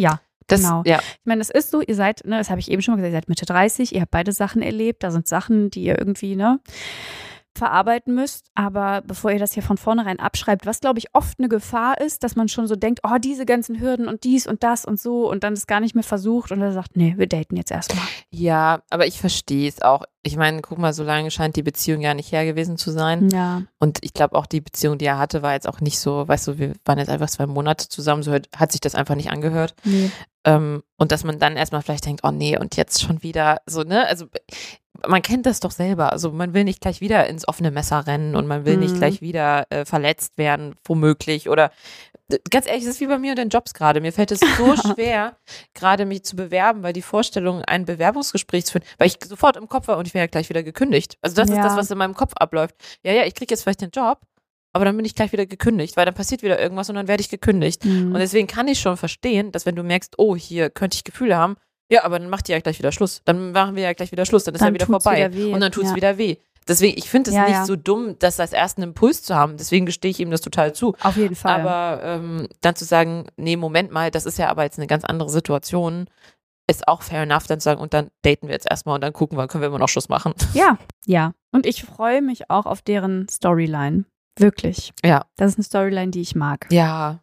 A: Genau.
B: Ja.
A: Ich meine, es ist so, ihr seid, ne, das habe ich eben schon mal gesagt, ihr seid Mitte 30, ihr habt beide Sachen erlebt, da sind Sachen, die ihr irgendwie, ne, verarbeiten müsst, aber bevor ihr das hier von vornherein abschreibt, was glaube ich oft eine Gefahr ist, dass man schon so denkt, oh, diese ganzen Hürden und dies und das und so und dann es gar nicht mehr versucht und dann sagt, nee, wir daten jetzt erstmal.
B: Ja, aber ich verstehe es auch. Ich meine, guck mal, so lange scheint die Beziehung ja nicht her gewesen zu sein.
A: Ja.
B: Und ich glaube auch, die Beziehung, die er hatte, war jetzt auch nicht so, weißt du, wir waren jetzt einfach 2 Monate zusammen, so hat sich das einfach nicht angehört.
A: Nee.
B: Und dass man dann erstmal vielleicht denkt, oh nee, und jetzt schon wieder so, ne? Also man kennt das doch selber. Also man will nicht gleich wieder ins offene Messer rennen und man will nicht gleich wieder verletzt werden, womöglich. Oder ganz ehrlich, es ist wie bei mir und den Jobs gerade. Mir fällt es so schwer, gerade mich zu bewerben, weil die Vorstellung, ein Bewerbungsgespräch zu führen, weil ich sofort im Kopf war und ich wäre ja gleich wieder gekündigt. Also das ist das, was in meinem Kopf abläuft. Ja, ich kriege jetzt vielleicht den Job, aber dann bin ich gleich wieder gekündigt, weil dann passiert wieder irgendwas und dann werde ich gekündigt. Und deswegen kann ich schon verstehen, dass wenn du merkst, oh, hier könnte ich Gefühle haben, ja, aber dann macht die ja gleich wieder Schluss. Dann machen wir ja gleich wieder Schluss, dann ist ja wieder vorbei. Und dann tut's wieder weh. Deswegen, ich finde es nicht so dumm, das als ersten Impuls zu haben. Deswegen gestehe ich ihm das total zu.
A: Auf jeden Fall.
B: Aber dann zu sagen, nee, Moment mal, das ist ja aber jetzt eine ganz andere Situation, ist auch fair enough, dann zu sagen, und dann daten wir jetzt erstmal und dann gucken wir, können wir immer noch Schluss machen.
A: Ja. Und ich freue mich auch auf deren Storyline. Wirklich.
B: Ja.
A: Das ist eine Storyline, die ich mag.
B: Ja.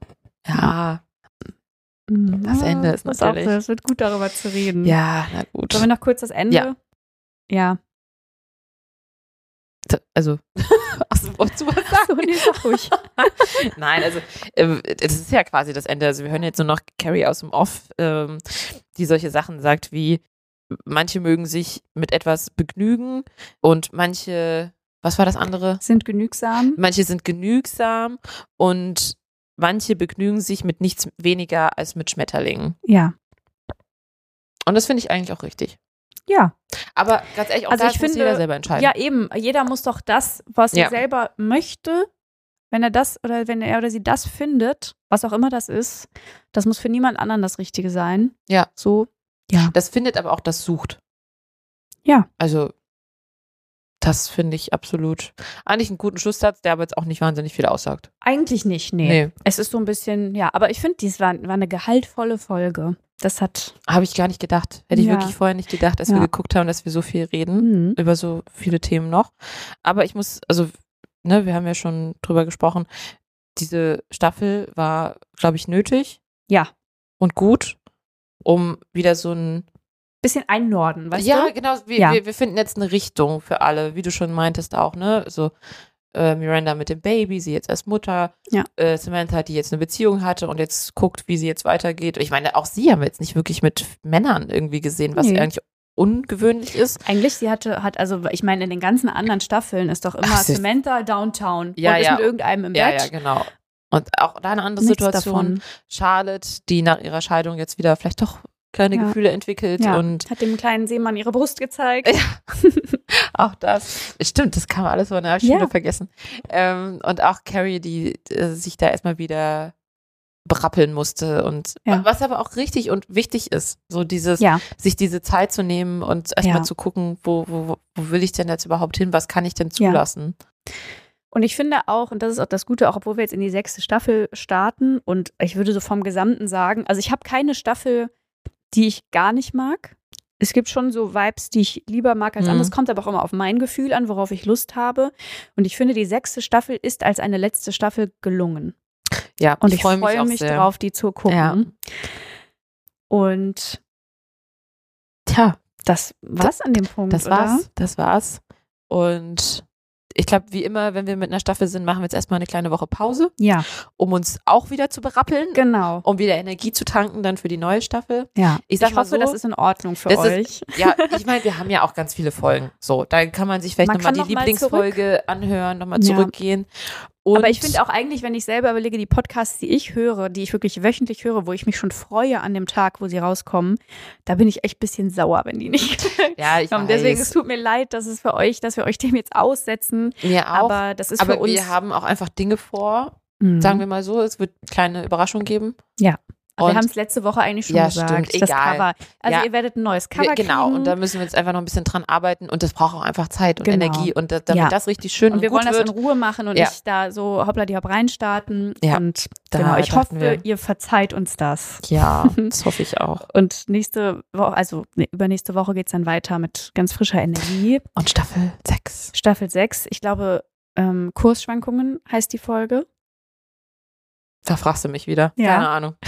B: Das Ende ist natürlich.
A: Es wird gut, darüber zu reden.
B: Ja, na gut.
A: Sollen wir noch kurz das Ende? Ja.
B: Also, wolltest du was sagen?
A: So, nee, sag ruhig.
B: Nein, also, es ist ja quasi das Ende. Also, wir hören jetzt nur noch Carrie aus dem Off, die solche Sachen sagt wie, manche mögen sich mit etwas begnügen und manche, was war das andere?
A: Sind genügsam.
B: Manche sind genügsam und manche begnügen sich mit nichts weniger als mit Schmetterlingen.
A: Ja.
B: Und das finde ich eigentlich auch richtig.
A: Ja.
B: Aber ganz ehrlich, auch das muss jeder selber entscheiden.
A: Ja, eben. Jeder muss doch das, was er selber möchte, wenn er das oder wenn er oder sie das findet, was auch immer das ist, das muss für niemand anderen das Richtige sein.
B: Ja.
A: So, ja.
B: Das findet aber auch das sucht.
A: Ja.
B: Also, das finde ich absolut eigentlich einen guten Schlusssatz, der aber jetzt auch nicht wahnsinnig viel aussagt.
A: Eigentlich nicht, nee. Es ist so ein bisschen, ja, aber ich finde, dies war eine gehaltvolle Folge. Das habe
B: ich gar nicht gedacht. Hätte ich wirklich vorher nicht gedacht, als wir geguckt haben, dass wir so viel reden, über so viele Themen noch. Aber ich muss, also, ne, wir haben ja schon drüber gesprochen, diese Staffel war, glaube ich, nötig.
A: Ja.
B: Und gut, um wieder so ein
A: bisschen einnorden, weißt du?
B: Ja, genau. Wir finden jetzt eine Richtung für alle, wie du schon meintest auch, ne? So Miranda mit dem Baby, sie jetzt als Mutter, Samantha, die jetzt eine Beziehung hatte und jetzt guckt, wie sie jetzt weitergeht. Ich meine, auch sie haben wir jetzt nicht wirklich mit Männern irgendwie gesehen, was eigentlich ungewöhnlich ist.
A: Eigentlich, sie hat also, ich meine, in den ganzen anderen Staffeln ist doch immer Samantha Downtown und ist mit irgendeinem im Bett.
B: Ja, genau. Und auch da eine andere Situation. Charlotte, die nach ihrer Scheidung jetzt wieder vielleicht doch kleine Gefühle entwickelt und
A: hat dem kleinen Seemann ihre Brust gezeigt.
B: Ja. Auch das. Stimmt, das kann man alles so in der Schule vergessen. Und auch Carrie, die sich da erstmal wieder berappeln musste und was aber auch richtig und wichtig ist, so dieses, sich diese Zeit zu nehmen und erstmal zu gucken, wo will ich denn jetzt überhaupt hin, was kann ich denn zulassen?
A: Und ich finde auch, und das ist auch das Gute, auch obwohl wir jetzt in die 6. Staffel starten und ich würde so vom Gesamten sagen, also ich habe keine Staffel, die ich gar nicht mag. Es gibt schon so Vibes, die ich lieber mag als anderes. Kommt aber auch immer auf mein Gefühl an, worauf ich Lust habe. Und ich finde, die 6. Staffel ist als eine letzte Staffel gelungen.
B: Ja,
A: und ich freue mich drauf, die zu gucken.
B: Ja.
A: Und das war's an dem Punkt.
B: Das war's. Und ich glaube, wie immer, wenn wir mit einer Staffel sind, machen wir jetzt erstmal eine kleine Woche Pause.
A: Ja.
B: Um uns auch wieder zu berappeln.
A: Genau.
B: Um wieder Energie zu tanken dann für die neue Staffel.
A: Ja. Ich hoffe, das ist in Ordnung für euch.
B: Ich meine, wir haben ja auch ganz viele Folgen. So, da kann man sich vielleicht nochmal die Lieblingsfolge anhören, nochmal zurückgehen. Und
A: aber ich finde auch eigentlich, wenn ich selber überlege, die Podcasts, die ich höre, die ich wirklich wöchentlich höre, wo ich mich schon freue an dem Tag, wo sie rauskommen, da bin ich echt ein bisschen sauer, wenn die nicht kommen. Deswegen, es tut mir leid, dass wir euch dem jetzt aussetzen.
B: Ja, auch.
A: Aber das ist für uns.
B: Aber wir haben auch einfach Dinge vor, sagen wir mal so. Es wird eine kleine Überraschung geben.
A: Ja. Aber wir haben es letzte Woche eigentlich schon gesagt.
B: Stimmt,
A: das
B: egal.
A: Cover. Also ihr werdet ein neues Cover kriegen.
B: Genau, und da müssen wir jetzt einfach noch ein bisschen dran arbeiten und das braucht auch einfach Zeit und Energie und damit das richtig schön und
A: wir
B: gut
A: wollen das
B: wird.
A: in Ruhe machen und nicht da so hoppla die hopp reinstarten.
B: Ja,
A: und genau, ich hoffe, ihr verzeiht uns das.
B: Ja, das hoffe ich auch.
A: Und nächste Woche, übernächste Woche geht es dann weiter mit ganz frischer Energie.
B: Und Staffel 6.
A: Staffel 6, ich glaube, Kursschwankungen heißt die Folge.
B: Da fragst du mich wieder.
A: Ja.
B: Keine Ahnung.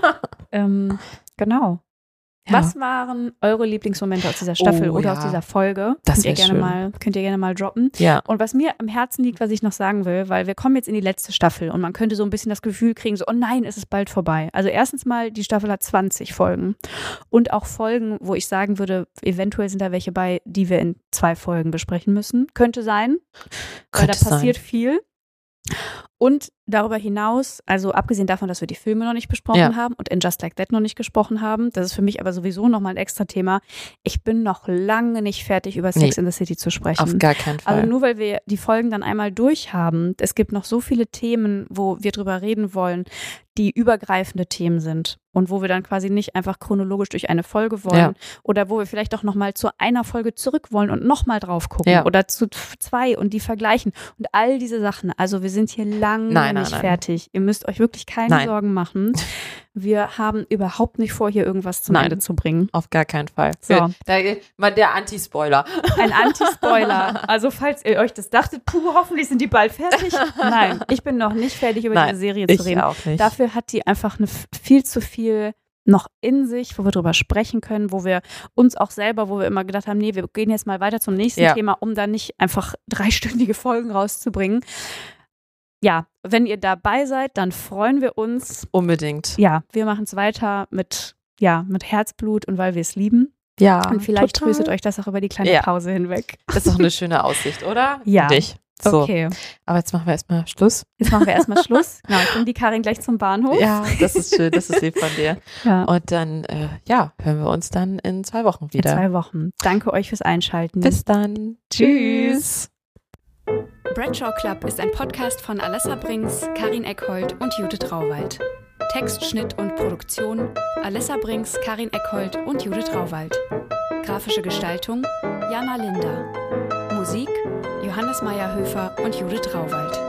A: Genau. Ja. Was waren eure Lieblingsmomente aus dieser Staffel oder aus dieser Folge?
B: Das
A: könnt ihr gerne mal droppen.
B: Ja.
A: Und was mir am Herzen liegt, was ich noch sagen will, weil wir kommen jetzt in die letzte Staffel und man könnte so ein bisschen das Gefühl kriegen, so, oh nein, es ist bald vorbei. Also erstens mal, die Staffel hat 20 Folgen und auch Folgen, wo ich sagen würde, eventuell sind da welche bei, die wir in 2 Folgen besprechen müssen. Könnte sein, weil da passiert viel. Und darüber hinaus, also abgesehen davon, dass wir die Filme noch nicht besprochen haben und in Just Like That noch nicht gesprochen haben, das ist für mich aber sowieso nochmal ein extra Thema. Ich bin noch lange nicht fertig, über Sex in the City zu sprechen.
B: Auf gar keinen Fall.
A: Also nur weil wir die Folgen dann einmal durch haben, es gibt noch so viele Themen, wo wir drüber reden wollen, die übergreifende Themen sind und wo wir dann quasi nicht einfach chronologisch durch eine Folge wollen oder wo wir vielleicht auch nochmal zu einer Folge zurück wollen und nochmal drauf gucken oder zu 2 und die vergleichen und all diese Sachen. Also wir sind hier lange nicht fertig. Ihr müsst euch wirklich keine Sorgen machen. Wir haben überhaupt nicht vor, hier irgendwas zum Ende zu bringen.
B: Auf gar keinen Fall.
A: So.
B: Mal der Anti-Spoiler.
A: Ein Anti-Spoiler. Also falls ihr euch das dachtet, hoffentlich sind die bald fertig. Nein, ich bin noch nicht fertig, über diese Serie zu reden.
B: Auch nicht.
A: Dafür hat die einfach viel zu viel noch in sich, wo wir drüber sprechen können, wo wir uns auch selber, wo wir immer gedacht haben, nee, wir gehen jetzt mal weiter zum nächsten Thema, um dann nicht einfach 3-stündige Folgen rauszubringen. Ja, wenn ihr dabei seid, dann freuen wir uns.
B: Unbedingt.
A: Ja, wir machen es weiter mit Herzblut und weil wir es lieben.
B: Ja,
A: und vielleicht tröstet euch das auch über die kleine Pause hinweg.
B: Das ist doch eine schöne Aussicht, oder?
A: Ja.
B: Für dich. So.
A: Okay.
B: Aber jetzt machen wir erstmal Schluss.
A: Genau, ich bringe die Karin gleich zum Bahnhof.
B: Ja, das ist schön, das ist lieb von dir.
A: Ja.
B: Und dann, hören wir uns dann in 2 Wochen wieder.
A: In 2 Wochen. Danke euch fürs Einschalten.
B: Bis dann. Tschüss.
A: Bradshaw Club ist ein Podcast von Alessa Brings, Karin Eckhold und Judith Rauwald. Text, Schnitt und Produktion Alessa Brings, Karin Eckhold und Judith Rauwald. Grafische Gestaltung Jana Linder. Musik Johannes Meyer-Höfer und Judith Rauwald.